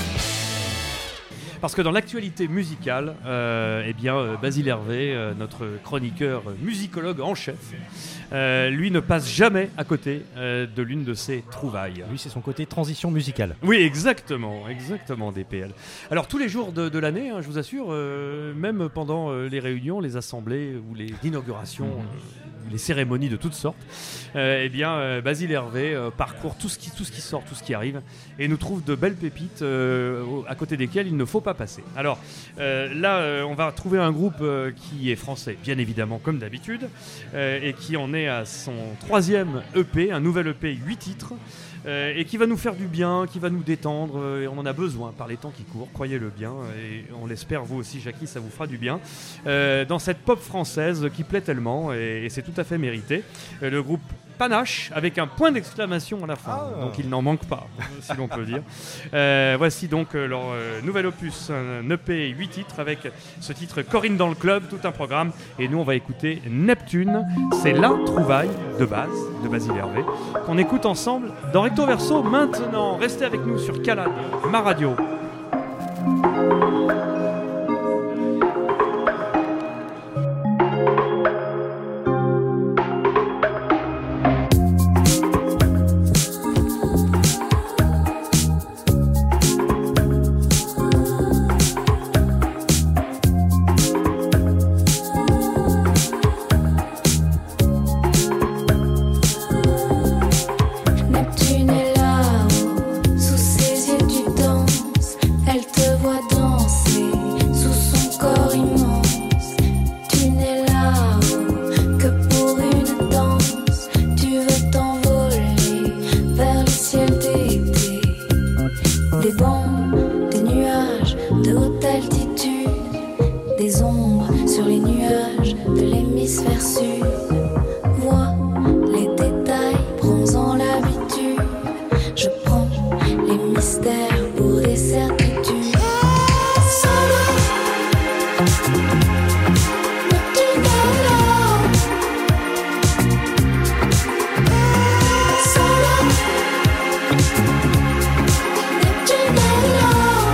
Speaker 12: Parce que dans l'actualité musicale, euh, eh bien, Basile Hervé, euh, notre chroniqueur musicologue en chef, euh, lui ne passe jamais à côté euh, de l'une de ses trouvailles.
Speaker 14: Lui, c'est son côté transition musicale.
Speaker 12: Oui, exactement, exactement, D P L. Alors, tous les jours de, de l'année, hein, je vous assure, euh, même pendant euh, les réunions, les assemblées ou les inaugurations, mmh. euh, les cérémonies de toutes sortes, euh, eh bien, euh, Basile Hervé euh, parcourt tout ce, qui, tout ce qui sort, tout ce qui arrive, et nous trouve de belles pépites euh, à côté desquelles il ne faut pas passer. Alors euh, là, euh, on va trouver un groupe euh, qui est français, bien évidemment, comme d'habitude, euh, et qui en est à son troisième E P, un nouvel E P, huit titres, euh, et qui va nous faire du bien, qui va nous détendre, euh, et on en a besoin par les temps qui courent, croyez-le bien, et on l'espère, vous aussi, Jackie, ça vous fera du bien, euh, dans cette pop française qui plaît tellement, et, et c'est tout à fait mérité. Euh, le groupe Panache, avec un point d'exclamation à la fin, ah. donc il n'en manque pas, si l'on peut dire. Euh, voici donc euh, leur euh, nouvel opus, un E P huit titres, avec ce titre Corinne dans le club, tout un programme, et nous on va écouter Neptune, c'est la trouvaille de base de Basile Hervé, qu'on écoute ensemble dans Recto Verso maintenant. Restez avec nous sur Calade, ma radio.
Speaker 2: Neptune est là-haut, sous ses yeux tu danses. Elle te voit danser sous son corps immense. Tu n'es là-haut que pour une danse. Tu veux t'envoler vers le ciel d'été. Des bombes, des nuages de haute altitude. Des ombres sur les nuages de l'hémisphère sud. Vois les détails, prends-en l'habitude. Je prends les mystères pour des certitudes. Solo, Neptune est là. Solo, Neptune est là.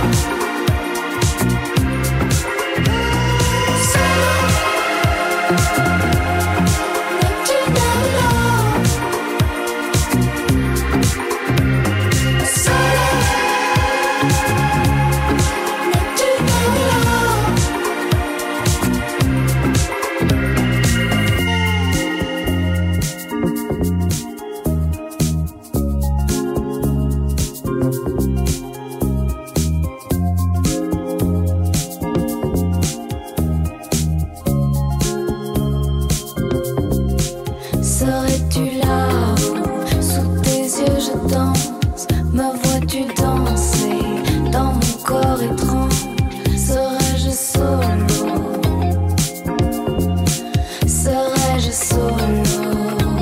Speaker 2: Serais-tu là-haut, sous tes yeux je danse. Me vois-tu danser dans mon corps étrange? Serais-je solo? Serais-je solo?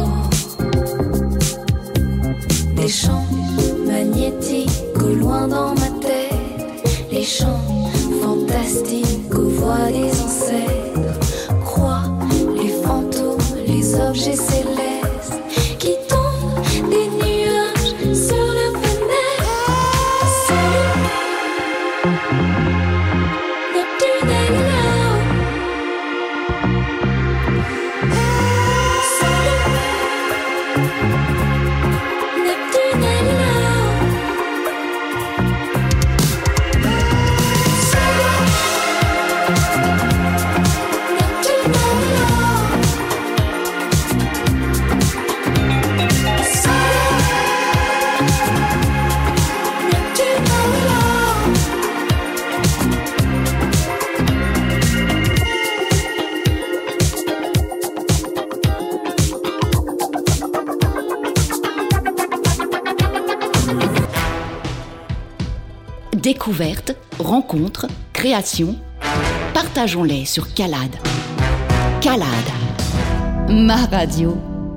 Speaker 2: Des chants magnétiques au loin dans ma tête. Les chants fantastiques aux voix des ancêtres. Crois les fantômes, les objets célestes qui tombent des nuages sur la fenêtre. Seul, Neptune est là. Seul, Neptune est là. Seul,
Speaker 1: Découvertes, rencontres, créations, partageons-les sur Calade. Calade, ma radio.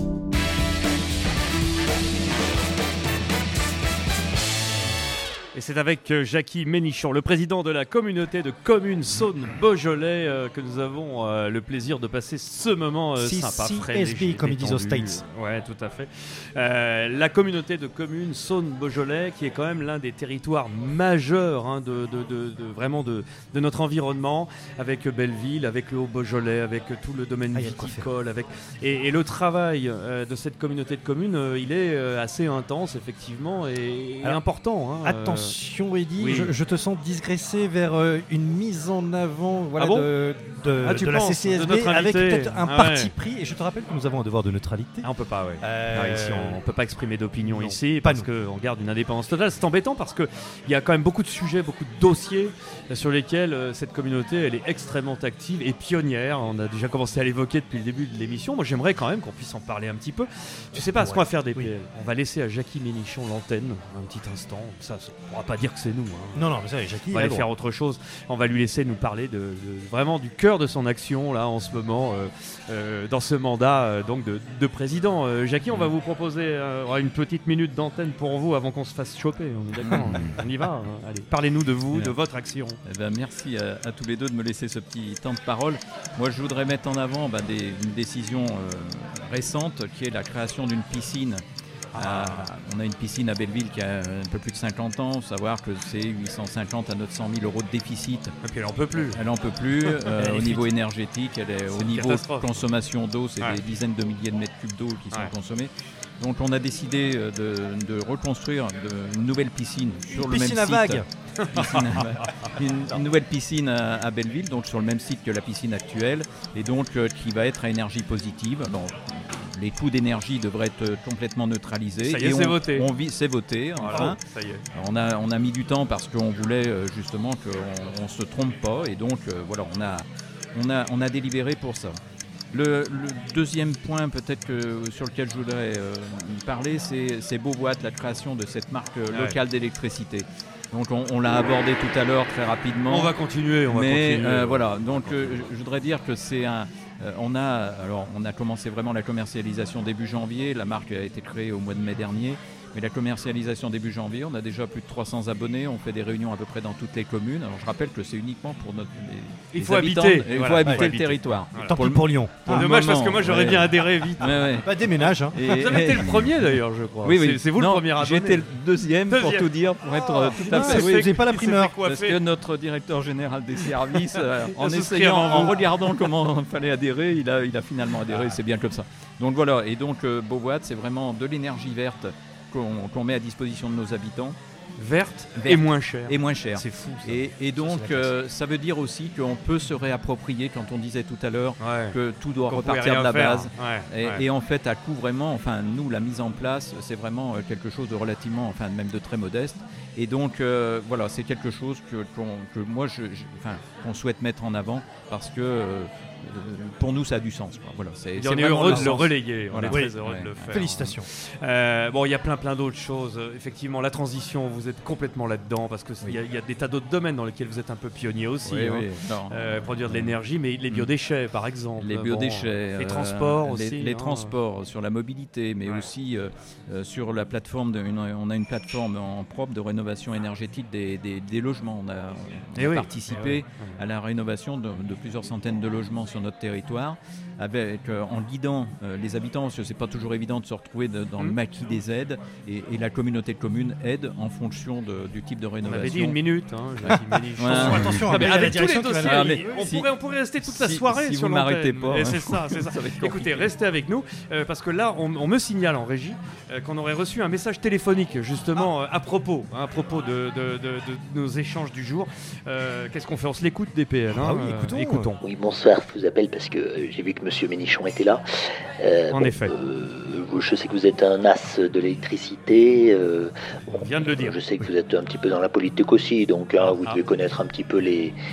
Speaker 12: Et c'est avec euh, Jackie Ménichon, le président de la communauté de communes Saône-Beaujolais, euh, que nous avons euh, le plaisir de passer ce moment euh,
Speaker 14: C
Speaker 12: sympa,
Speaker 14: C
Speaker 12: frais,
Speaker 14: S B,
Speaker 12: léger,
Speaker 14: comme ils disent aux
Speaker 12: détendu.
Speaker 14: States.
Speaker 12: Ouais, tout à fait. Euh, la communauté de communes Saône-Beaujolais, qui est quand même l'un des territoires majeurs hein, de, de, de, de, vraiment de, de notre environnement, avec Belleville, avec le Haut-Beaujolais, avec tout le domaine
Speaker 14: Ah, il y a de quoi
Speaker 12: viticole. Avec... Et, et le travail euh, de cette communauté de communes, euh, il est euh, assez intense, effectivement, et, et
Speaker 14: Alors,
Speaker 12: important. Hein,
Speaker 14: Attention, Eddy,
Speaker 12: oui.
Speaker 14: je, je te sens digresser vers euh, une mise en avant voilà,
Speaker 12: Ah bon
Speaker 14: de, de,
Speaker 12: Ah, tu
Speaker 14: de la
Speaker 12: penses,
Speaker 14: C C S B
Speaker 12: de notre
Speaker 14: avec
Speaker 12: invité.
Speaker 14: peut-être un
Speaker 12: Ah
Speaker 14: parti
Speaker 12: ouais.
Speaker 14: pris. Et je te rappelle que nous avons un devoir de neutralité.
Speaker 12: Ah, on peut pas, oui.
Speaker 14: Euh,
Speaker 12: Ah, ici, on, on peut pas exprimer d'opinion
Speaker 14: non,
Speaker 12: ici
Speaker 14: pas
Speaker 12: parce qu'on garde une indépendance totale. C'est embêtant parce qu'il y a quand même beaucoup de sujets, beaucoup de dossiers sur lesquels euh, cette communauté elle est extrêmement active et pionnière. On a déjà commencé à l'évoquer depuis le début de l'émission. Moi, j'aimerais quand même qu'on puisse en parler un petit peu. Tu sais pas ce
Speaker 14: Ouais.
Speaker 12: qu'on va faire des
Speaker 14: Oui.
Speaker 12: P L. On va laisser à Jackie Ménichon l'antenne un petit instant. Ça, ça on pourra pas dire que c'est nous. hein.
Speaker 14: Non, non, mais ça, Jackie,
Speaker 12: On va
Speaker 14: il a
Speaker 12: aller
Speaker 14: le
Speaker 12: faire
Speaker 14: droit.
Speaker 12: autre chose. On va lui laisser nous parler de, de- vraiment du cœur de son action là en ce moment euh, euh, dans ce mandat euh, donc de, de président. Euh, Jackie, on va vous proposer euh, une petite minute d'antenne pour vous avant qu'on se fasse choper. On est d'accord hein. On y va. hein. Allez, parlez-nous de vous, de votre action.
Speaker 20: Eh ben, merci à, à tous les deux de me laisser ce petit temps de parole. Moi, je voudrais mettre en avant bah, des- une décision euh, récente qui est la création d'une piscine. À- on a une piscine à Belleville qui a un peu plus de cinquante ans. Faut savoir que c'est huit cent cinquante à neuf cent mille euros de déficit.
Speaker 12: Et puis elle en peut plus.
Speaker 20: Elle en peut plus. euh,
Speaker 12: Elle est
Speaker 20: au
Speaker 12: frite.
Speaker 20: niveau énergétique, elle est, au
Speaker 12: une
Speaker 20: niveau
Speaker 12: catastrophe.
Speaker 20: consommation d'eau, c'est
Speaker 12: Ouais.
Speaker 20: des dizaines de milliers de mètres cubes d'eau qui sont
Speaker 12: Ouais.
Speaker 20: consommés. Donc on a décidé euh, de, de reconstruire de- une nouvelle piscine sur
Speaker 14: Une
Speaker 20: le
Speaker 14: piscine
Speaker 20: même
Speaker 14: à
Speaker 20: site.
Speaker 14: vagues.
Speaker 20: Piscine à vagues. Une, une nouvelle piscine à, à Belleville, donc sur le même site que la piscine actuelle, et donc euh, qui va être à énergie positive. Bon, les coûts d'énergie devraient être euh, complètement neutralisés.
Speaker 12: Ça y est,
Speaker 20: et
Speaker 12: c'est
Speaker 20: on,
Speaker 12: voté.
Speaker 20: On vit, c'est voté. Enfin.
Speaker 12: Voilà, ça y est.
Speaker 20: On a, on a mis du temps parce qu'on voulait euh, justement qu'on ne se trompe pas, et donc euh, voilà, on a, on, a, on a délibéré pour ça. Le, le deuxième point peut-être que, sur lequel je voudrais euh, parler, c'est, c'est Beauvoit, la création de cette marque euh,
Speaker 12: Ouais.
Speaker 20: locale d'électricité. Donc on, on l'a abordé tout à l'heure très rapidement.
Speaker 12: On va continuer. On va
Speaker 20: Mais
Speaker 12: continuer.
Speaker 20: euh, voilà, donc euh, je- je voudrais dire que c'est un. euh, on a alors on a commencé vraiment la commercialisation début janvier. La marque a été créée au mois de mai dernier. Mais la commercialisation début janvier, on a déjà plus de trois cents abonnés. On fait des réunions à peu près dans toutes les communes. Alors je rappelle que c'est uniquement pour notre. Les,
Speaker 12: Il
Speaker 20: les
Speaker 12: faut
Speaker 20: habitants,
Speaker 12: habiter.
Speaker 20: Il
Speaker 12: Voilà,
Speaker 20: faut habiter
Speaker 12: ouais,
Speaker 20: le
Speaker 12: habiter.
Speaker 20: territoire.
Speaker 12: Voilà.
Speaker 14: Tant pis
Speaker 20: le-
Speaker 14: pour Lyon.
Speaker 20: pour le
Speaker 12: Dommage parce
Speaker 20: moment,
Speaker 12: que moi j'aurais
Speaker 20: ouais.
Speaker 12: bien adhéré vite.
Speaker 20: Ouais, ouais.
Speaker 14: Bah, déménage. Hein.
Speaker 20: Et-
Speaker 12: Vous avez été le premier d'ailleurs, je crois.
Speaker 20: Oui, oui.
Speaker 12: C'est, c'est vous
Speaker 20: Non,
Speaker 12: le premier abonné.
Speaker 20: J'étais le deuxième, pour
Speaker 12: Deuxième.
Speaker 20: tout dire, pour être euh, tout à
Speaker 14: Ah,
Speaker 20: fait.
Speaker 14: vous
Speaker 20: oui.
Speaker 14: n'avez pas la
Speaker 12: Il s'est
Speaker 14: primeur.
Speaker 12: fait coiffer.
Speaker 20: Parce que notre directeur général des services, euh, en
Speaker 12: Se
Speaker 20: essayant,
Speaker 12: souscrire en
Speaker 20: en
Speaker 12: vous.
Speaker 20: regardant comment il fallait adhérer, il a, il a finalement adhéré, c'est bien comme ça. Donc voilà, et donc euh, Beauvoit, c'est vraiment de l'énergie verte qu'on, qu'on met à disposition de nos habitants.
Speaker 12: Verte,
Speaker 20: Verte
Speaker 12: et moins cher.
Speaker 20: Et moins cher.
Speaker 12: C'est fou. Ça.
Speaker 20: Et, et donc,
Speaker 12: c'est la classe.
Speaker 20: euh, ça veut dire aussi qu'on peut se réapproprier, quand on disait tout à l'heure
Speaker 12: Ouais.
Speaker 20: que tout doit
Speaker 12: Qu'on pouvait
Speaker 20: repartir
Speaker 12: rien
Speaker 20: de la
Speaker 12: faire.
Speaker 20: base.
Speaker 12: Ouais,
Speaker 20: Et,
Speaker 12: ouais.
Speaker 20: et en fait, à coup vraiment, enfin, nous, la mise en place, c'est vraiment euh, quelque chose de relativement, enfin, même de très modeste. Et donc, euh, voilà, c'est quelque chose que, qu'on- que moi, je, je- enfin, qu'on souhaite mettre en avant parce que euh, pour nous, ça a du sens. Quoi. Voilà, c'est,
Speaker 12: Et
Speaker 20: c'est
Speaker 12: on est
Speaker 20: vraiment
Speaker 12: heureux
Speaker 20: le
Speaker 12: de le
Speaker 20: sens.
Speaker 12: relayer. On
Speaker 20: Voilà.
Speaker 12: est très
Speaker 20: Oui,
Speaker 12: heureux
Speaker 20: ouais.
Speaker 12: de le faire.
Speaker 14: Félicitations.
Speaker 12: Euh, bon, il y a plein plein d'autres choses. Euh, Effectivement, la transition, vous êtes complètement là-dedans parce que il y, a- il y a des tas d'autres domaines dans lesquels vous êtes un peu pionnier aussi.
Speaker 20: Oui,
Speaker 12: hein.
Speaker 20: oui, non.
Speaker 12: Euh, produire de l'énergie, mais les biodéchets, par exemple.
Speaker 20: Les
Speaker 12: Bon,
Speaker 20: biodéchets,
Speaker 12: les
Speaker 20: euh,
Speaker 12: transports
Speaker 20: les,
Speaker 12: aussi.
Speaker 20: les
Speaker 12: hein.
Speaker 20: transports sur la mobilité, mais
Speaker 12: Ouais.
Speaker 20: aussi euh, euh, sur la plateforme. De, une- on a une plateforme en propre de rénovation énergétique des, des- des logements. On a, on
Speaker 12: Eh
Speaker 20: a
Speaker 12: oui,
Speaker 20: participé
Speaker 12: eh oui.
Speaker 20: à la rénovation de, de plusieurs centaines de logements sur notre territoire, avec euh, en guidant euh, les habitants, parce que c'est pas toujours évident de se retrouver de- dans le
Speaker 12: Mhm.
Speaker 20: maquis des aides, et, et la communauté de communes aide en fonction de- du type de
Speaker 12: On
Speaker 20: rénovation.
Speaker 12: avait dit une minute. Hein, Jackie Ménichon.
Speaker 20: Voilà.
Speaker 14: Attention,
Speaker 12: Ah, mais
Speaker 14: mais
Speaker 12: avec
Speaker 14: la
Speaker 12: tous les
Speaker 14: direction qui va
Speaker 12: dossiers,
Speaker 20: Ah, mais
Speaker 12: on,
Speaker 20: si-
Speaker 12: pourrait, on pourrait rester toute la
Speaker 20: si-
Speaker 12: soirée
Speaker 20: si
Speaker 12: sur
Speaker 20: vous
Speaker 12: l'antenne.
Speaker 20: m'arrêtez pas,
Speaker 12: Et
Speaker 20: hein,
Speaker 12: c'est ça, c'est ça.
Speaker 20: ça va être
Speaker 12: Écoutez,
Speaker 20: compliqué.
Speaker 12: restez avec nous euh, parce que là, on, on me signale en régie euh, qu'on aurait reçu un message téléphonique justement euh, à propos, hein, à propos de, de- de- de nos échanges du jour. Euh, qu'est-ce qu'on fait? On se l'écoute des P L. Hein,
Speaker 14: Ah oui,
Speaker 12: euh,
Speaker 14: écoutons.
Speaker 12: écoutons.
Speaker 5: Oui, bonsoir, je vous appelle parce que euh, j'ai vu que Monsieur Ménichon était là. Euh,
Speaker 12: En effet.
Speaker 5: euh, vous- je sais que vous êtes un as de l'électricité. euh, bon,
Speaker 12: On vient de le dire.
Speaker 5: Je sais que vous êtes un petit peu dans la politique aussi, donc hein, vous
Speaker 12: Ah.
Speaker 5: devez connaître un petit peu les,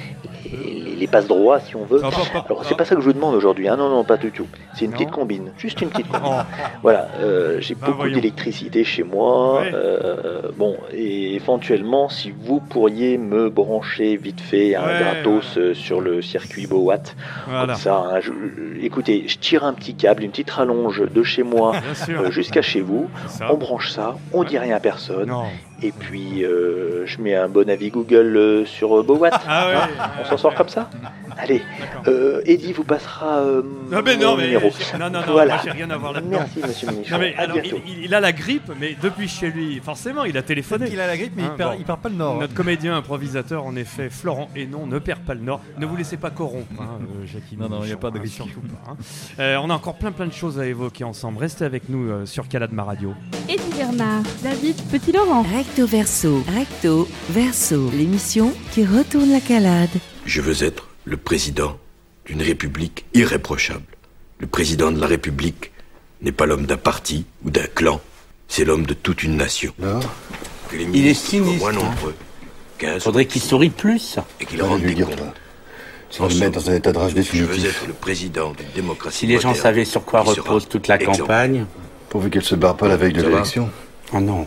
Speaker 5: les, les passe-droits, si on veut.
Speaker 12: Ah, pas, pas,
Speaker 5: Alors, c'est pas ça que je vous demande aujourd'hui, hein. non, non, pas du tout. C'est une
Speaker 12: Non.
Speaker 5: petite combine, juste une petite combine. Voilà, euh, j'ai
Speaker 12: Ah,
Speaker 5: beaucoup
Speaker 12: voyons.
Speaker 5: d'électricité chez moi.
Speaker 12: Ouais.
Speaker 5: euh, bon, et éventuellement, si vous pourriez me brancher vite fait un
Speaker 12: Ouais,
Speaker 5: gratos euh, sur le circuit Bowatt,
Speaker 12: Voilà.
Speaker 5: comme ça, hein, je- je- écoutez, je tire un petit câble, une petite rallonge de chez moi
Speaker 12: Bien sûr.
Speaker 5: euh, jusqu'à chez vous,
Speaker 12: C'est ça.
Speaker 5: on branche ça, on dit rien à personne,
Speaker 12: Non.
Speaker 5: et puis euh, je mets un bon avis Google euh, sur euh, Bowatt.
Speaker 12: Ah ouais.
Speaker 5: Hein, on s'en sort comme ça. Allez, euh, Eddie vous passera euh,
Speaker 12: Ah ben
Speaker 5: mon
Speaker 12: non, mais
Speaker 5: numéro.
Speaker 12: j'ai- non, non, non,
Speaker 5: Voilà.
Speaker 12: moi j'ai rien à voir là-dedans.
Speaker 5: Merci, monsieur Minichon.
Speaker 12: Non, mais
Speaker 5: À
Speaker 12: alors, il,
Speaker 5: bientôt.
Speaker 12: il- il a la grippe, mais depuis chez lui, forcément, il a téléphoné.
Speaker 14: Il a la grippe, mais il
Speaker 12: Hein,
Speaker 14: perd,
Speaker 12: bon.
Speaker 14: il perd pas le nord.
Speaker 12: Notre comédien improvisateur, en effet, Florent Hénon, ne perd pas le nord. Ne vous laissez pas corrompre, hein, euh, Jackie.
Speaker 20: Non, non, il y a
Speaker 12: Minichon,
Speaker 20: pas de
Speaker 12: hein,
Speaker 20: risque.
Speaker 12: surtout pas, hein. Euh, on a encore plein plein de choses à évoquer ensemble. Restez avec nous euh, sur Calade Ma Radio.
Speaker 3: Eddie Bernard, David Petit-Laurent.
Speaker 6: Recto verso, recto verso, l'émission qui retourne la calade.
Speaker 4: Je veux être le président d'une république irréprochable. Le président de la république n'est pas l'homme d'un parti ou d'un clan, c'est l'homme de toute une nation. Que les
Speaker 22: Il est
Speaker 4: ministres soient
Speaker 22: sinistre,
Speaker 4: moins
Speaker 22: hein.
Speaker 4: nombreux, quinze
Speaker 22: Faudrait qu'il sourie plus.
Speaker 4: et qu'ils
Speaker 22: Ouais,
Speaker 4: rendent
Speaker 22: lui
Speaker 4: des
Speaker 22: dire
Speaker 4: comptes.
Speaker 22: pas. Ça va le mettre dans un état de rage
Speaker 4: Je veux
Speaker 22: définitif.
Speaker 4: être le président d'une démocratie
Speaker 22: Si les gens
Speaker 4: moderne
Speaker 22: savaient sur quoi
Speaker 4: qui sera
Speaker 22: repose toute la
Speaker 4: exemplaire.
Speaker 22: campagne. Pourvu qu'elle se barre pas la veille de
Speaker 4: Ça va
Speaker 22: l'élection. Ah non.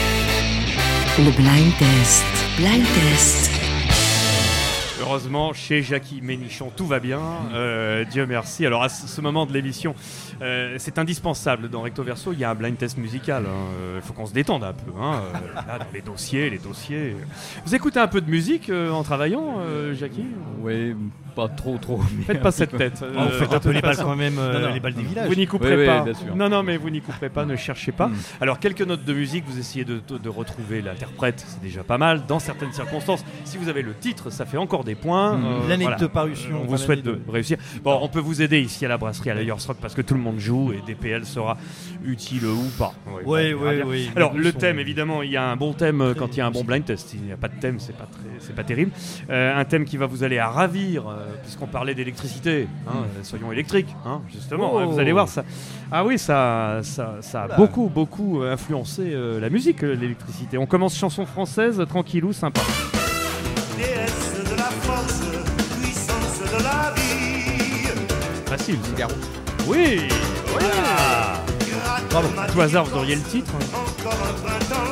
Speaker 6: Le blind test, blind test.
Speaker 12: Heureusement, chez Jackie Ménichon, tout va bien. Euh, Dieu merci. Alors, à ce ce moment de l'émission, euh, c'est indispensable. Dans Recto Verso, il y a un blind test musical. Il faut qu'on se détende un peu. Hein. Euh, là, dans les dossiers, les dossiers. Vous écoutez un peu de musique euh, en travaillant, euh, Jackie?
Speaker 20: Oui, pas trop, trop. mais
Speaker 12: Faites
Speaker 20: un
Speaker 12: pas
Speaker 20: petit
Speaker 12: cette
Speaker 20: peu.
Speaker 12: tête.
Speaker 14: Oh, vous faites
Speaker 12: de
Speaker 14: un peu
Speaker 12: toute
Speaker 14: les balles
Speaker 12: façon.
Speaker 14: quand même, euh,
Speaker 12: Non, non.
Speaker 14: les balles des villages.
Speaker 12: Vous n'y couperez
Speaker 20: Oui, oui,
Speaker 12: pas.
Speaker 20: bien sûr.
Speaker 12: Non, non, mais vous n'y couperez pas, ne cherchez pas.
Speaker 20: Mm.
Speaker 12: Alors, quelques notes de musique, vous essayez de, de- de retrouver l'interprète, c'est déjà pas mal. Dans certaines circonstances, si vous avez le titre, ça fait encore des points.
Speaker 14: Mm.
Speaker 12: Euh,
Speaker 14: L'année
Speaker 12: voilà.
Speaker 14: de parution,
Speaker 12: On
Speaker 14: enfin,
Speaker 12: vous souhaite
Speaker 14: l'année
Speaker 12: de
Speaker 14: de-
Speaker 12: réussir. Bon, on peut vous aider ici à la brasserie, à l'Ayers Rock, parce que tout le monde joue et D P L sera utile ou pas.
Speaker 14: Oui,
Speaker 12: bon, on verra
Speaker 14: oui,
Speaker 12: bien.
Speaker 14: oui.
Speaker 12: Alors,
Speaker 14: Les
Speaker 12: le
Speaker 14: goûts
Speaker 12: thème,
Speaker 14: sont
Speaker 12: évidemment, il y a un bon thème euh,
Speaker 14: très
Speaker 12: quand il y a un bon blind test. S'il n'y a pas de thème, c'est pas, très, c'est pas terrible. Euh, un thème qui va vous aller à ravir, euh, puisqu'on parlait d'électricité. Hein, euh, soyons électriques, hein, justement.
Speaker 14: Oh.
Speaker 12: hein, vous allez voir ça. Ah oui, ça, ça, ça a
Speaker 14: Oula.
Speaker 12: beaucoup, beaucoup euh, influencé euh, la musique, euh, l'électricité. On commence chanson française, tranquillou, sympa.
Speaker 16: Déesse de la force, puissance de la vie.
Speaker 12: Facile, ça. Oui, voilà. Bravo. À tout hasard, vous auriez le titre.
Speaker 16: Encore un printemps.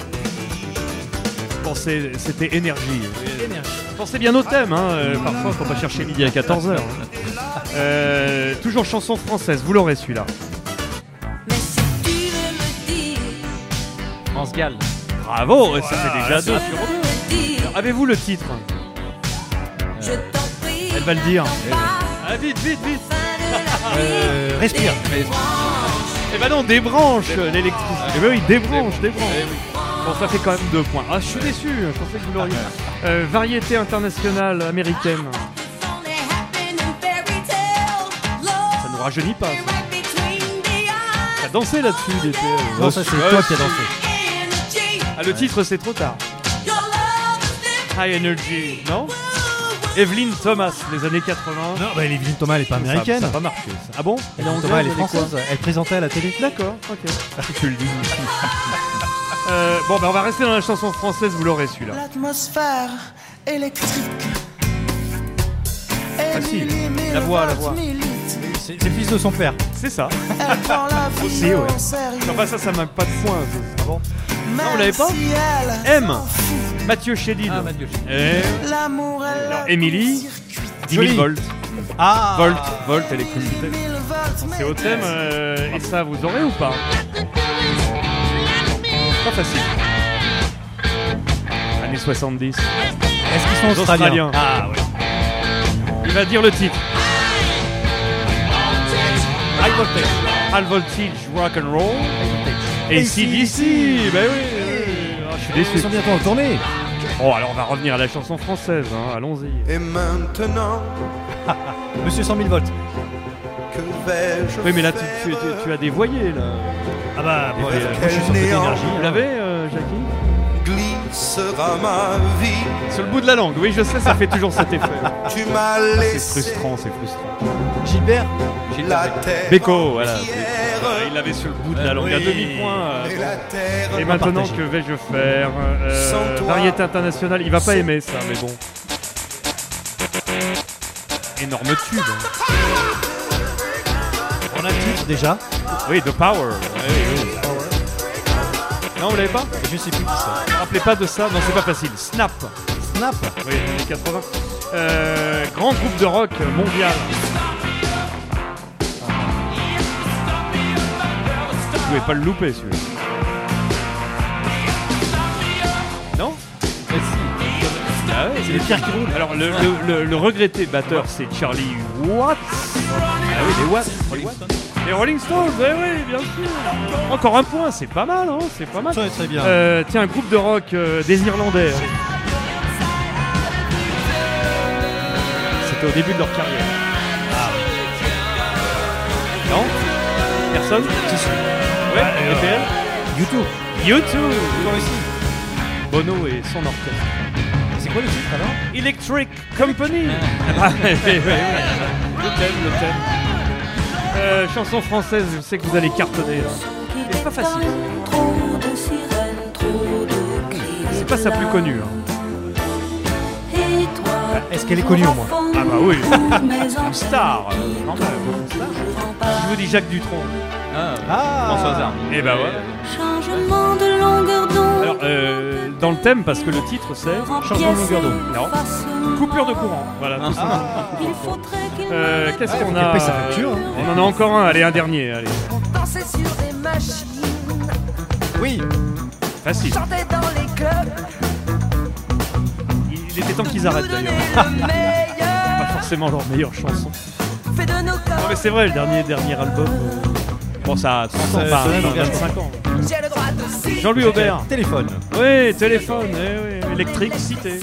Speaker 12: Pensez, c'était énergie. Pensez bien au thème, hein. euh, parfois faut pas chercher midi à quatorze heures. Euh, toujours chanson française, vous l'aurez celui-là.
Speaker 20: France Gall.
Speaker 12: Bravo, ça fait déjà deux sur deux. Alors, avez-vous le titre? Elle va le dire. Ah, vite, vite, vite.
Speaker 14: Euh, respire.
Speaker 12: Eh ben non, débranche l'électricité. Eh ben oui, débranche, débranche. Bon, ça fait quand même deux points. Ah, je suis déçu, je pensais que vous l'auriez. Euh, variété internationale américaine. Ça nous rajeunit pas, ça. T'as dansé là-dessus, D P L.
Speaker 14: Non, ça c'est
Speaker 12: Ouais,
Speaker 14: toi qui as dansé.
Speaker 12: Ah, le titre, c'est trop tard. High Energy, non? Evelyn Thomas, les années quatre-vingts.
Speaker 14: Non, bah Evelyn Thomas, elle est pas
Speaker 12: Ça-
Speaker 14: américaine.
Speaker 12: Ça n'a pas marché, ça. Ah bon? Elle est
Speaker 14: Evelyn
Speaker 12: anglaise,
Speaker 14: Thomas, elle est
Speaker 12: elle est quoi?
Speaker 14: française. Elle présentait à la télé.
Speaker 12: D'accord, ok. Tu le dis. Euh, bon, bah on va rester dans la chanson française, vous l'aurez celui-là.
Speaker 16: L'atmosphère électrique.
Speaker 12: Facile. La voix, la voix.
Speaker 14: C'est c'est le fils de son père.
Speaker 12: C'est ça.
Speaker 16: Elle prend la vie
Speaker 12: Aussi, ouais.
Speaker 16: au sérieux.
Speaker 12: Enfin, ça, ça m'a pas de points. ça. Ah bon?
Speaker 16: Même
Speaker 12: Non, vous l'avez pas?
Speaker 16: si elle
Speaker 12: M.
Speaker 16: s'en fout.
Speaker 12: Mathieu Chédid.
Speaker 20: Ah, Mathieu Chédid.
Speaker 12: Et
Speaker 16: L'amour, elle
Speaker 12: alors, Émilie, dix mille
Speaker 14: Joli.
Speaker 12: volts.
Speaker 14: Ah
Speaker 12: Volt, volt, électricité.
Speaker 16: mille volts,
Speaker 12: C'est au thème, euh, et ça, vous aurez ou pas? Pas facile. Années soixante-dix.
Speaker 14: Est-ce qu'ils sont
Speaker 12: Les
Speaker 14: australiens?
Speaker 12: Ah ouais. Il va dire le titre. High voltage. High voltage rock and roll. Et C D C. Ben oui. oui. Ah, je suis déçu.
Speaker 14: Ils sont bientôt en tournée.
Speaker 12: Oh, alors on va revenir à la chanson française. Hein. Allons-y.
Speaker 16: Et maintenant,
Speaker 14: Monsieur cent mille volts.
Speaker 16: que vais-je
Speaker 12: Oui, mais là, tu,
Speaker 16: faire
Speaker 12: tu- tu- tu as dévoyé là.
Speaker 14: Ah bah, moi,
Speaker 12: Et,
Speaker 14: euh,
Speaker 12: euh,
Speaker 14: moi, je suis sur cette
Speaker 16: néant.
Speaker 14: énergie.
Speaker 12: Vous
Speaker 14: hein.
Speaker 12: l'avez, euh, Jackie?
Speaker 16: glissera ma vie.
Speaker 12: Sur le bout de la langue. Oui, je sais, ça fait toujours cet effet.
Speaker 16: Tu m'as
Speaker 12: Ah, c'est
Speaker 16: laissé
Speaker 12: frustrant, c'est frustrant.
Speaker 14: Gilbert.
Speaker 16: la terre
Speaker 12: Béco, voilà.
Speaker 16: entière.
Speaker 12: Euh, Il l'avait sur le bout de la langue. À
Speaker 14: oui.
Speaker 12: demi-point. euh,
Speaker 16: Et
Speaker 12: bon.
Speaker 16: la terre
Speaker 12: Et maintenant,
Speaker 14: partagé.
Speaker 12: que vais-je faire? Euh,
Speaker 16: Sans toi,
Speaker 12: Variété internationale, il va pas
Speaker 16: c'est-
Speaker 12: aimer ça, mais bon. Énorme tube.
Speaker 14: On a le titre déjà.
Speaker 12: Oui, The Power. Oui, oui. Non, vous l'avez pas?
Speaker 14: Je sais plus qui c'est.
Speaker 12: Ne vous rappelez pas de ça? Non, c'est pas facile. Snap.
Speaker 14: Snap.
Speaker 12: Oui, années quatre-vingts. Euh, grand groupe de rock mondial. Vous pouvez pas le louper, celui-là. Non?
Speaker 14: Mais si.
Speaker 12: Ah ouais, c'est les pierres qui roulent. Alors, le, le, le, le regretté batteur, c'est Charlie Watts. Ah oui, les Watts. Les Watts. Les Rolling Stones, oui, oui, bien sûr. Encore un point, c'est pas mal, hein, c'est pas mal.
Speaker 14: Très, très bien.
Speaker 12: Euh, tiens, un groupe de rock euh, des Irlandais. C'était au début de leur carrière. Ah oui. Non? Personne?
Speaker 14: Si, si.
Speaker 12: Ouais,
Speaker 14: euh,
Speaker 12: E P L?
Speaker 14: YouTube.
Speaker 12: YouTube. Toi aussi. Bono et son orchestre.
Speaker 14: C'est quoi le titre alors?
Speaker 12: Electric Company. Ah, oui, oui, oui. Le thème, le thème. Euh, chanson française, je sais que vous allez cartonner. Là. C'est pas facile. C'est pas sa plus connue. Hein.
Speaker 14: Est-ce qu'elle est connue au moins?
Speaker 12: Ah bah oui. Une star. Euh, non, bah, une star. Je vous dis Jacques Dutronc.
Speaker 20: Ah,
Speaker 14: Ah.
Speaker 20: François Ozar.
Speaker 12: Et bah voilà.
Speaker 2: Changement de longueur d'onde.
Speaker 12: Alors, euh, dans le thème, parce que le titre c'est
Speaker 14: Changement de longueur d'onde.
Speaker 12: Non. Coupure de courant. Voilà, tout simplement. Euh, Qu'est-ce qu'on
Speaker 14: faut
Speaker 12: a
Speaker 14: qu'elle paye sa facture, hein.
Speaker 12: On en a encore un. Allez, un dernier. Allez.
Speaker 16: Danser sur des machines,
Speaker 14: Oui.
Speaker 12: Facile.
Speaker 16: chanter dans les clubs.
Speaker 12: Il était temps qu'ils arrêtent d'ailleurs.
Speaker 16: Le meilleur
Speaker 12: Pas forcément leur meilleure chanson.
Speaker 16: fait de nos
Speaker 12: Non
Speaker 16: corps.
Speaker 12: mais c'est vrai, le dernier dernier album. euh, Bon, ça a trente ans,
Speaker 14: Ça-
Speaker 12: pas
Speaker 14: ça
Speaker 12: non,
Speaker 14: engage
Speaker 12: vingt-cinq ans.
Speaker 16: J'ai le droit de citer.
Speaker 12: Jean-Louis Aubert.
Speaker 14: Téléphone.
Speaker 12: Oui, téléphone, eh oui, électricité.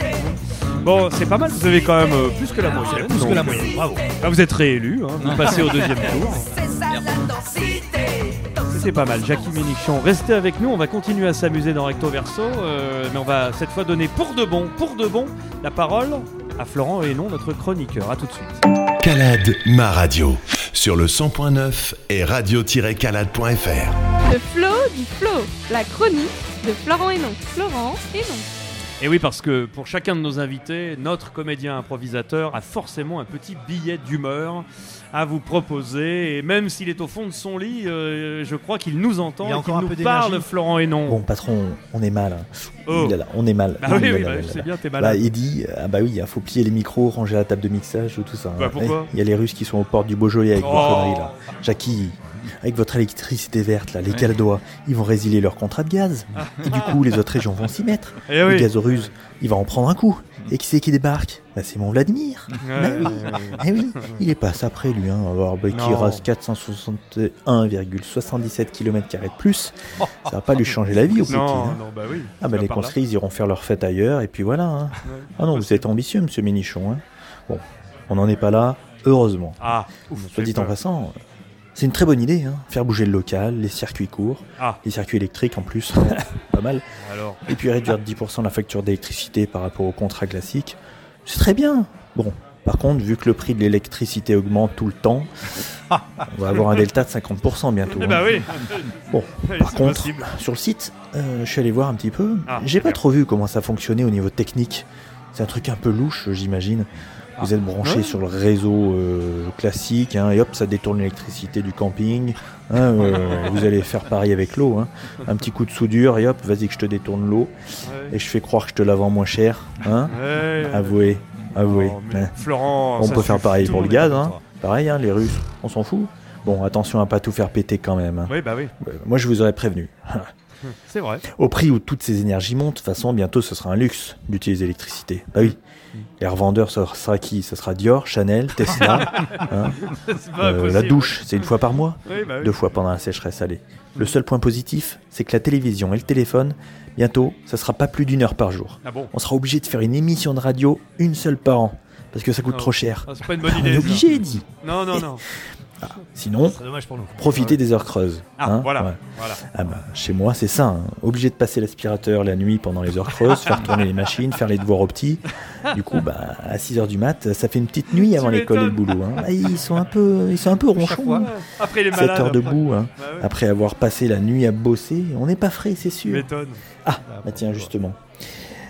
Speaker 12: Bon, c'est pas mal, vous avez quand même euh, plus que la moyenne.
Speaker 14: Plus que
Speaker 12: donc,
Speaker 14: la
Speaker 12: euh,
Speaker 14: moyenne. Bravo.
Speaker 12: Là, vous êtes réélu, hein, vous passez au deuxième tour.
Speaker 16: C'est ça la densité.
Speaker 12: C'est pas mal, Jackie Ménichon. Restez avec nous, on va continuer à s'amuser dans Recto Verso, euh, mais on va cette fois donner pour de bon, pour de bon, la parole à Florent Hénon, notre chroniqueur. À tout de suite.
Speaker 8: Calade, ma radio. Sur le cent point neuf et radio tiret calade point f r.
Speaker 3: Le flow du flow, la chronique de Florent Hénon. Florent Hénon.
Speaker 12: Et oui, parce que pour chacun de nos invités, notre comédien improvisateur a forcément un petit billet d'humeur à vous proposer. Et même s'il est au fond de son lit, euh, je crois qu'il nous entend
Speaker 14: Il y a
Speaker 12: et
Speaker 14: encore
Speaker 12: qu'il
Speaker 14: un peu
Speaker 12: nous parle,
Speaker 14: d'énergie.
Speaker 12: Florent Hénon.
Speaker 9: Bon, patron, on est mal. hein.
Speaker 12: Oh.
Speaker 9: Ouh là là, on est mal.
Speaker 12: Bah
Speaker 9: Ouh
Speaker 12: oui,
Speaker 9: là
Speaker 12: oui,
Speaker 9: là
Speaker 12: bah,
Speaker 9: là
Speaker 12: je sais
Speaker 9: là.
Speaker 12: bien, t'es
Speaker 9: Bah,
Speaker 12: malade.
Speaker 9: il dit, ah bah oui, il faut plier les micros, ranger la table de mixage, tout ça.
Speaker 12: Bah,
Speaker 9: hein.
Speaker 12: pourquoi
Speaker 9: Il y a les Russes qui sont aux portes du Beaujolais avec
Speaker 12: Oh.
Speaker 9: vos conneries là. Jackie, avec votre électricité verte là, les Caladois, ils vont résilier leur contrat de gaz. Et du coup, les autres régions vont s'y mettre.
Speaker 12: Eh
Speaker 9: le
Speaker 12: oui.
Speaker 9: gaz russe, il va en prendre un coup. Et qui c'est qui débarque? Bah, c'est mon Vladimir.
Speaker 12: Ouais,
Speaker 9: Bah oui.
Speaker 12: ouais, ouais.
Speaker 9: Eh oui, il est pas ça après lui. Hein. Alors, bah, qui
Speaker 12: Non.
Speaker 9: rase quatre cent soixante et un virgule soixante-dix-sept kilomètres carrés de plus, ça va pas lui changer la vie au petit.
Speaker 12: Non,
Speaker 9: hein.
Speaker 12: non, bah oui.
Speaker 9: Ah bah
Speaker 12: Ça
Speaker 9: les
Speaker 12: va par là.
Speaker 9: conscrits, ils iront faire leur fête ailleurs, et puis voilà. Hein.
Speaker 12: Ouais.
Speaker 9: Ah non, vous êtes ambitieux, monsieur Ménichon. Hein. Bon, on n'en est pas là, heureusement.
Speaker 12: Ah, ouf,
Speaker 9: Soit
Speaker 12: j'ai
Speaker 9: dit en
Speaker 12: peur.
Speaker 9: passant, c'est une très bonne idée, hein. Faire bouger le local, les circuits courts,
Speaker 12: Ah.
Speaker 9: les circuits électriques en plus, pas mal.
Speaker 12: Alors.
Speaker 9: Et puis réduire de dix pour cent la facture d'électricité par rapport au contrat classique, c'est très bien. Bon, par contre, vu que le prix de l'électricité augmente tout le temps, on va avoir un delta de cinquante pour cent bientôt.
Speaker 12: Eh
Speaker 9: hein.
Speaker 12: bah oui.
Speaker 9: Bon,
Speaker 12: Oui,
Speaker 9: par
Speaker 12: c'est
Speaker 9: contre,
Speaker 12: possible.
Speaker 9: sur le site, euh, je suis allé voir un petit peu.
Speaker 12: Ah,
Speaker 9: J'ai pas
Speaker 12: super.
Speaker 9: trop vu comment ça fonctionnait au niveau technique. C'est un truc un peu louche, j'imagine. Vous êtes branché
Speaker 12: Ouais.
Speaker 9: sur le réseau euh, classique, hein, et hop, ça détourne l'électricité du camping. hein, euh, vous allez faire pareil avec l'eau. Hein. Un petit coup de soudure, et hop, vas-y que je te détourne l'eau.
Speaker 12: Ouais.
Speaker 9: Et je fais croire que je te la vends moins cher. Hein.
Speaker 12: Ouais.
Speaker 9: Avouez, avouez.
Speaker 12: Oh, mais
Speaker 9: hein.
Speaker 12: Florent,
Speaker 9: On
Speaker 12: ça
Speaker 9: peut faire
Speaker 12: suffit,
Speaker 9: pareil
Speaker 12: tout
Speaker 9: pour le
Speaker 12: monde
Speaker 9: gaz.
Speaker 12: est
Speaker 9: Hein.
Speaker 12: content.
Speaker 9: Pareil, hein, les Russes, on s'en fout. Bon, attention à pas tout faire péter quand même. hein.
Speaker 12: Oui, bah oui.
Speaker 9: Euh, Moi, je vous aurais prévenu.
Speaker 12: C'est vrai.
Speaker 9: Au prix où toutes ces énergies montent, de toute façon, bientôt ce sera un luxe d'utiliser l'électricité. Bah oui. Les revendeurs, ça sera qui? Ça sera Dior, Chanel, Tesla. hein.
Speaker 12: C'est pas
Speaker 9: Euh, la
Speaker 12: possible.
Speaker 9: douche, c'est une fois par mois.
Speaker 12: Oui, bah oui.
Speaker 9: Deux fois pendant la sécheresse, allez. Le seul point positif, c'est que la télévision et le téléphone, bientôt, ça sera pas plus d'une heure par jour.
Speaker 12: Ah bon?
Speaker 9: On sera obligé de faire une émission de radio une seule par an. Parce que ça coûte
Speaker 12: Ah,
Speaker 9: trop cher.
Speaker 12: ah, c'est pas une bonne
Speaker 9: On
Speaker 12: idée,
Speaker 9: est
Speaker 12: ça.
Speaker 9: obligé, dit.
Speaker 12: Non, non, non.
Speaker 9: Sinon,
Speaker 14: C'est dommage pour nous.
Speaker 9: profitez des heures creuses.
Speaker 12: Ah,
Speaker 9: hein,
Speaker 12: voilà,
Speaker 9: ouais.
Speaker 12: voilà.
Speaker 9: Ah bah, chez moi, c'est ça. hein. Obligé de passer l'aspirateur la nuit pendant les heures creuses, faire tourner les machines, faire les devoirs aux petits. Du coup, bah, à six heures du mat, ça fait une petite nuit avant
Speaker 12: Tu
Speaker 9: l'école et le
Speaker 12: m'étonnes.
Speaker 9: boulot. hein. Ah, ils sont un peu, ils sont un peu ronchons. hein.
Speaker 12: Après, il est
Speaker 9: sept
Speaker 12: malade.
Speaker 9: heures
Speaker 12: après.
Speaker 9: debout, hein.
Speaker 12: Bah ouais.
Speaker 9: Après avoir passé la nuit à bosser, on n'est pas frais, c'est
Speaker 12: Tu
Speaker 9: sûr.
Speaker 12: m'étonnes.
Speaker 9: Ah, bah tiens, justement.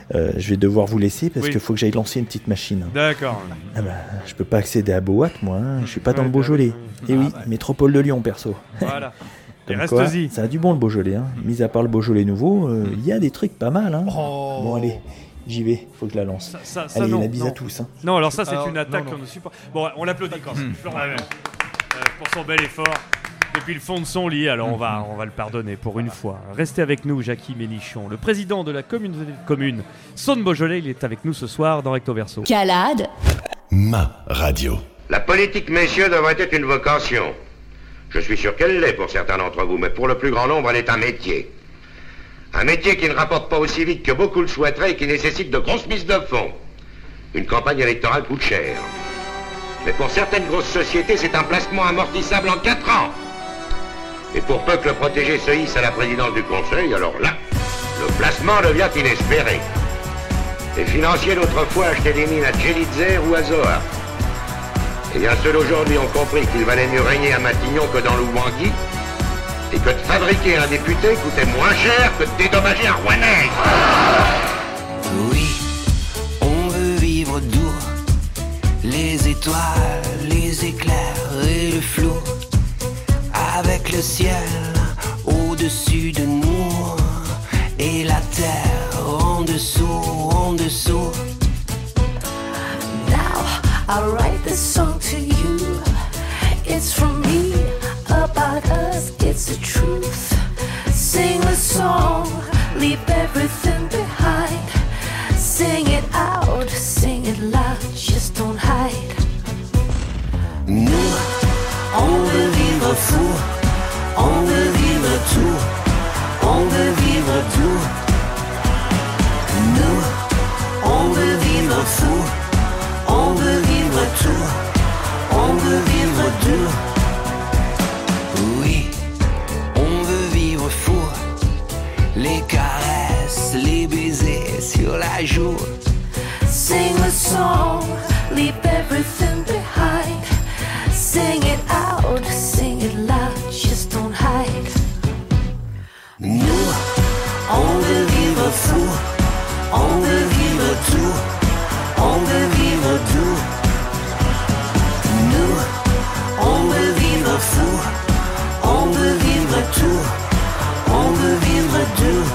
Speaker 9: Euh, je vais devoir vous laisser parce
Speaker 12: Oui.
Speaker 9: qu'il faut que j'aille lancer une petite machine.
Speaker 12: D'accord.
Speaker 9: Ah bah, je peux pas accéder à Boat, moi. Hein. Je suis pas dans le Beaujolais. Et oui, métropole de Lyon, perso.
Speaker 12: Voilà. Et
Speaker 9: Comme quoi,
Speaker 12: reste-y.
Speaker 9: ça a du bon le Beaujolais. Hein. Mis à part le Beaujolais nouveau, euh, il y a des trucs pas mal. Hein.
Speaker 12: Oh.
Speaker 9: Bon, allez, j'y vais. Faut que je la lance.
Speaker 12: Ça, ça, ça,
Speaker 9: allez,
Speaker 12: non,
Speaker 9: la bise
Speaker 12: non.
Speaker 9: à tous. Hein.
Speaker 12: Non, alors ça, c'est
Speaker 14: Alors,
Speaker 12: une attaque
Speaker 14: non, non.
Speaker 12: qu'on ne supporte. Bon, on l'applaudit quand même. Florent Pagny, euh, pour son bel effort. Depuis le fond de son lit, alors on va, on va le pardonner pour une fois. Restez avec nous, Jackie Ménichon, le président de la communauté de communes Saône-Beaujolais. Il est avec nous ce soir dans Recto Verso.
Speaker 1: Calade.
Speaker 8: Ma radio.
Speaker 7: La politique, messieurs, devrait être une vocation. Je suis sûr qu'elle l'est pour certains d'entre vous, mais pour le plus grand nombre, elle est un métier. Un métier qui ne rapporte pas aussi vite que beaucoup le souhaiteraient et qui nécessite de grosses mises de fonds. Une campagne électorale coûte cher. Mais pour certaines grosses sociétés, c'est un placement amortissable en quatre ans. Et pour peu que le protégé se hisse à la présidence du conseil, alors là, le placement devient inespéré. Les financiers d'autrefois achetaient des mines à Djelitzer ou à Zoar. Eh bien, ceux d'aujourd'hui ont compris qu'il valait mieux régner à Matignon que dans l'Ouangui, et que de fabriquer un député coûtait moins cher que de dédommager un Rouennais.
Speaker 11: Oui, on veut vivre doux, les étoiles, les éclairs et le flou, avec le ciel au-dessus de nous et la terre en dessous, en dessous.
Speaker 2: Now I write this song to you. It's from me, about us, it's the truth. Sing the song, leave everything behind. Sing it out, sing it loud, just don't hide.
Speaker 11: Nous, on veut vivre fou, on veut vivre tout, on veut vivre tout. Nous, on veut vivre fou, on veut vivre tout, on veut vivre tout. Oui, on veut vivre fou, les caresses, les baisers sur la joue.
Speaker 2: Sing the song, leave everything behind. Sing it out, sing it loud, just don't hide.
Speaker 11: Nous, on veut vivre fou, on veut vivre tout, on veut vivre tout. Nous, on veut vivre fou, on veut vivre tout, on veut vivre tout.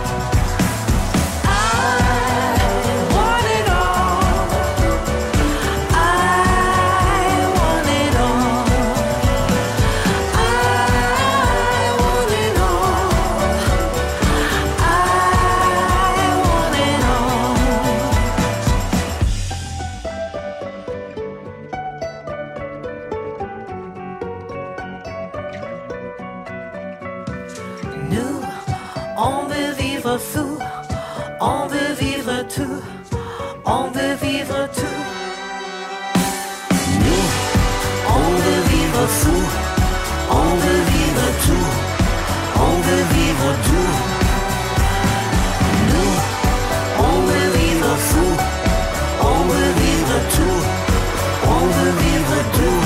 Speaker 2: Nous, on veut vivre fou, on veut vivre tout, on veut vivre tout.
Speaker 11: Nous, on veut vivre fou, on veut vivre tout, on veut vivre tout. Nous, on veut vivre fou, on veut vivre tout, on veut vivre tout.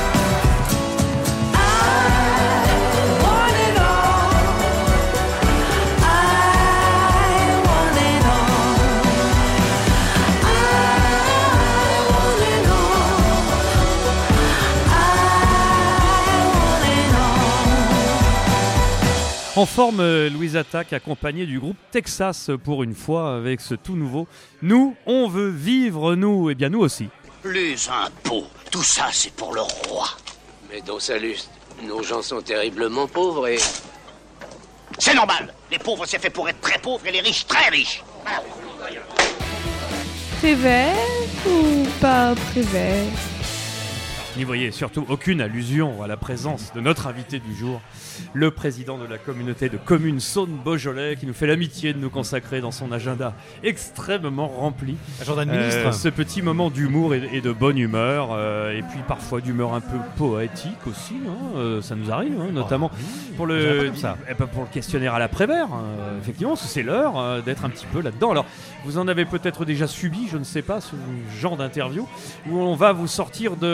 Speaker 12: En forme, euh, Louise Attaque, accompagnée du groupe Texas pour une fois avec ce tout nouveau « Nous, on veut vivre, nous ». Eh bien, nous aussi.
Speaker 10: Les impôts, tout ça c'est pour le roi.
Speaker 23: Mais dans sa luste, nos gens sont terriblement pauvres et...
Speaker 10: C'est normal. Les pauvres c'est fait pour être très pauvres et les riches très riches.
Speaker 3: Très vert ou pas très vert?
Speaker 12: N'y voyez surtout aucune allusion à la présence de notre invité du jour, le président de la communauté de communes Saône-Beaujolais, qui nous fait l'amitié de nous consacrer dans son agenda extrêmement rempli.
Speaker 14: Agenda de
Speaker 12: Euh,
Speaker 14: ministre.
Speaker 12: ce petit moment d'humour et, et de bonne humeur, euh, et puis parfois d'humeur un peu poétique aussi, hein, euh, ça nous arrive, hein, notamment pour,
Speaker 14: je dirais pas
Speaker 12: le,
Speaker 14: comme ça.
Speaker 12: eh ben, pour le questionnaire à la Prévert, hein, effectivement, parce que c'est l'heure euh, d'être un petit peu là-dedans. Alors, vous en avez peut-être déjà subi, je ne sais pas, ce genre d'interview, où on va vous sortir de, effectivement,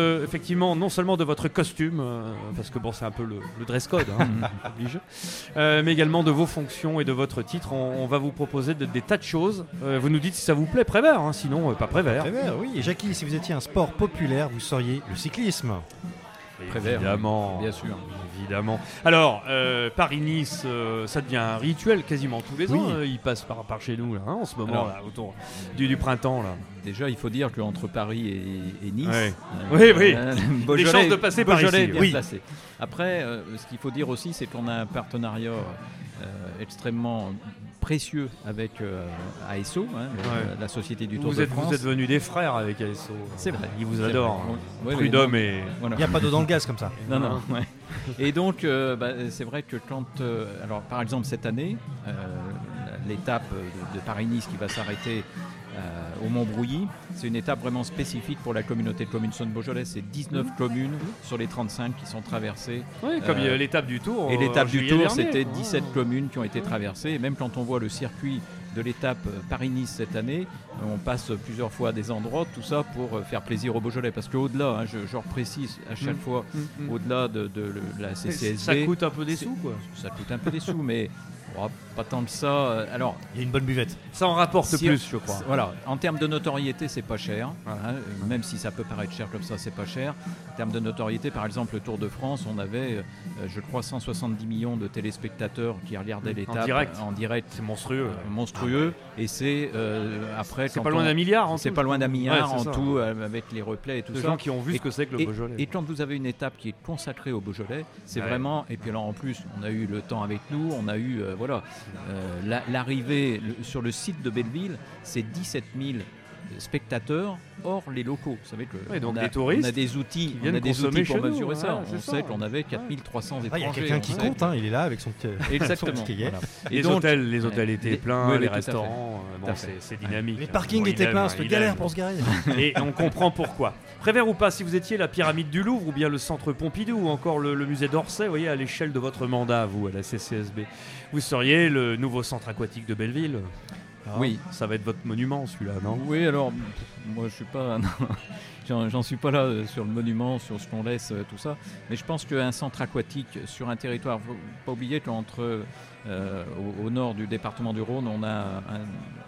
Speaker 12: effectivement non seulement de votre costume, euh, parce que bon, c'est un peu le, le dress code, hein, obligé, euh, mais également de vos fonctions et de votre titre. On, on va vous proposer de, des tas de choses. Euh, vous nous dites si ça vous plaît, Prévert, hein, sinon euh, pas Prévert.
Speaker 14: Prévert, oui. Et Jackie, si vous étiez un sport populaire, vous seriez le cyclisme.
Speaker 20: Prévert,
Speaker 12: évidemment,
Speaker 20: bien sûr.
Speaker 12: Évidemment. Alors, euh, Paris-Nice, euh, ça devient un rituel quasiment tous les
Speaker 20: Oui.
Speaker 12: ans. Euh, il passe par, par chez nous là, hein, en ce moment,
Speaker 20: Alors,
Speaker 12: là, autour du, du printemps. Là.
Speaker 20: Déjà, il faut dire qu'entre Paris et, et Nice,
Speaker 12: Ouais.
Speaker 20: euh,
Speaker 12: Oui, oui.
Speaker 20: euh,
Speaker 12: Les
Speaker 20: Beaujolais,
Speaker 12: chances de passer par
Speaker 20: Beaujolais
Speaker 12: ici,
Speaker 20: est bien
Speaker 12: oui.
Speaker 20: placé. Après, euh, ce qu'il faut dire aussi, c'est qu'on a un partenariat euh, extrêmement précieux avec euh, A S O, hein, le-
Speaker 12: Ouais.
Speaker 20: la Société du Tour
Speaker 12: Vous
Speaker 20: de
Speaker 12: êtes,
Speaker 20: France.
Speaker 12: vous êtes devenus des frères avec A S O.
Speaker 20: C'est vrai.
Speaker 12: Ils vous
Speaker 20: C'est
Speaker 12: adorent.
Speaker 20: vrai.
Speaker 12: hein.
Speaker 20: Ouais,
Speaker 12: Prud'homme
Speaker 20: mais
Speaker 12: et.
Speaker 20: voilà.
Speaker 14: Il n'y a pas d'eau dans le gaz comme ça.
Speaker 20: Non, non. ouais. Et donc, euh, bah, c'est vrai que quand, euh, alors par exemple cette année, euh, l'étape de, de Paris-Nice qui va s'arrêter euh, au Mont-Brouilly, c'est une étape vraiment spécifique pour la communauté de communes Saône-Beaujolais. C'est dix-neuf communes sur les trente-cinq qui sont traversées.
Speaker 12: Oui, comme il y a l'étape du Tour,
Speaker 20: Et
Speaker 12: en
Speaker 20: l'étape du
Speaker 12: juillet
Speaker 20: Tour,
Speaker 12: dernier.
Speaker 20: c'était dix-sept
Speaker 12: Ah.
Speaker 20: communes qui ont été traversées. Et même quand on voit le circuit de l'étape euh, Paris-Nice cette année, on passe plusieurs fois à des endroits, tout ça pour euh, faire plaisir aux Beaujolais. Parce qu'au-delà, hein, je, je reprécise à chaque
Speaker 12: Mm.
Speaker 20: fois,
Speaker 12: Mm, mm.
Speaker 20: au-delà de, de le- la C C S B.
Speaker 12: Ça coûte un peu des
Speaker 20: c'est-
Speaker 12: sous, quoi.
Speaker 20: Ça coûte un peu des sous, mais oh, pas tant que ça. Alors,
Speaker 14: il y a une bonne buvette.
Speaker 12: Ça en rapporte
Speaker 20: Si-
Speaker 12: plus, je crois.
Speaker 20: Voilà, en termes de notoriété, c'est pas cher. hein, euh, même si ça peut paraître cher comme ça, c'est pas cher. En termes de notoriété, par exemple, le Tour de France, on avait, euh, je crois, cent soixante-dix millions de téléspectateurs qui regardaient l'étape
Speaker 12: direct.
Speaker 20: En direct,
Speaker 12: c'est monstrueux.
Speaker 20: euh, monstrueux. Et c'est euh, après.
Speaker 12: C'est
Speaker 20: quand
Speaker 12: pas loin
Speaker 20: on-
Speaker 12: d'un milliard en
Speaker 20: C'est
Speaker 12: tout,
Speaker 20: pas loin d'un
Speaker 12: je crois.
Speaker 20: milliard
Speaker 12: Ouais,
Speaker 20: en
Speaker 12: c'est ça.
Speaker 20: tout, euh, avec les replays et tout
Speaker 12: Des
Speaker 20: ça.
Speaker 12: gens qui ont vu
Speaker 20: Et-
Speaker 12: ce que c'est que le
Speaker 20: et-
Speaker 12: Beaujolais.
Speaker 20: Et quand vous avez une étape qui est consacrée au Beaujolais, c'est
Speaker 12: Ouais.
Speaker 20: vraiment. Et puis alors en plus, on a eu le temps avec nous, on a eu euh, voilà euh, la- l'arrivée le- sur le site de Belleville, c'est dix-sept mille spectateurs hors les locaux. Vous savez que
Speaker 12: Ouais, donc
Speaker 20: on, a,
Speaker 12: des touristes
Speaker 20: on a des outils,
Speaker 12: qui
Speaker 20: on
Speaker 12: viennent
Speaker 20: a des
Speaker 12: consommer
Speaker 20: outils pour
Speaker 12: chez nous,
Speaker 20: mesurer ça.
Speaker 12: ouais,
Speaker 20: On
Speaker 12: c'est
Speaker 20: sait
Speaker 12: ça.
Speaker 20: qu'on avait quatre mille trois cents étrangers.
Speaker 14: Ah, il y a quelqu'un
Speaker 20: on
Speaker 14: qui
Speaker 20: sait
Speaker 14: compte,
Speaker 20: que-
Speaker 14: hein, il est là avec son petit.
Speaker 20: Exactement.
Speaker 14: son petit cahier.
Speaker 20: Voilà.
Speaker 12: Les
Speaker 20: Et donc-
Speaker 12: hôtels, les hôtels étaient
Speaker 20: Les-
Speaker 12: pleins,
Speaker 20: oui,
Speaker 12: les
Speaker 20: oui, tout à fait.
Speaker 12: restaurants, euh,
Speaker 20: Tout
Speaker 12: bon,
Speaker 20: à fait.
Speaker 12: c'est c'est dynamique.
Speaker 14: Les
Speaker 12: hein.
Speaker 14: parkings
Speaker 12: Bon, il
Speaker 14: étaient
Speaker 12: aime,
Speaker 14: pleins,
Speaker 12: hein,
Speaker 14: c'était
Speaker 12: il
Speaker 14: galère
Speaker 12: aime.
Speaker 14: pour se garer.
Speaker 12: Et on comprend pourquoi. Prévert ou pas, si vous étiez la pyramide du Louvre ou bien le centre Pompidou ou encore le, le musée d'Orsay, vous voyez, à l'échelle de votre mandat, vous, à la C C S B, vous seriez le nouveau centre aquatique de Belleville. Ah,
Speaker 20: Oui.
Speaker 12: Ça va être votre monument, celui-là, non?
Speaker 20: Oui, alors, moi je suis pas. non, J'en j'en suis pas là euh, sur le monument, sur ce qu'on laisse, euh, tout ça. Mais je pense qu'un centre aquatique sur un territoire, faut pas oublier qu'entre euh, au, au nord du département du Rhône, on a, un,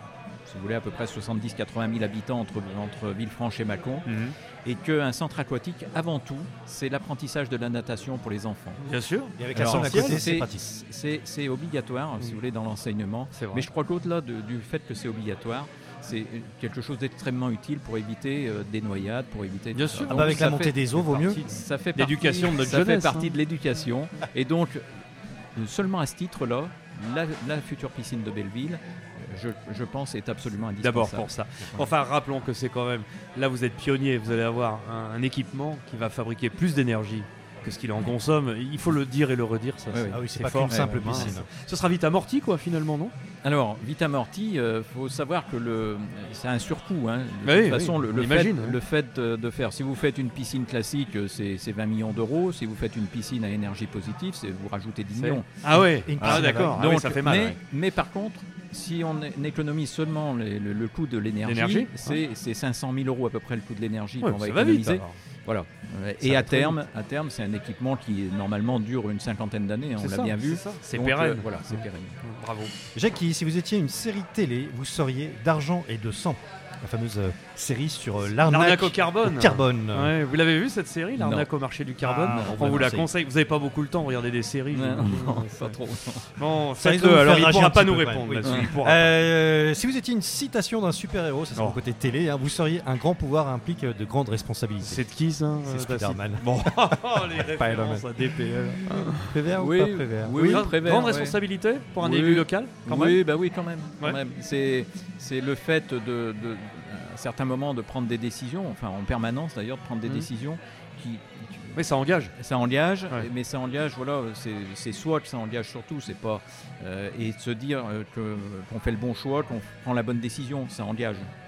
Speaker 20: si vous voulez, à peu près soixante-dix à quatre-vingt mille habitants entre, entre Villefranche et Mâcon.
Speaker 12: Mhm.
Speaker 20: Et qu'un centre aquatique, avant tout, c'est l'apprentissage de la natation pour les enfants.
Speaker 12: Bien sûr.
Speaker 14: Et avec la salle à côté, c'est pratique.
Speaker 20: C'est c'est obligatoire, si vous voulez, dans l'enseignement.
Speaker 12: C'est vrai.
Speaker 20: Mais je crois qu'au-delà de- du fait que c'est obligatoire, c'est quelque chose d'extrêmement utile pour éviter euh, des noyades, pour éviter.
Speaker 12: Bien
Speaker 20: tout ça.
Speaker 12: sûr.
Speaker 20: Donc,
Speaker 14: Ah bah avec
Speaker 20: ça
Speaker 14: la montée
Speaker 20: fait-
Speaker 14: des eaux, vaut mieux.
Speaker 20: Ça fait
Speaker 12: L'éducation
Speaker 20: partie-
Speaker 12: de notre
Speaker 20: ça fait
Speaker 12: jeunesse,
Speaker 20: partie
Speaker 12: hein.
Speaker 20: de l'éducation. Et donc, euh, seulement à ce titre-là, la, la future piscine de Belleville, euh, je, je pense, est absolument indispensable.
Speaker 12: D'abord pour ça. Enfin, rappelons que c'est quand même. Là, vous êtes pionnier, vous allez avoir un, un équipement qui va fabriquer plus d'énergie que ce qu'il en consomme. Il faut le dire et le redire, ça.
Speaker 20: Oui,
Speaker 12: c'est-
Speaker 20: oui.
Speaker 14: Ah oui, c'est
Speaker 12: c'est
Speaker 14: pas
Speaker 12: fort.
Speaker 14: qu'une simple
Speaker 12: Ouais,
Speaker 14: piscine.
Speaker 12: ouais. Ce sera vite amorti, quoi, finalement, non?
Speaker 20: Alors, vite amorti, il euh, faut savoir que le, c'est un surcoût. Hein. De
Speaker 12: Oui,
Speaker 20: toute
Speaker 12: oui,
Speaker 20: façon, le,
Speaker 12: on
Speaker 20: le fait,
Speaker 12: imagine, ouais.
Speaker 20: le fait de, de faire, si vous faites une piscine classique, euh, c'est, c'est vingt millions d'euros. Si vous faites une piscine à énergie positive, c'est, vous rajoutez dix
Speaker 12: C'est-
Speaker 20: millions.
Speaker 12: Ah ouais.
Speaker 14: Une
Speaker 12: Ah
Speaker 14: piscine
Speaker 12: d'accord. Ah
Speaker 20: Donc,
Speaker 12: oui, ça fait mal.
Speaker 20: mais,
Speaker 12: ouais.
Speaker 20: mais par contre, si on é- économise seulement les- le, le coût de l'énergie,
Speaker 12: L'énergie,
Speaker 20: c'est, c'est cinq cent mille euros à peu près le coût de l'énergie
Speaker 12: Ouais,
Speaker 20: qu'on va
Speaker 12: ça va vite,
Speaker 20: économiser.
Speaker 12: alors.
Speaker 20: Voilà. Euh,
Speaker 12: Ça
Speaker 20: Et
Speaker 12: va
Speaker 20: à
Speaker 12: très
Speaker 20: terme, à terme, c'est un équipement qui normalement dure une cinquantaine d'années. hein,
Speaker 12: C'est
Speaker 20: on l'a
Speaker 12: ça,
Speaker 20: bien vu.
Speaker 12: c'est ça. C'est
Speaker 20: Donc,
Speaker 12: pérenne.
Speaker 20: euh, voilà, c'est pérenne.
Speaker 12: Bravo.
Speaker 14: Jackie, si vous étiez une série télé, vous seriez d'argent et de sang. La fameuse euh, série sur euh, l'arnaque,
Speaker 12: L'arnaque au carbone.
Speaker 14: au carbone.
Speaker 12: Ouais, vous l'avez vu cette série, l'arnaque
Speaker 20: Non.
Speaker 12: au marché du carbone?
Speaker 14: Ah,
Speaker 12: On vous la
Speaker 14: c'est-
Speaker 12: conseille. Vous n'avez pas beaucoup le temps, regardez des séries.
Speaker 20: Non,
Speaker 12: j'imagine.
Speaker 20: non,
Speaker 12: Ouais,
Speaker 20: pas
Speaker 12: ça-
Speaker 20: trop.
Speaker 12: Bon,
Speaker 14: Ça risque de
Speaker 12: faites-le.
Speaker 14: vous
Speaker 12: Alors,
Speaker 14: faire
Speaker 12: il ne
Speaker 14: rager
Speaker 12: pourra
Speaker 14: un
Speaker 12: pas
Speaker 14: petit
Speaker 12: nous
Speaker 14: peu,
Speaker 12: répondre
Speaker 14: ouais.
Speaker 12: là-dessus.
Speaker 14: Oui.
Speaker 12: Il pourra pas.
Speaker 14: Euh, si vous étiez une citation d'un super-héros, ça c'est
Speaker 12: Oh.
Speaker 14: mon côté télé, hein, vous seriez un grand pouvoir implique de grandes responsabilités.
Speaker 12: C'est de qui ça?
Speaker 14: C'est
Speaker 12: euh,
Speaker 14: Spider-Man.
Speaker 12: Bon, les
Speaker 14: Spider-Man.
Speaker 12: références à D P L.
Speaker 14: Prévert
Speaker 20: Oui,
Speaker 14: ou pas Prévert
Speaker 20: oui, oui,
Speaker 12: Grande-
Speaker 20: Prévert,
Speaker 12: Grande
Speaker 20: ouais.
Speaker 12: responsabilité pour un
Speaker 20: Oui.
Speaker 12: élu local, quand
Speaker 20: oui,
Speaker 12: même.
Speaker 20: bah oui, quand même. quand
Speaker 12: Ouais.
Speaker 20: même. C'est, c'est le fait de, de, à certains moments, de prendre des décisions, enfin en permanence d'ailleurs, de prendre des
Speaker 12: Mhm.
Speaker 20: décisions qui,
Speaker 12: Oui, ça engage.
Speaker 20: ça engage,
Speaker 12: Ouais.
Speaker 20: mais ça engage, voilà, c'est, c'est soit que ça engage surtout, c'est pas, euh, et de se dire euh, que, qu'on fait le bon choix, qu'on prend la bonne décision, ça engage.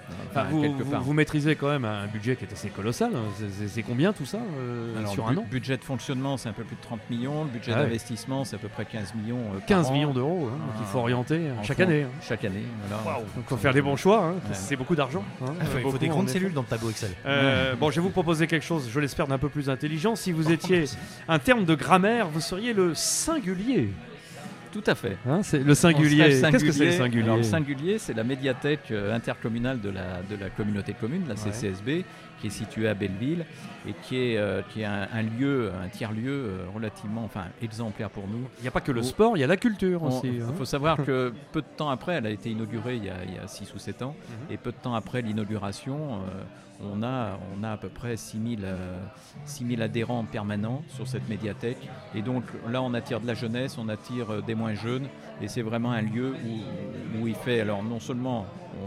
Speaker 12: Enfin, vous, vous, vous maîtrisez quand même un budget qui est assez colossal. Hein. C'est, c'est, c'est combien tout ça euh,
Speaker 20: Alors,
Speaker 12: sur
Speaker 20: bu-
Speaker 12: un an?
Speaker 20: Budget de fonctionnement, c'est un peu plus de trente millions. Le budget
Speaker 12: Ah ouais.
Speaker 20: d'investissement, c'est à peu près quinze millions. Euh, par
Speaker 12: quinze
Speaker 20: an.
Speaker 12: millions d'euros, hein, donc il faut orienter
Speaker 20: En
Speaker 12: chaque
Speaker 20: fond,
Speaker 12: année. Hein.
Speaker 20: Chaque année, voilà.
Speaker 12: Wow. Donc il faut faire des bons choix. Hein.
Speaker 20: Ouais.
Speaker 12: C'est beaucoup d'argent. Hein.
Speaker 14: Il faut, il faut
Speaker 12: Beaucoup,
Speaker 14: des
Speaker 12: en
Speaker 14: grandes
Speaker 12: effet.
Speaker 14: cellules dans le tableau Excel.
Speaker 12: Euh,
Speaker 20: Ouais.
Speaker 12: Bon, je vais vous proposer quelque chose, je l'espère, d'un peu plus intelligent. Si vous étiez un terme de grammaire, vous seriez le singulier.
Speaker 20: Tout à fait.
Speaker 12: Hein, c'est le singulier.
Speaker 20: On serait
Speaker 12: Qu'est-ce que c'est le singulier?
Speaker 20: Alors, le singulier, c'est la médiathèque euh, intercommunale de la, de la communauté de communes, la C C S B, qui est située à Belleville et qui est, euh, qui est un, un lieu, un tiers-lieu euh, relativement, enfin, exemplaire pour nous.
Speaker 12: Il n'y a pas que le
Speaker 20: Où
Speaker 12: sport, il y a la culture
Speaker 20: on-
Speaker 12: aussi.
Speaker 20: Il
Speaker 12: hein.
Speaker 20: faut savoir que peu de temps après, elle a été inaugurée il y a, il y a six ou sept ans,
Speaker 12: Mhm.
Speaker 20: et peu de temps après l'inauguration, euh, on, a, on a à peu près six mille adhérents permanents sur cette médiathèque. Et donc là, on attire de la jeunesse, on attire euh, des moins jeunes, et c'est vraiment un lieu où, où il fait, alors non seulement on,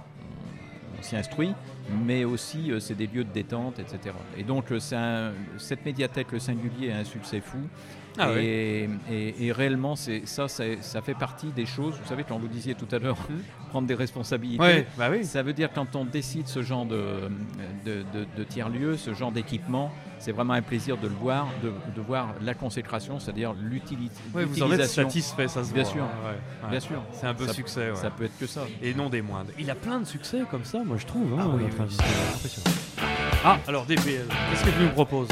Speaker 20: on- on s'y instruit, mais aussi euh, c'est des lieux de détente, et cetera. Et donc euh, c'est un- cette médiathèque, le singulier, a un succès fou.
Speaker 12: Ah
Speaker 20: et, et- et réellement, c'est, ça, ça, ça fait partie des choses. Vous savez, quand vous disiez tout à l'heure, prendre des responsabilités,
Speaker 12: Ouais, bah oui.
Speaker 20: ça veut dire quand on décide ce genre de, de, de- de tiers-lieu, ce genre d'équipement, c'est vraiment un plaisir de le voir, de, de voir la consécration, c'est-à-dire l'utilité.
Speaker 12: Ouais, vous en êtes satisfait, ça se
Speaker 20: Bien
Speaker 12: voit,
Speaker 20: sûr,
Speaker 12: hein, ouais, ouais.
Speaker 20: bien sûr.
Speaker 12: C'est un peu
Speaker 20: Ça-
Speaker 12: succès. Ouais.
Speaker 20: Ça peut être que ça.
Speaker 12: Et non des moindres. Il a plein de succès comme ça, moi je trouve. Hein,
Speaker 14: Ah oui,
Speaker 12: notre
Speaker 14: oui,
Speaker 12: invité.
Speaker 14: c'est impressionnant.
Speaker 12: Ah, alors D P L, qu'est-ce que tu nous proposes?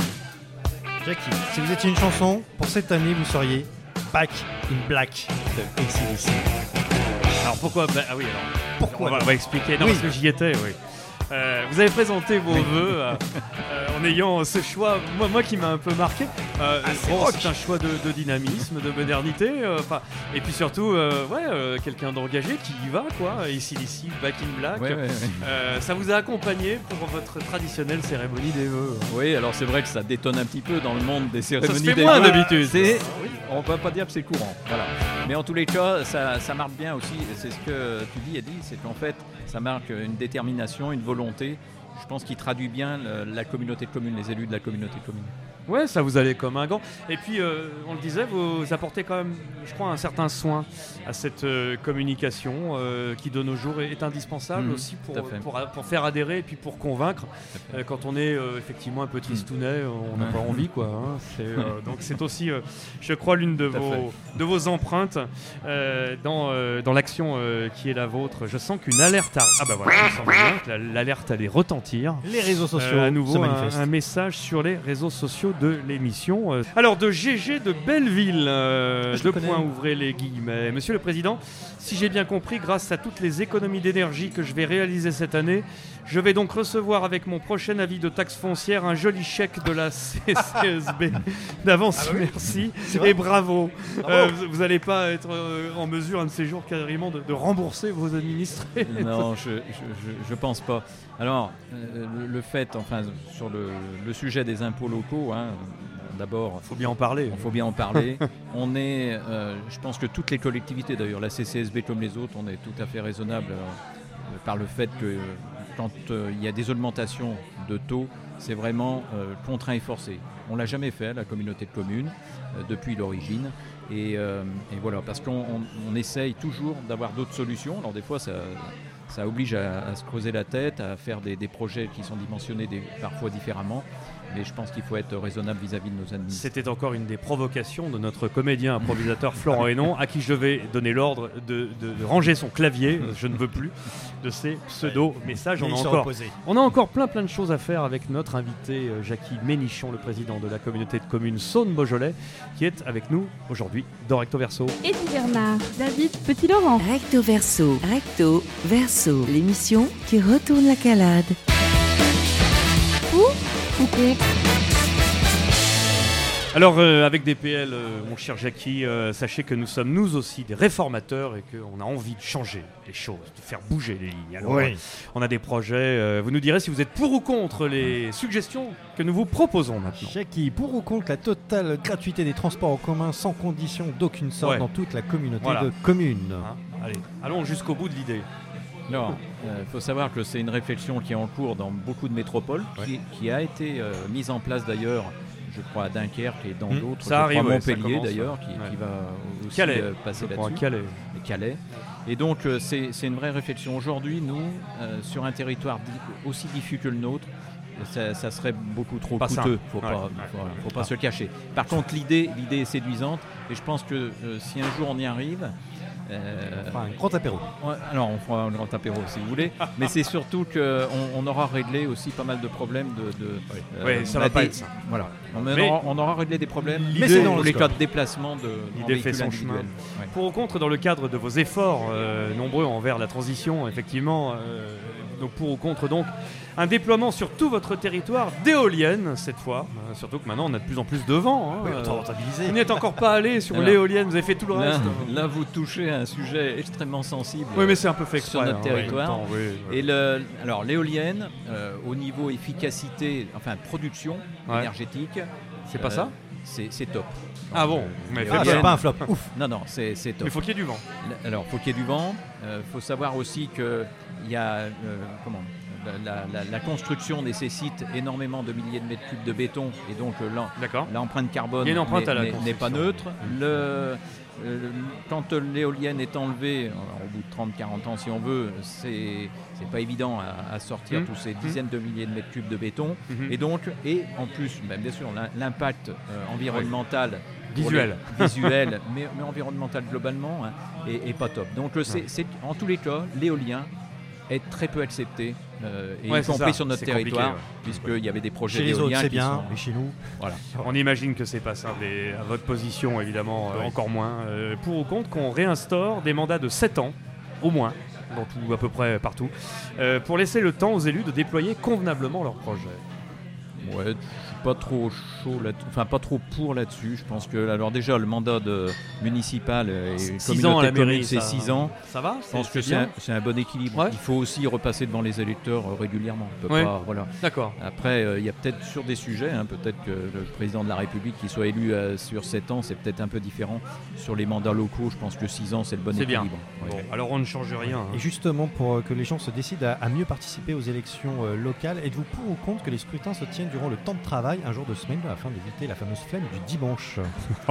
Speaker 14: Jackie, si vous étiez une chanson, pour cette année, vous seriez Back in Black de A C D C.
Speaker 12: Alors pourquoi bah, Ah oui, alors.
Speaker 14: Pourquoi
Speaker 12: on va, on va expliquer. Non,
Speaker 14: Oui.
Speaker 12: parce que j'y étais, oui. Euh, vous avez présenté vos vœux euh, euh, en ayant ce choix, moi, moi qui m'a un peu marqué. Euh,
Speaker 14: Ah, c'est
Speaker 12: bon,
Speaker 14: rock.
Speaker 12: c'est un choix de, de dynamisme, de modernité, euh, enfin, et puis surtout, euh, ouais, euh, quelqu'un d'engagé qui y va, quoi. Ici, ici, Back in Black.
Speaker 20: Ouais, ouais, ouais.
Speaker 12: Euh, ça vous a accompagné pour votre traditionnelle cérémonie des vœux. hein.
Speaker 20: Oui, alors c'est vrai que ça détonne un petit peu dans le monde des cérémonies.
Speaker 12: fait
Speaker 20: des
Speaker 12: moins
Speaker 20: vœux.
Speaker 12: d'habitude.
Speaker 20: C'est, on va pas dire que c'est courant, voilà. Mais en tous les cas, ça, ça marque bien aussi. C'est ce que tu dis, Eddie, c'est qu'en fait, ça marque une détermination, une volonté. Je pense qu'il traduit bien le- la communauté de communes, les élus de la communauté de communes.
Speaker 12: Ouais, ça vous allait comme un gant. Et puis, euh, on le disait, vous apportez quand même, je crois, un certain soin à cette euh, communication euh, qui, de nos jours, est, est indispensable
Speaker 20: Mhm,
Speaker 12: aussi pour,
Speaker 20: tout à fait.
Speaker 12: pour, pour faire adhérer et puis pour convaincre. Euh, quand on est euh, effectivement un peu tristounet, on n'a
Speaker 20: Ouais.
Speaker 12: pas envie, quoi. hein. C'est, euh, donc, c'est aussi, euh, je crois, l'une de
Speaker 20: Tout à
Speaker 12: vos, de vos empreintes euh, dans, euh, dans l'action euh, qui est la vôtre. Je sens qu'une alerte. A... Ah, bah voilà, il me semble bien que la- l'alerte allait retentir.
Speaker 14: Les réseaux sociaux
Speaker 12: Euh, à
Speaker 14: se
Speaker 12: nouveau, un,
Speaker 14: manifestent.
Speaker 12: un message sur les réseaux sociaux de l'émission. Euh, Alors, de G G de Belleville, euh,
Speaker 14: Je
Speaker 12: deux
Speaker 14: connais.
Speaker 12: points, ouvrez les guillemets. Monsieur le Président, si j'ai bien compris, grâce à toutes les économies d'énergie que je vais réaliser cette année, je vais donc recevoir avec mon prochain avis de taxe foncière un joli chèque de la C C S B. D'avance,
Speaker 14: Ah bah oui.
Speaker 12: merci
Speaker 14: C'est vrai.
Speaker 12: et bravo.
Speaker 14: Bravo.
Speaker 12: Euh, vous n'allez pas être euh, en mesure un de ces jours carrément de, de rembourser vos administrés.
Speaker 20: Non, je, je, je, je pense pas. Alors, euh, le, le fait, enfin, sur le, le sujet des impôts locaux, hein, d'abord,
Speaker 12: faut bien en parler.
Speaker 20: Il faut bien en parler. On est, euh, je pense que toutes les collectivités, d'ailleurs, la C C S B comme les autres, on est tout à fait raisonnable euh, par le fait que euh, quand euh, il y a des augmentations de taux, c'est vraiment euh, contraint et forcé. On l'a jamais fait, la communauté de communes, euh, depuis l'origine. Et, euh, et voilà, parce qu'on on, on essaye toujours d'avoir d'autres solutions. Alors des fois, ça, ça oblige à, à se creuser la tête, à faire des, des projets qui sont dimensionnés des, parfois différemment. Mais je pense qu'il faut être raisonnable vis-à-vis de nos administrés.
Speaker 12: C'était encore une des provocations de notre comédien improvisateur Florent Hénon, à qui je vais donner l'ordre de, de- de ranger son clavier, je ne veux plus, de ces pseudo-messages.
Speaker 14: Mais
Speaker 12: On, a
Speaker 14: il s'est
Speaker 12: encore-
Speaker 14: reposé.
Speaker 12: on a encore plein plein de choses à faire avec notre invité euh, Jackie Ménichon, le président de la communauté de communes Saône-Beaujolais, qui est avec nous aujourd'hui dans Recto Verso.
Speaker 3: Eddie Bernard, David Petit-Laurent.
Speaker 6: Recto Verso, Recto Verso, l'émission qui retourne la calade.
Speaker 3: Ou ou contre.
Speaker 12: Alors euh, avec D P L, euh, mon cher Jackie, euh, sachez que nous sommes nous aussi des réformateurs et qu'on a envie de changer les choses, de faire bouger les lignes. Alors,
Speaker 14: Oui.
Speaker 12: euh, on a des projets, euh, vous nous direz si vous êtes pour ou contre les suggestions que nous vous proposons maintenant.
Speaker 14: Jackie, pour ou contre la totale gratuité des transports en commun sans condition d'aucune sorte
Speaker 12: Ouais.
Speaker 14: dans toute la communauté
Speaker 12: Voilà.
Speaker 14: de communes?
Speaker 12: Hein, allez, allons jusqu'au bout de l'idée.
Speaker 20: Non, il faut savoir que c'est une réflexion qui est en cours dans beaucoup de métropoles, qui, qui a été euh, mise en place d'ailleurs, je crois, à Dunkerque et dans
Speaker 12: Mmh.
Speaker 20: d'autres,
Speaker 12: Ça
Speaker 20: je
Speaker 12: arrive,
Speaker 20: crois,
Speaker 12: ouais, ça
Speaker 20: Montpellier
Speaker 12: commence,
Speaker 20: d'ailleurs,
Speaker 12: ouais.
Speaker 20: qui,
Speaker 12: Ouais.
Speaker 20: qui va aussi
Speaker 12: Calais,
Speaker 20: euh, passer
Speaker 12: je crois,
Speaker 20: là-dessus.
Speaker 12: Calais.
Speaker 20: Et Calais. Et donc, euh, c'est, c'est une vraie réflexion. Aujourd'hui, nous, euh, sur un territoire di- aussi diffus que le nôtre, ça, ça serait beaucoup trop
Speaker 12: Pas
Speaker 20: coûteux.
Speaker 12: simple.
Speaker 20: Faut
Speaker 12: Ouais,
Speaker 20: pas,
Speaker 12: ouais.
Speaker 20: faut, faut pas
Speaker 12: Ah.
Speaker 20: se le cacher. Par contre, l'idée, l'idée est séduisante, et je pense que euh, si un jour on y arrive, euh,
Speaker 14: On fera un grand apéro.
Speaker 20: Ouais, alors, on fera un grand apéro si vous voulez, mais c'est surtout qu'on on aura réglé aussi pas mal de problèmes de. de euh,
Speaker 12: Ouais, ça
Speaker 20: on
Speaker 12: va
Speaker 20: a
Speaker 12: pas
Speaker 20: des-
Speaker 12: être ça.
Speaker 20: Voilà. On,
Speaker 12: Mais-
Speaker 20: aura, on aura réglé des problèmes.
Speaker 12: L'idée-
Speaker 20: Mais c'est
Speaker 12: dans
Speaker 20: dans
Speaker 12: le
Speaker 20: les
Speaker 12: scope.
Speaker 20: cas de déplacement de. en
Speaker 12: L'idée fait
Speaker 20: véhicule
Speaker 12: son chemin.
Speaker 20: individuel. Ouais.
Speaker 12: Pour au contre, dans le cadre de vos efforts euh, nombreux envers la transition, effectivement, euh, donc pour ou contre, donc un déploiement sur tout votre territoire d'éoliennes cette fois. Euh, surtout que maintenant on a de plus en plus de vent. Hein,
Speaker 14: Oui,
Speaker 12: euh,
Speaker 14: autant rentabiliser.
Speaker 12: on n'y est encore pas allé sur
Speaker 20: Alors,
Speaker 12: l'éolienne. Vous avez fait tout le
Speaker 20: Là,
Speaker 12: reste.
Speaker 20: là, vous touchez à un sujet extrêmement sensible.
Speaker 12: Oui, mais c'est un peu fait
Speaker 20: sur
Speaker 12: exprès,
Speaker 20: notre
Speaker 12: hein, ouais,
Speaker 20: territoire.
Speaker 12: en même temps, oui, oui.
Speaker 20: Et le, alors l'éolienne, euh, au niveau efficacité, enfin production
Speaker 12: Ouais.
Speaker 20: énergétique,
Speaker 12: C'est pas
Speaker 20: euh,
Speaker 12: ça
Speaker 20: c'est, c'est top.
Speaker 12: Ah bon, mais
Speaker 20: l'éolienne-
Speaker 12: c'est pas un
Speaker 14: flop.
Speaker 20: Ouf. Non, non, c'est, c'est top.
Speaker 12: Mais faut qu'il y ait du vent.
Speaker 20: L- Alors, faut qu'il y ait du vent. Il faut savoir aussi que il y a euh, comment la, la- la construction nécessite énormément de milliers de mètres cubes de béton, et donc euh, l'em- l'empreinte carbone
Speaker 12: Il y a une empreinte
Speaker 20: n'est,
Speaker 12: à la
Speaker 20: n'est- n'est pas
Speaker 12: construction.
Speaker 20: neutre. Le, euh, quand l'éolienne est enlevée, alors, au bout de trente à quarante ans si on veut, c'est, c'est pas évident à, à sortir
Speaker 12: Mmh.
Speaker 20: tous ces
Speaker 12: Mmh.
Speaker 20: dizaines de milliers de mètres cubes de béton.
Speaker 12: Mmh.
Speaker 20: Et donc, et en plus, ben, bien sûr, l'im- l'impact euh, environnemental pour
Speaker 12: Visuel.
Speaker 20: les- visuel, mais, mais environnemental globalement, hein, est, est pas top. Donc, euh, c'est,
Speaker 12: Ouais.
Speaker 20: c'est, en tous les cas, l'éolien est très peu accepté, euh, et
Speaker 12: Ouais,
Speaker 20: y
Speaker 12: c'est
Speaker 20: compris
Speaker 12: ça,
Speaker 20: sur notre
Speaker 12: c'est compliqué,
Speaker 20: territoire,
Speaker 12: ouais.
Speaker 20: puisqu'il y avait des projets
Speaker 14: Chez les autres,
Speaker 20: d'éolien
Speaker 14: c'est
Speaker 20: qui
Speaker 14: bien,
Speaker 20: sont-
Speaker 14: mais chez nous.
Speaker 20: Voilà.
Speaker 12: On imagine que c'est pas simple, et à votre position évidemment euh,
Speaker 14: Oui.
Speaker 12: encore moins. Euh, pour ou contre qu'on réinstaure des mandats de sept ans, au moins, dans tout, à peu près partout, euh, pour laisser le temps aux élus de déployer convenablement leurs projets.
Speaker 20: Ouais, je suis pas trop chaud là, enfin pas trop pour là-dessus. Je pense que alors déjà le mandat de municipal et
Speaker 12: Six ans à la
Speaker 20: communauté de
Speaker 12: mairie,
Speaker 20: c'est
Speaker 12: ça-
Speaker 20: six ans.
Speaker 12: ça va,
Speaker 20: Je
Speaker 12: c'est-
Speaker 20: pense que
Speaker 12: c'est
Speaker 20: c'est
Speaker 12: bien.
Speaker 20: un, c'est un bon équilibre.
Speaker 12: Ouais.
Speaker 20: Il faut aussi repasser devant les électeurs euh, régulièrement. On peut
Speaker 12: Ouais.
Speaker 20: pas, voilà.
Speaker 12: D'accord.
Speaker 20: Après, euh, il y a peut-être sur des sujets, hein, peut-être que le président de la République qui soit élu euh, sur sept ans, c'est peut-être un peu différent. Sur les mandats locaux, je pense que six ans, c'est le bon
Speaker 12: C'est bien.
Speaker 20: équilibre. Ouais.
Speaker 12: Bon, alors on ne change rien. hein.
Speaker 14: Et justement, pour euh, que les gens se décident à, à mieux participer aux élections euh, locales, êtes-vous pour ou contre que les scrutins se tiennent durant le temps de travail, un jour de semaine, afin d'éviter la fameuse flemme du dimanche?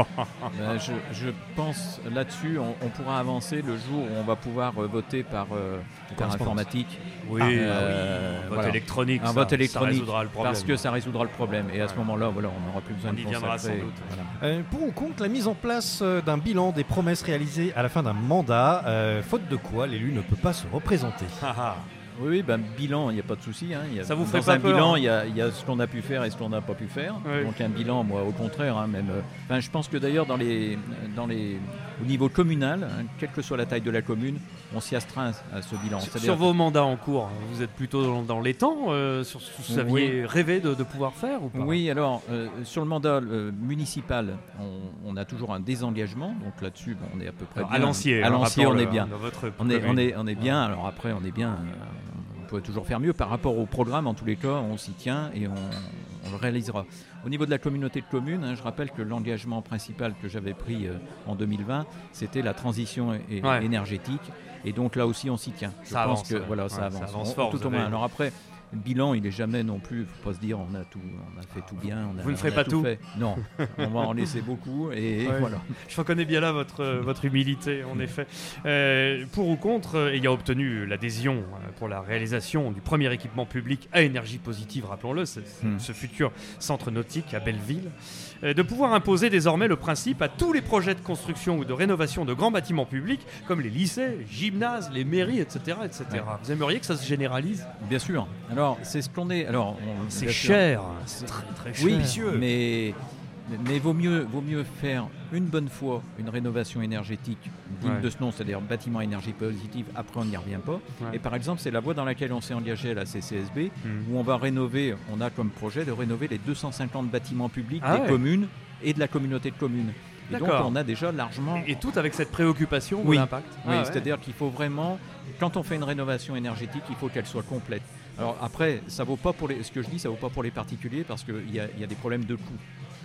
Speaker 20: Ben, je, je pense là-dessus, on, on pourra avancer le jour où on va pouvoir euh, voter par, euh, par
Speaker 14: Correspondance.
Speaker 20: informatique.
Speaker 12: Oui,
Speaker 20: Euh,
Speaker 12: ah oui, un vote électronique,
Speaker 20: Un
Speaker 12: ça-
Speaker 20: vote
Speaker 12: ça
Speaker 20: électronique.
Speaker 12: résoudra le problème.
Speaker 20: Parce que ça résoudra le problème. Et à ce
Speaker 12: Ouais.
Speaker 20: moment-là, voilà, on n'aura plus besoin
Speaker 12: On
Speaker 20: de
Speaker 12: y viendra
Speaker 20: consacrer.
Speaker 12: sans doute.
Speaker 20: Voilà.
Speaker 14: Euh, pour ou contre la mise en place euh, d'un bilan des promesses réalisées à la fin d'un mandat, euh, faute de quoi l'élu ne peut pas se représenter?
Speaker 20: Oui, oui, ben, bilan, il n'y a pas de souci. Hein. Il y a-
Speaker 12: Ça vous
Speaker 20: dans
Speaker 12: ferait pas
Speaker 20: un
Speaker 12: peur,
Speaker 20: bilan,
Speaker 12: hein
Speaker 20: il y, a, il y a ce qu'on a pu faire et ce qu'on n'a pas pu faire.
Speaker 12: Ouais.
Speaker 20: Donc un bilan, moi, au contraire, hein, même. euh, Enfin, je pense que d'ailleurs, dans les, dans les, au niveau communal, hein, quelle que soit la taille de la commune, on s'y astreint à ce bilan.
Speaker 12: Sur,
Speaker 20: C'est-à-dire
Speaker 12: sur vos mandats en cours, vous êtes plutôt dans, dans les temps, euh, sur ce que vous aviez
Speaker 20: Oui.
Speaker 12: rêvé de, de pouvoir faire ou pas?
Speaker 20: Oui, alors euh, sur le mandat euh, municipal, on, on a toujours un désengagement, donc là-dessus, bon, on est à peu près
Speaker 12: Alors,
Speaker 20: bien.
Speaker 12: à Lancier,
Speaker 20: à
Speaker 12: hein,
Speaker 20: Lancier, on
Speaker 12: rappelons-le,
Speaker 20: est bien.
Speaker 12: hein, dans votre
Speaker 20: on est, on
Speaker 12: commune.
Speaker 20: est, on est bien. Alors après, on est bien. euh, on peut toujours faire mieux par rapport au programme. En tous les cas, on s'y tient et on, on le réalisera. Au niveau de la communauté de communes, hein, je rappelle que l'engagement principal que j'avais pris euh, en deux mille vingt, c'était la transition é-
Speaker 12: Ouais.
Speaker 20: énergétique. Et donc là aussi, on s'y tient. Je
Speaker 12: Ça
Speaker 20: pense
Speaker 12: avance,
Speaker 20: que
Speaker 12: ouais.
Speaker 20: voilà,
Speaker 12: Ouais,
Speaker 20: ça
Speaker 12: ça
Speaker 20: avance.
Speaker 12: avance
Speaker 20: On-
Speaker 12: fort,
Speaker 20: tout
Speaker 12: vous
Speaker 20: au moins.
Speaker 12: avez-
Speaker 20: Alors après. Le bilan, il est jamais non plus, faut pas se dire on a tout, on a fait tout bien. On a,
Speaker 12: Vous ne
Speaker 20: on
Speaker 12: ferez
Speaker 20: a
Speaker 12: pas tout.
Speaker 20: fait. Non, on va en laisser beaucoup et
Speaker 12: Ouais.
Speaker 20: voilà.
Speaker 12: Je reconnais bien là votre, euh, votre humilité, en effet. Euh, pour ou contre, euh, ayant obtenu l'adhésion euh, pour la réalisation du premier équipement public à énergie positive, rappelons-le, c'est- c'est
Speaker 20: Hmm.
Speaker 12: ce futur centre nautique à Belleville, euh, de pouvoir imposer désormais le principe à tous les projets de construction ou de rénovation de grands bâtiments publics, comme les lycées, les gymnases, les mairies, et cetera, et cetera.
Speaker 20: Ouais.
Speaker 12: Vous aimeriez que ça se généralise?
Speaker 20: Bien sûr. Alors, c'est ce qu'on est. Alors, on-
Speaker 12: C'est
Speaker 20: bien sûr,
Speaker 12: cher, c'est très très cher.
Speaker 20: Oui,
Speaker 12: Ambitieux.
Speaker 20: mais mais vaut mieux vaut mieux faire une bonne fois une rénovation énergétique digne
Speaker 12: Ouais.
Speaker 20: de ce nom, c'est-à-dire bâtiment à énergie positive. Après, on n'y revient pas.
Speaker 12: Ouais.
Speaker 20: Et par exemple, c'est la voie dans laquelle on s'est engagé à la C C S B,
Speaker 12: Hmm.
Speaker 20: où on va rénover. On a comme projet de rénover les deux cent cinquante bâtiments publics
Speaker 12: Ah
Speaker 20: des
Speaker 12: ouais.
Speaker 20: communes et de la communauté de communes. Et donc,
Speaker 12: D'accord.
Speaker 20: on a déjà largement.
Speaker 12: Et tout avec cette préoccupation de
Speaker 20: Oui,
Speaker 12: l'impact.
Speaker 20: oui,
Speaker 12: Ah ouais.
Speaker 20: c'est-à-dire qu'il faut vraiment, quand on fait une rénovation énergétique, il faut qu'elle soit complète. Alors après, ça vaut pas pour les, ce que je dis, ça vaut pas pour les particuliers parce qu'il y a, il y a des problèmes de coût.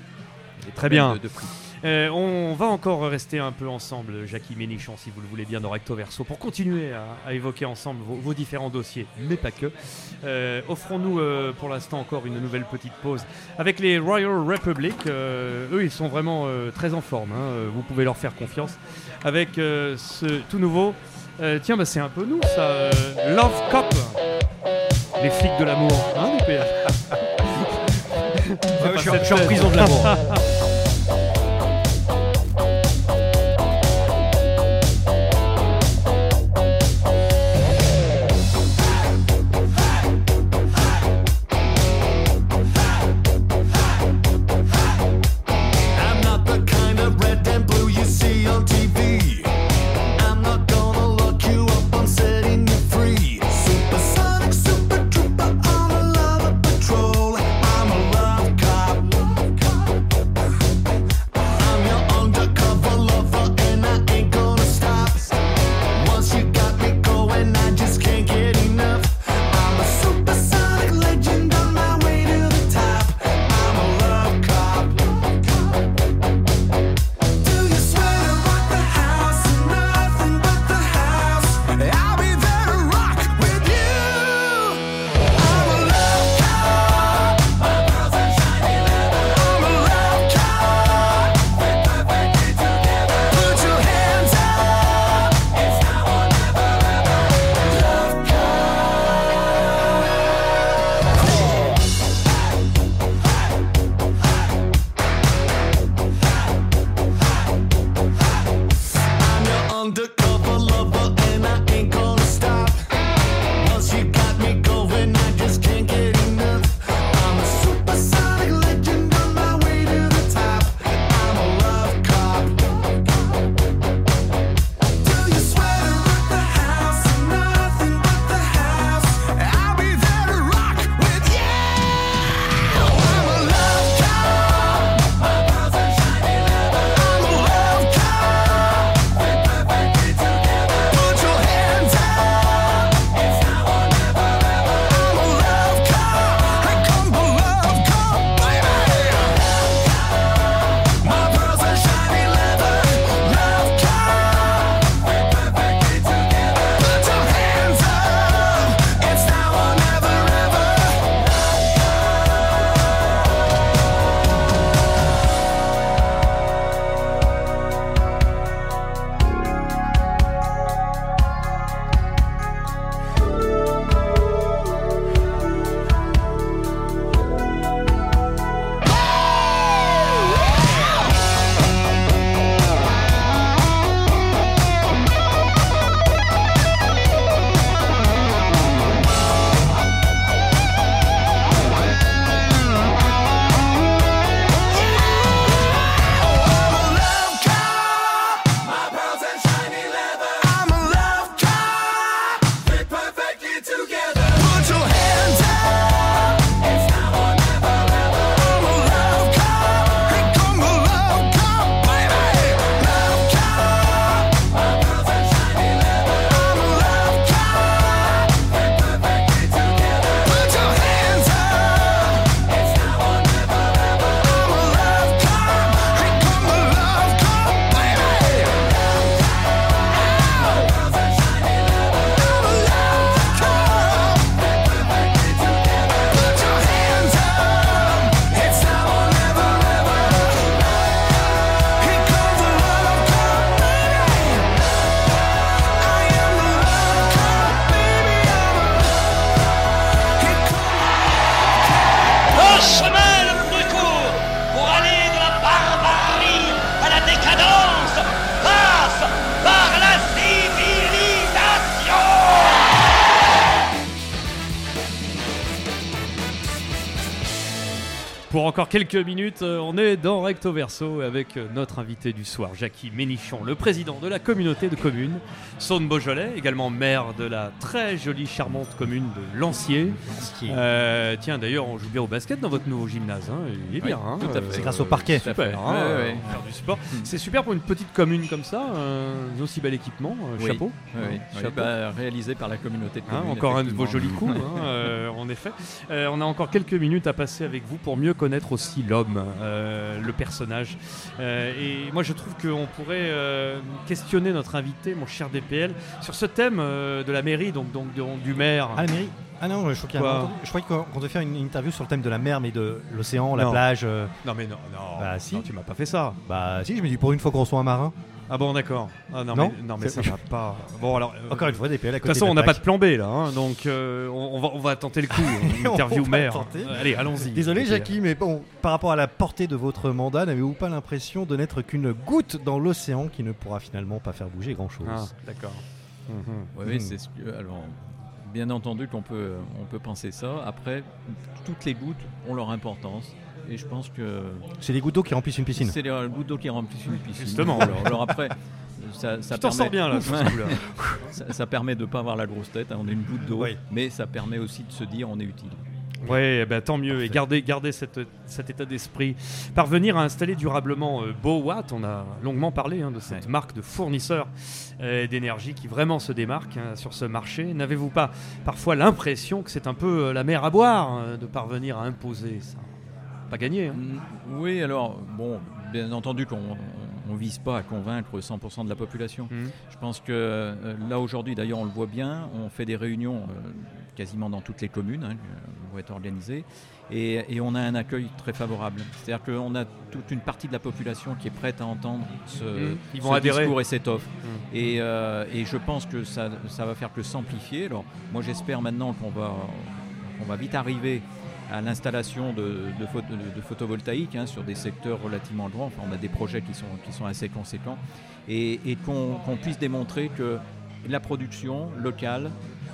Speaker 20: Des
Speaker 12: Très
Speaker 20: problèmes
Speaker 12: bien.
Speaker 20: De, de prix.
Speaker 12: Euh, on va encore rester un peu ensemble, Jackie Ménichon, si vous le voulez bien, dans Recto Verso, pour continuer à, à évoquer ensemble vos, vos différents dossiers, mais pas que. Euh, offrons-nous euh, pour l'instant encore une nouvelle petite pause avec les Royal Republic. Euh, eux, ils sont vraiment euh, très en forme, hein, vous pouvez leur faire confiance. Avec euh, ce tout nouveau Euh, tiens, bah, c'est un peu nous, ça. euh, Love Cop. Les flics de l'amour, hein, D P F.
Speaker 14: Ouais, je suis en- je suis en prison de l'amour.
Speaker 16: I'm not the kind of red and blue you see on T V. I'm not gonna lock you up, I'm setting you free. Supersonic super trooper on a love patrol. I'm a love cop. I'm your undercover lover and I ain't gonna stop. Once you got me going, I just can't get enough. I'm a supersonic legend on my way to the top. I'm a love cop. Do you swear to rock the house and nothing but the house? I'll be there to rock with you. I'm a love cop. My pearls and shiny leather. I'm a love cop. We're perfectly together. Put your hands up. It's now or never ever. Love I'm your undercover lover and I ain't gonna stop. Once you got me going, I just can't get enough. I'm a supersonic legend on my way to the top. I'm a love cop. Do you swear to rock the house and nothing but the house? I'll be there to rock with you. I'm a love cop. My pearls and shiny leather. I'm a love cop. We're perfectly together. Put your hands up. It's now or never ever. I'm a love cop. I come for love cop, baby. My pearls and shiny leather. Love cop. We're perfectly together. Put your hands up. It's now or never ever. My pearls and shiny leather. I'm a love cop. Fit perfectly together. Put your hands up. It's now or never ever. I'm a love cop. Here come the love cop, baby. Love cop. My pearls and shiny leather. I'm a love cop. Fit perfectly together. Put your hands up. It's now or never ever. I'm a love cop. Here come the love cop, baby.
Speaker 10: Le chemin le plus court pour aller de la barbarie à la décadence passe par la civilisation.
Speaker 12: Pour encore quelques minutes, euh, on est dans Recto Verso avec euh, notre invité du soir, Jacky Ménichon, le président de la communauté de communes Saône-Beaujolais, également maire de la très jolie, charmante commune de Lancier. Euh, tiens, d'ailleurs, on joue bien au basket dans votre nouveau gymnase. Hein. Il est
Speaker 14: Oui,
Speaker 12: bien. Hein.
Speaker 14: tout à fait. C'est grâce au parquet.
Speaker 12: Super.
Speaker 14: Tout à fait.
Speaker 12: Hein,
Speaker 14: Ouais, ouais,
Speaker 12: euh,
Speaker 14: ouais.
Speaker 12: faire du sport. C'est super pour une petite commune comme ça. Un aussi bel équipement. euh,
Speaker 20: Oui.
Speaker 12: Chapeau.
Speaker 20: Oui, oui.
Speaker 12: Hein,
Speaker 20: Oui,
Speaker 12: chapeau.
Speaker 20: bah, réalisé par la communauté de
Speaker 12: Hein,
Speaker 20: communes.
Speaker 12: encore un de vos
Speaker 20: effectivement.
Speaker 12: jolis coups, hein, euh, en effet. Euh, on a encore quelques minutes à passer avec vous pour mieux connaître aussi l'homme, euh, le personnage. Euh, et moi, je trouve qu'on pourrait euh, questionner notre invité, mon cher D P L, sur ce thème euh, de la mairie, donc, donc de- du maire.
Speaker 14: Ah, la mairie Ah non, je crois qu'il y a
Speaker 12: Quoi
Speaker 14: un- je croyais qu'on qu'on devait faire une interview sur le thème de la mer, mais de l'océan, la
Speaker 12: Non.
Speaker 14: plage. euh.
Speaker 12: Non, mais non, non.
Speaker 14: Bah si.
Speaker 12: Non, tu m'as pas fait ça.
Speaker 14: Bah si, je me dis pour une fois qu'on reçoit un marin.
Speaker 12: Ah bon, d'accord. Ah non,
Speaker 14: Non
Speaker 12: mais, non, mais ça va pas. Bon, alors. euh,
Speaker 14: Encore une fois, des P L à
Speaker 12: De
Speaker 14: côté
Speaker 12: toute façon,
Speaker 14: de
Speaker 12: on
Speaker 14: la
Speaker 12: n'a pas de
Speaker 14: plaque.
Speaker 12: plan B là, hein, donc euh, on, on va, on va tenter le coup. Une interview
Speaker 14: On va
Speaker 12: maire.
Speaker 14: tenter.
Speaker 12: Euh, Allez, allons-y.
Speaker 14: Désolé,
Speaker 12: Ok.
Speaker 14: Jackie, mais bon, par rapport à la portée de votre mandat, n'avez-vous pas l'impression de n'être qu'une goutte dans l'océan qui ne pourra finalement pas faire bouger grand-chose?
Speaker 12: Ah, d'accord. Mhm.
Speaker 20: Oui, oui, c'est ce que. Alors, bien entendu qu'on peut, on peut penser ça. Après, toutes les gouttes ont leur importance. Et je pense que.
Speaker 14: C'est les gouttes d'eau qui remplissent une piscine.
Speaker 20: C'est les gouttes d'eau qui remplissent une piscine.
Speaker 12: Justement.
Speaker 20: Alors, alors après. Ça, ça
Speaker 12: Tu t'en
Speaker 20: permet-
Speaker 12: sors bien, là, sur ce coup-là.
Speaker 20: ça, ça permet de ne pas avoir la grosse tête, hein, on est une goutte d'eau,
Speaker 12: Oui.
Speaker 20: mais ça permet aussi de se dire on est utile.
Speaker 12: Ouais, bah, tant mieux. Et gardez, gardez cette, cet état d'esprit. Parvenir à installer durablement euh, BoWatt, on a longuement parlé hein, de cette marque de fournisseur euh, d'énergie qui vraiment se démarque hein, sur ce marché. N'avez-vous pas parfois l'impression que c'est un peu euh, la mer à boire hein, de parvenir à imposer ça? Pas gagné. Hein.
Speaker 20: Mm, Oui, alors, bon, bien entendu qu'on ne vise pas à convaincre cent pour cent de la population.
Speaker 12: Mhm.
Speaker 20: Je pense que euh, là, aujourd'hui, d'ailleurs, on le voit bien, on fait des réunions euh, quasiment dans toutes les communes, hein, qui vont être organisées, et, et on a un accueil très favorable. C'est-à-dire qu'on a toute une partie de la population qui est prête à entendre ce,
Speaker 12: Mhm. Ils
Speaker 20: ce
Speaker 12: vont adhérer.
Speaker 20: discours et cette offre.
Speaker 12: Mhm.
Speaker 20: Et, euh, et je pense que ça, ça va faire que s'amplifier. Alors, moi, j'espère maintenant qu'on va, qu'on va vite arriver à l'installation de, de, pho- de- de photovoltaïque hein, sur des secteurs relativement grands. Enfin, on a des projets qui sont, qui sont assez conséquents et, et qu'on qu'on puisse démontrer que la production locale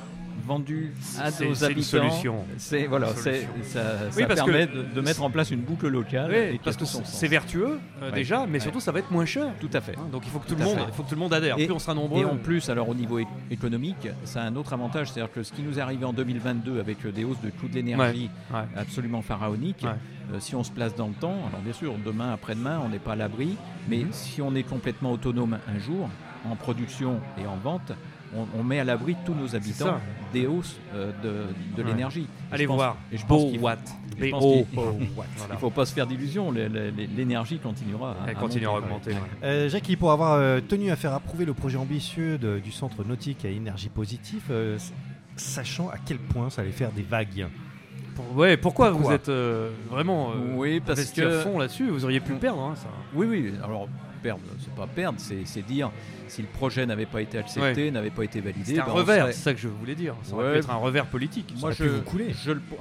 Speaker 20: vendue à
Speaker 12: C'est-
Speaker 20: nos
Speaker 12: c'est une
Speaker 20: habitants,
Speaker 12: solution.
Speaker 20: c'est voilà,
Speaker 12: Une
Speaker 20: c'est-
Speaker 12: solution.
Speaker 20: ça,
Speaker 12: Oui,
Speaker 20: ça
Speaker 12: parce
Speaker 20: permet
Speaker 12: que-
Speaker 20: de, de mettre en place une boucle locale.
Speaker 12: Oui,
Speaker 20: et qui a
Speaker 12: parce que
Speaker 20: tout son
Speaker 12: c'est
Speaker 20: sens.
Speaker 12: c'est vertueux euh,
Speaker 20: Ouais.
Speaker 12: déjà, mais
Speaker 20: Ouais.
Speaker 12: surtout ça va être moins cher.
Speaker 20: Tout à fait.
Speaker 12: Hein, donc il faut que tout,
Speaker 20: Tout
Speaker 12: le
Speaker 20: à
Speaker 12: monde,
Speaker 20: fait.
Speaker 12: il faut que tout le monde adhère.
Speaker 20: Et,
Speaker 12: Plus on sera nombreux.
Speaker 20: et en plus, alors au niveau é- économique, ça a un autre avantage, c'est-à-dire que ce qui nous est arrivé en deux mille vingt-deux avec euh, des hausses de coûts de l'énergie
Speaker 12: Ouais, ouais.
Speaker 20: absolument pharaoniques,
Speaker 12: Ouais.
Speaker 20: euh, si on se place dans le temps, alors bien sûr, demain, après-demain, on n'est pas à l'abri, mais
Speaker 12: Mhm.
Speaker 20: si on est complètement autonome un jour, en production et en vente, on, on met à l'abri tous nos habitants
Speaker 12: ça.
Speaker 20: des hausses euh, de, de
Speaker 12: Ouais.
Speaker 20: l'énergie. Et
Speaker 12: Allez
Speaker 20: je pense-
Speaker 12: voir.
Speaker 20: et je pense qu'il faut-
Speaker 12: BoWatt.
Speaker 20: et je pense
Speaker 12: B O
Speaker 20: qu'il-
Speaker 12: Voilà.
Speaker 20: Il ne faut pas se faire d'illusions, le- le- l'énergie continuera à,
Speaker 12: Elle
Speaker 20: à
Speaker 12: continuera à
Speaker 20: monter.
Speaker 12: augmenter. ouais.
Speaker 14: Euh, Jackie, pour avoir euh, tenu à faire approuver le projet ambitieux de- du centre nautique à énergie positive, euh, s- sachant à quel point ça allait faire des vagues.
Speaker 12: Pour- ouais, pourquoi,
Speaker 14: Pourquoi
Speaker 12: vous êtes euh, vraiment euh,
Speaker 20: Oui, parce
Speaker 12: investi
Speaker 20: que-
Speaker 12: à fond là-dessus? Vous auriez pu le perdre. Hein, ça.
Speaker 20: Oui, oui, alors perdre, c'est pas perdre, c'est c'est dire si le projet n'avait pas été accepté,
Speaker 12: Ouais.
Speaker 20: n'avait pas été validé.
Speaker 12: C'était un
Speaker 20: ben, on
Speaker 12: revers,
Speaker 20: serait-
Speaker 12: c'est ça que je voulais dire. Ça aurait
Speaker 20: Ouais.
Speaker 12: pu être un revers politique.
Speaker 20: Moi,
Speaker 12: Ça
Speaker 20: je,
Speaker 12: aurait pu vous couler.
Speaker 20: je le,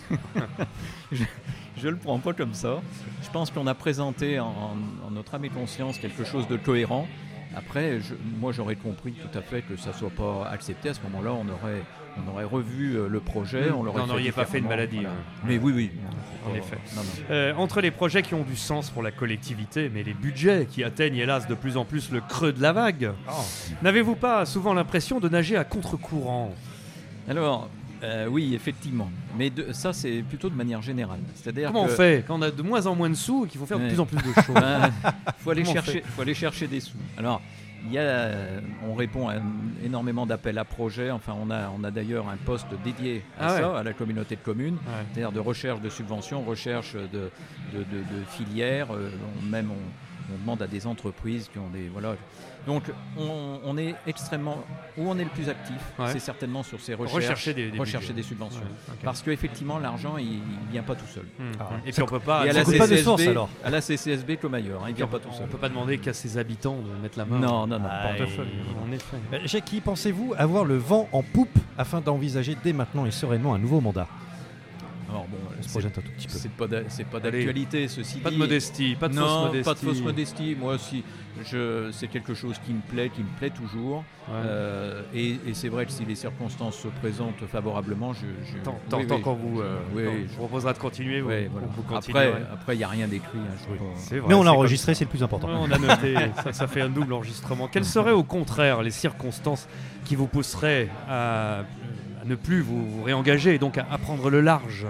Speaker 20: je, je le prends pas comme ça. Je pense qu'on a présenté en, en- en notre âme et conscience quelque chose de cohérent. Après, je- moi, j'aurais compris tout à fait que ça soit pas accepté. À ce moment-là, on aurait, on aurait revu euh, le projet,
Speaker 12: Mmh.
Speaker 20: on l'aurait
Speaker 12: Vous n'en
Speaker 20: fait
Speaker 12: auriez pas fait une
Speaker 20: différemment,
Speaker 12: maladie,
Speaker 20: voilà.
Speaker 12: ouais.
Speaker 20: Mais oui, oui.
Speaker 12: En
Speaker 20: Oh,
Speaker 12: effet.
Speaker 20: non, non.
Speaker 12: Euh, entre les projets qui ont du sens pour la collectivité, mais les budgets qui atteignent hélas de plus en plus le creux de la vague, n'avez-vous pas souvent l'impression de nager à contre-courant?
Speaker 20: Alors, euh, oui, effectivement. Mais de- ça, c'est plutôt de manière générale. C'est-à-dire
Speaker 12: Comment
Speaker 20: que-
Speaker 12: on fait quand on a de moins en moins de sous et qu'il faut faire de
Speaker 20: Ouais.
Speaker 12: plus en plus de choses?
Speaker 20: Ben, faut aller
Speaker 12: Comment on
Speaker 20: chercher,
Speaker 12: fait
Speaker 20: faut aller chercher des sous. Alors, il y a, euh, on répond à un- énormément d'appels à projets. Enfin, on a, on a d'ailleurs un poste dédié à
Speaker 12: Ah
Speaker 20: ça,
Speaker 12: ouais.
Speaker 20: à la communauté de communes,
Speaker 12: Ouais.
Speaker 20: c'est-à-dire de recherche de subventions, recherche de, de, de- de filières. Euh, on- même on, on demande à des entreprises qui ont des voilà. Donc, on, on est extrêmement où on est le plus actif,
Speaker 12: Ouais.
Speaker 20: c'est certainement sur ces recherches,
Speaker 12: Rechercher des- des
Speaker 20: rechercher
Speaker 12: budgets.
Speaker 20: des subventions,
Speaker 12: Ouais, ok.
Speaker 20: parce qu'effectivement l'argent il, il vient pas tout seul.
Speaker 12: Mmh. Et puis on peut pas.
Speaker 20: Et à
Speaker 12: ça
Speaker 20: la
Speaker 12: coûte pas de
Speaker 20: C C S B,
Speaker 12: source, alors.
Speaker 20: à la C C S B comme ailleurs, hein, il vient pas tout
Speaker 12: On
Speaker 20: seul.
Speaker 12: peut pas demander qu'à ses habitants de mettre la main.
Speaker 20: Non, non, non.
Speaker 12: au portefeuille. En effet.
Speaker 14: Euh, Jackie, pensez-vous avoir le vent en poupe afin d'envisager dès maintenant et sereinement un nouveau mandat?
Speaker 20: Alors bon,
Speaker 14: On se
Speaker 20: c'est-
Speaker 14: projette un tout petit peu.
Speaker 20: C'est pas d'a- c'est pas
Speaker 12: Allez.
Speaker 20: d'actualité, ceci
Speaker 12: Pas de
Speaker 20: dit.
Speaker 12: modestie, pas de
Speaker 20: non,
Speaker 12: fausse modestie.
Speaker 20: pas de fausse modestie. Moi aussi, je, c'est quelque chose qui me plaît, qui me plaît toujours.
Speaker 12: Ouais.
Speaker 20: Euh, et et c'est vrai que si les circonstances se présentent favorablement, je. je
Speaker 12: Tant, tant,
Speaker 20: oui,
Speaker 12: tant
Speaker 20: oui.
Speaker 12: qu'on vous, euh,
Speaker 20: Oui,
Speaker 12: quand
Speaker 20: oui,
Speaker 12: on
Speaker 20: je-
Speaker 12: vous proposera de continuer, vous,
Speaker 20: Ouais,
Speaker 12: vous-
Speaker 20: voilà.
Speaker 12: vous
Speaker 20: Après,
Speaker 12: continuerez.
Speaker 20: après, il n'y a rien d'écrit. hein, je
Speaker 12: Oui,
Speaker 20: sais pas.
Speaker 12: c'est vrai,
Speaker 14: Mais on
Speaker 12: c'est
Speaker 14: l'a
Speaker 12: comme
Speaker 14: enregistré,
Speaker 12: ça.
Speaker 14: c'est le plus important.
Speaker 12: Ouais, on a noté, ça, ça fait un double enregistrement. Quelles seraient au contraire les circonstances qui vous pousseraient à, à ne plus vous, vous réengager et donc à, à prendre le large?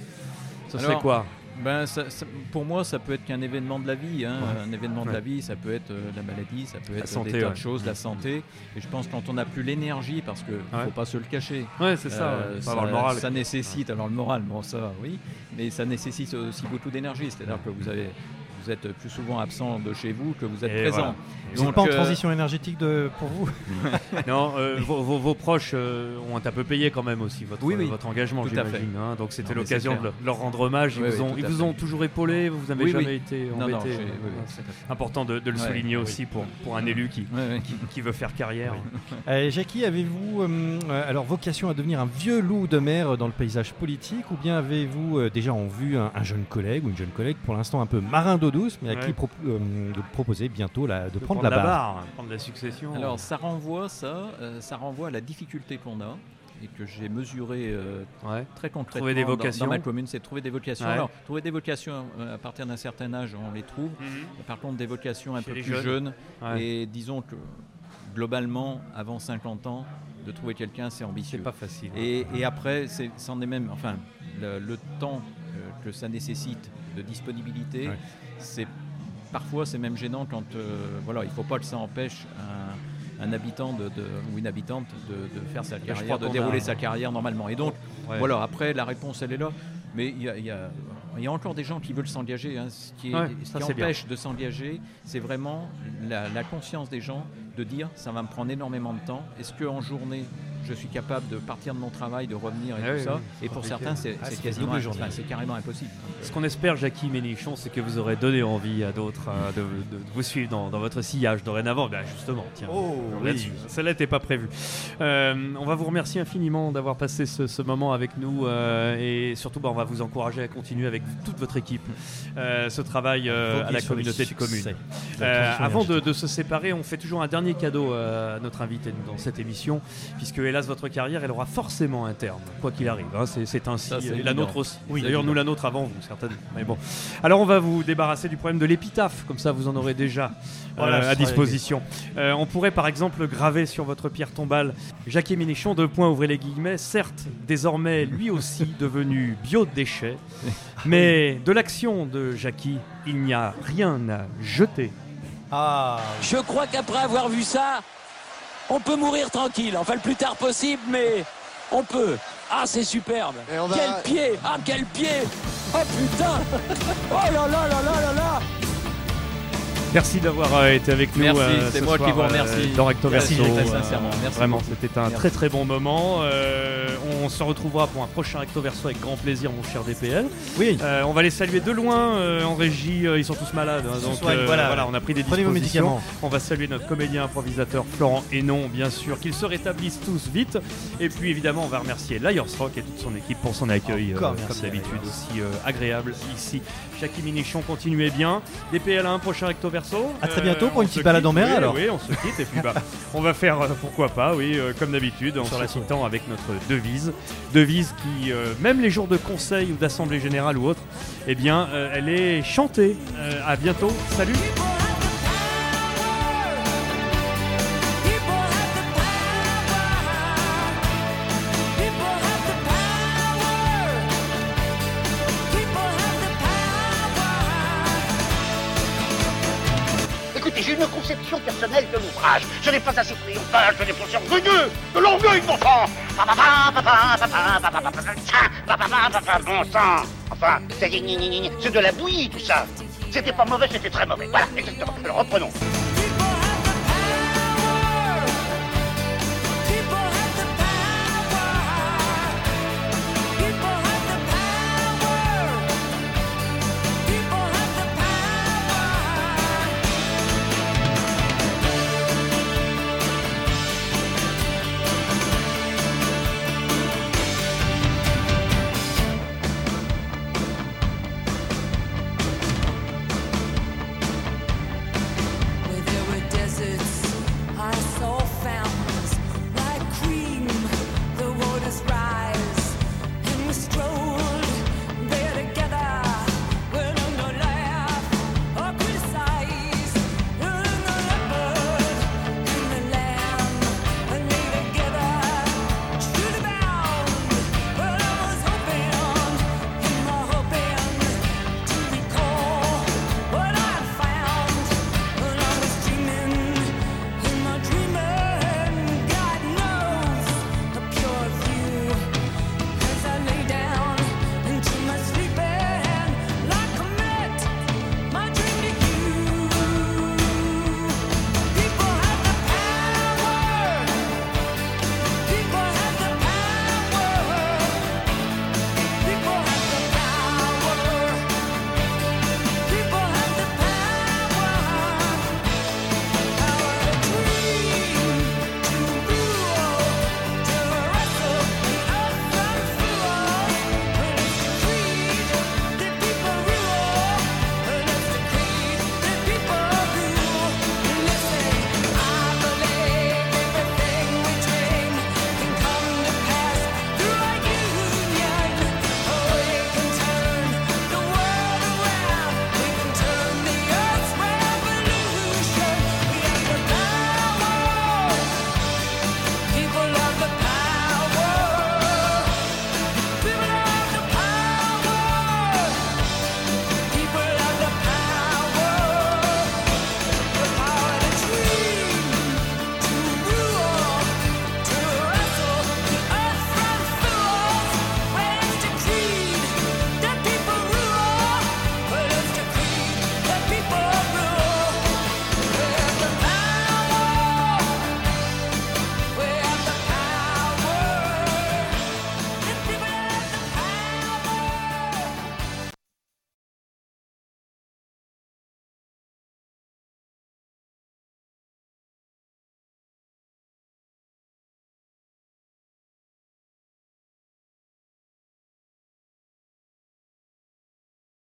Speaker 12: Ça serait
Speaker 20: Alors,
Speaker 12: quoi?
Speaker 20: Ben, ça- ça- pour moi, ça peut être qu'un événement de la vie. hein.
Speaker 12: Ouais.
Speaker 20: Un événement de
Speaker 12: Ouais.
Speaker 20: la vie, ça peut être euh, la maladie, ça peut
Speaker 12: La
Speaker 20: être
Speaker 12: santé,
Speaker 20: des tas
Speaker 12: ouais.
Speaker 20: de choses, la santé. Et je pense que quand on n'a plus l'énergie, parce qu'il ne
Speaker 12: Ouais.
Speaker 20: faut pas se le cacher.
Speaker 12: Ouais, c'est ça, ouais. Faut
Speaker 20: ça,
Speaker 12: avoir le moral.
Speaker 20: ça nécessite, alors le moral, bon ça oui, mais ça nécessite aussi beaucoup d'énergie. C'est-à-dire que vous avez vous êtes plus souvent absent de chez vous que vous êtes
Speaker 12: Et
Speaker 20: présent.
Speaker 12: voilà.
Speaker 14: Vous n'êtes pas en transition énergétique de, pour vous?
Speaker 12: Non, euh, vos, vos, vos proches euh, ont un peu payé quand même aussi votre,
Speaker 20: oui, oui.
Speaker 12: votre engagement,
Speaker 20: Tout à fait.
Speaker 12: j'imagine. Hein, donc c'était
Speaker 20: Non, mais
Speaker 12: l'occasion
Speaker 20: c'est
Speaker 12: de leur rendre hommage. Ils
Speaker 20: Oui,
Speaker 12: vous
Speaker 20: oui,
Speaker 12: ont,
Speaker 20: tout
Speaker 12: ils
Speaker 20: à
Speaker 12: vous
Speaker 20: fait.
Speaker 12: ont toujours épaulé, vous n'avez
Speaker 20: Oui,
Speaker 12: jamais
Speaker 20: oui.
Speaker 12: été
Speaker 20: Non, non,
Speaker 12: embêté.
Speaker 20: j'ai- oui, oui,
Speaker 12: Ouais,
Speaker 20: tout
Speaker 12: c'est
Speaker 20: à fait.
Speaker 12: important de, de le
Speaker 20: Ouais,
Speaker 12: souligner
Speaker 20: oui.
Speaker 12: aussi pour, pour un élu qui,
Speaker 20: Ouais, ouais.
Speaker 12: qui, qui veut faire carrière.
Speaker 14: Euh, Jackie, avez-vous euh, euh, alors vocation à devenir un vieux loup de mer dans le paysage politique, ou bien avez-vous euh, déjà en vue un, un jeune collègue ou une jeune collègue, pour l'instant un peu marin d'eau douce, mais à
Speaker 12: Ouais.
Speaker 14: qui pro- euh, de proposer bientôt la, de,
Speaker 12: De
Speaker 14: prendre, la barre,
Speaker 12: prendre la succession.
Speaker 20: Alors ça renvoie ça, euh, ça renvoie à la difficulté qu'on a et que j'ai mesuré euh,
Speaker 12: Ouais.
Speaker 20: très concrètement
Speaker 12: Trouver des
Speaker 20: dans-
Speaker 12: vocations.
Speaker 20: dans, ma commune, c'est de trouver des vocations.
Speaker 12: Ouais.
Speaker 20: Alors trouver des vocations euh, à partir d'un certain âge, on les trouve.
Speaker 12: Mhm.
Speaker 20: Par contre, des vocations un
Speaker 12: Chez
Speaker 20: peu
Speaker 12: les
Speaker 20: plus
Speaker 12: jeunes.
Speaker 20: jeunes,
Speaker 12: Ouais.
Speaker 20: et disons que globalement, avant cinquante ans, de trouver quelqu'un, c'est ambitieux.
Speaker 12: C'est pas facile.
Speaker 20: Et, et après, c'est, c'en est même, enfin, le, le temps euh, que ça nécessite de disponibilité,
Speaker 14: Ouais.
Speaker 20: c'est parfois c'est même gênant quand, euh, voilà, il faut pas que ça empêche un, un habitant de, de- ou une habitante de, de faire sa
Speaker 12: je
Speaker 20: carrière,
Speaker 12: crois
Speaker 20: de
Speaker 12: qu'on
Speaker 20: dérouler
Speaker 12: a-
Speaker 20: sa carrière normalement. Et donc,
Speaker 12: Ouais.
Speaker 20: voilà, après la réponse elle est là, mais il y a, il y a- il y a encore des gens qui veulent s'engager. Hein. Ce qui, est-
Speaker 12: Ouais,
Speaker 20: ce
Speaker 12: ça,
Speaker 20: qui
Speaker 12: c'est bien.
Speaker 20: empêche de s'engager, c'est vraiment la, la conscience des gens de dire ça va me prendre énormément de temps. Est-ce qu'en journée, je suis capable de partir de mon travail, de revenir et
Speaker 12: Ah
Speaker 20: tout
Speaker 12: oui,
Speaker 20: ça
Speaker 12: oui, c'est
Speaker 20: Et pour
Speaker 12: compliqué.
Speaker 20: certains, c'est,
Speaker 14: Ah,
Speaker 20: c'est
Speaker 14: c'est
Speaker 20: quasiment,
Speaker 14: double journée.
Speaker 20: enfin, c'est carrément impossible.
Speaker 12: Ce qu'on espère, Jackie Ménichon, c'est que vous aurez donné envie à d'autres euh, de, de- de vous suivre dans, dans votre sillage dorénavant. Ben justement, tiens,
Speaker 14: Oh,
Speaker 12: là-dessus.
Speaker 14: oui.
Speaker 12: Celle-là n'était pas prévue. Euh, on va vous remercier infiniment d'avoir passé ce, ce moment avec nous euh, et surtout, bah, on va vous encourager à continuer avec toute votre équipe euh, ce travail euh,
Speaker 14: Voguer
Speaker 12: à la
Speaker 14: sur les
Speaker 12: communauté de
Speaker 14: succès
Speaker 12: communes.
Speaker 14: de la
Speaker 12: Euh,
Speaker 14: transition
Speaker 12: avant de,
Speaker 14: énergétique.
Speaker 12: de se séparer, on fait toujours un dernier cadeau euh, à notre invité dans cette émission, puisque hélas votre carrière, elle aura forcément un terme, quoi qu'il arrive. hein. c'est, c'est ainsi.
Speaker 20: Ça, c'est
Speaker 12: et la
Speaker 20: évident.
Speaker 12: nôtre aussi.
Speaker 20: Oui,
Speaker 12: D'ailleurs,
Speaker 20: évident.
Speaker 12: nous la nôtre avant vous, certainement. Mais bon. Alors, on va vous débarrasser du problème de l'épitaphe, comme ça vous en aurez déjà euh,
Speaker 14: Voilà,
Speaker 12: à
Speaker 14: ça sera
Speaker 12: disposition. Euh, on pourrait par exemple graver sur votre pierre tombale Jackie Ménichon, deux points, ouvrez les guillemets, certes, désormais lui aussi devenu biodéchet, mais de l'action de Jackie, il n'y a rien à jeter.
Speaker 14: Ah,
Speaker 10: Je crois qu'après avoir vu ça, on peut mourir tranquille. Enfin, le plus tard possible, mais on peut. Ah, c'est superbe.
Speaker 19: Et on va-
Speaker 10: Quel pied. Ah, quel pied. Oh, putain. Oh là là là là là là.
Speaker 12: Merci d'avoir euh, été avec nous.
Speaker 20: Merci,
Speaker 12: euh,
Speaker 20: c'est
Speaker 12: ce
Speaker 20: moi
Speaker 12: soir,
Speaker 20: qui vous
Speaker 12: euh,
Speaker 20: remercie.
Speaker 12: dans Recto
Speaker 20: Merci,
Speaker 12: Verso.
Speaker 20: très sincèrement. Merci
Speaker 12: Vraiment,
Speaker 20: beaucoup.
Speaker 12: c'était un
Speaker 20: Merci.
Speaker 12: très très bon moment. Euh, on se retrouvera pour un prochain Recto Verso avec grand plaisir, mon cher D P L.
Speaker 14: oui.
Speaker 12: Euh, on va les saluer de loin euh, en régie. euh, ils sont tous malades. hein, donc
Speaker 14: soignent,
Speaker 12: euh,
Speaker 14: voilà.
Speaker 12: on a pris des
Speaker 14: Prenez vos
Speaker 12: dispositions.
Speaker 14: médicaments.
Speaker 12: On va saluer notre comédien improvisateur Florent Hénon, bien sûr. Qu'ils se rétablissent tous vite. Et puis évidemment, on va remercier Liars Rock et toute son équipe pour son accueil,
Speaker 14: Encore
Speaker 12: euh,
Speaker 14: merci
Speaker 12: comme
Speaker 14: à
Speaker 12: d'habitude,
Speaker 14: Liars.
Speaker 12: aussi euh, agréable ici. Jackie Ménichon, continuez bien. D P L à un prochain Recto Verso.
Speaker 14: À très bientôt pour
Speaker 12: on
Speaker 14: une
Speaker 12: se
Speaker 14: petite balade
Speaker 12: quitte,
Speaker 14: en mer,
Speaker 12: oui,
Speaker 14: alors.
Speaker 12: Oui, on se quitte et puis bah, on va faire, euh, pourquoi pas, oui, euh, comme d'habitude, en
Speaker 14: Sur
Speaker 12: se
Speaker 14: la
Speaker 12: quittant avec notre devise. Devise qui, euh, même les jours de conseil ou d'assemblée générale ou autre, eh bien, euh, elle est chantée. Euh, à bientôt. Salut.
Speaker 15: Écoutez, j'ai une conception personnelle de l'ouvrage. Je n'ai pas assez triomphal, je n'ai pas assez orgueilleux, de l'orgueil, bon sang. Papa, papa, papa, papa, papa, papa, papa, papa, bon sang. Enfin, c'est c'est de la bouillie, tout ça. C'était pas mauvais, c'était très mauvais. Voilà, exactement. Alors reprenons.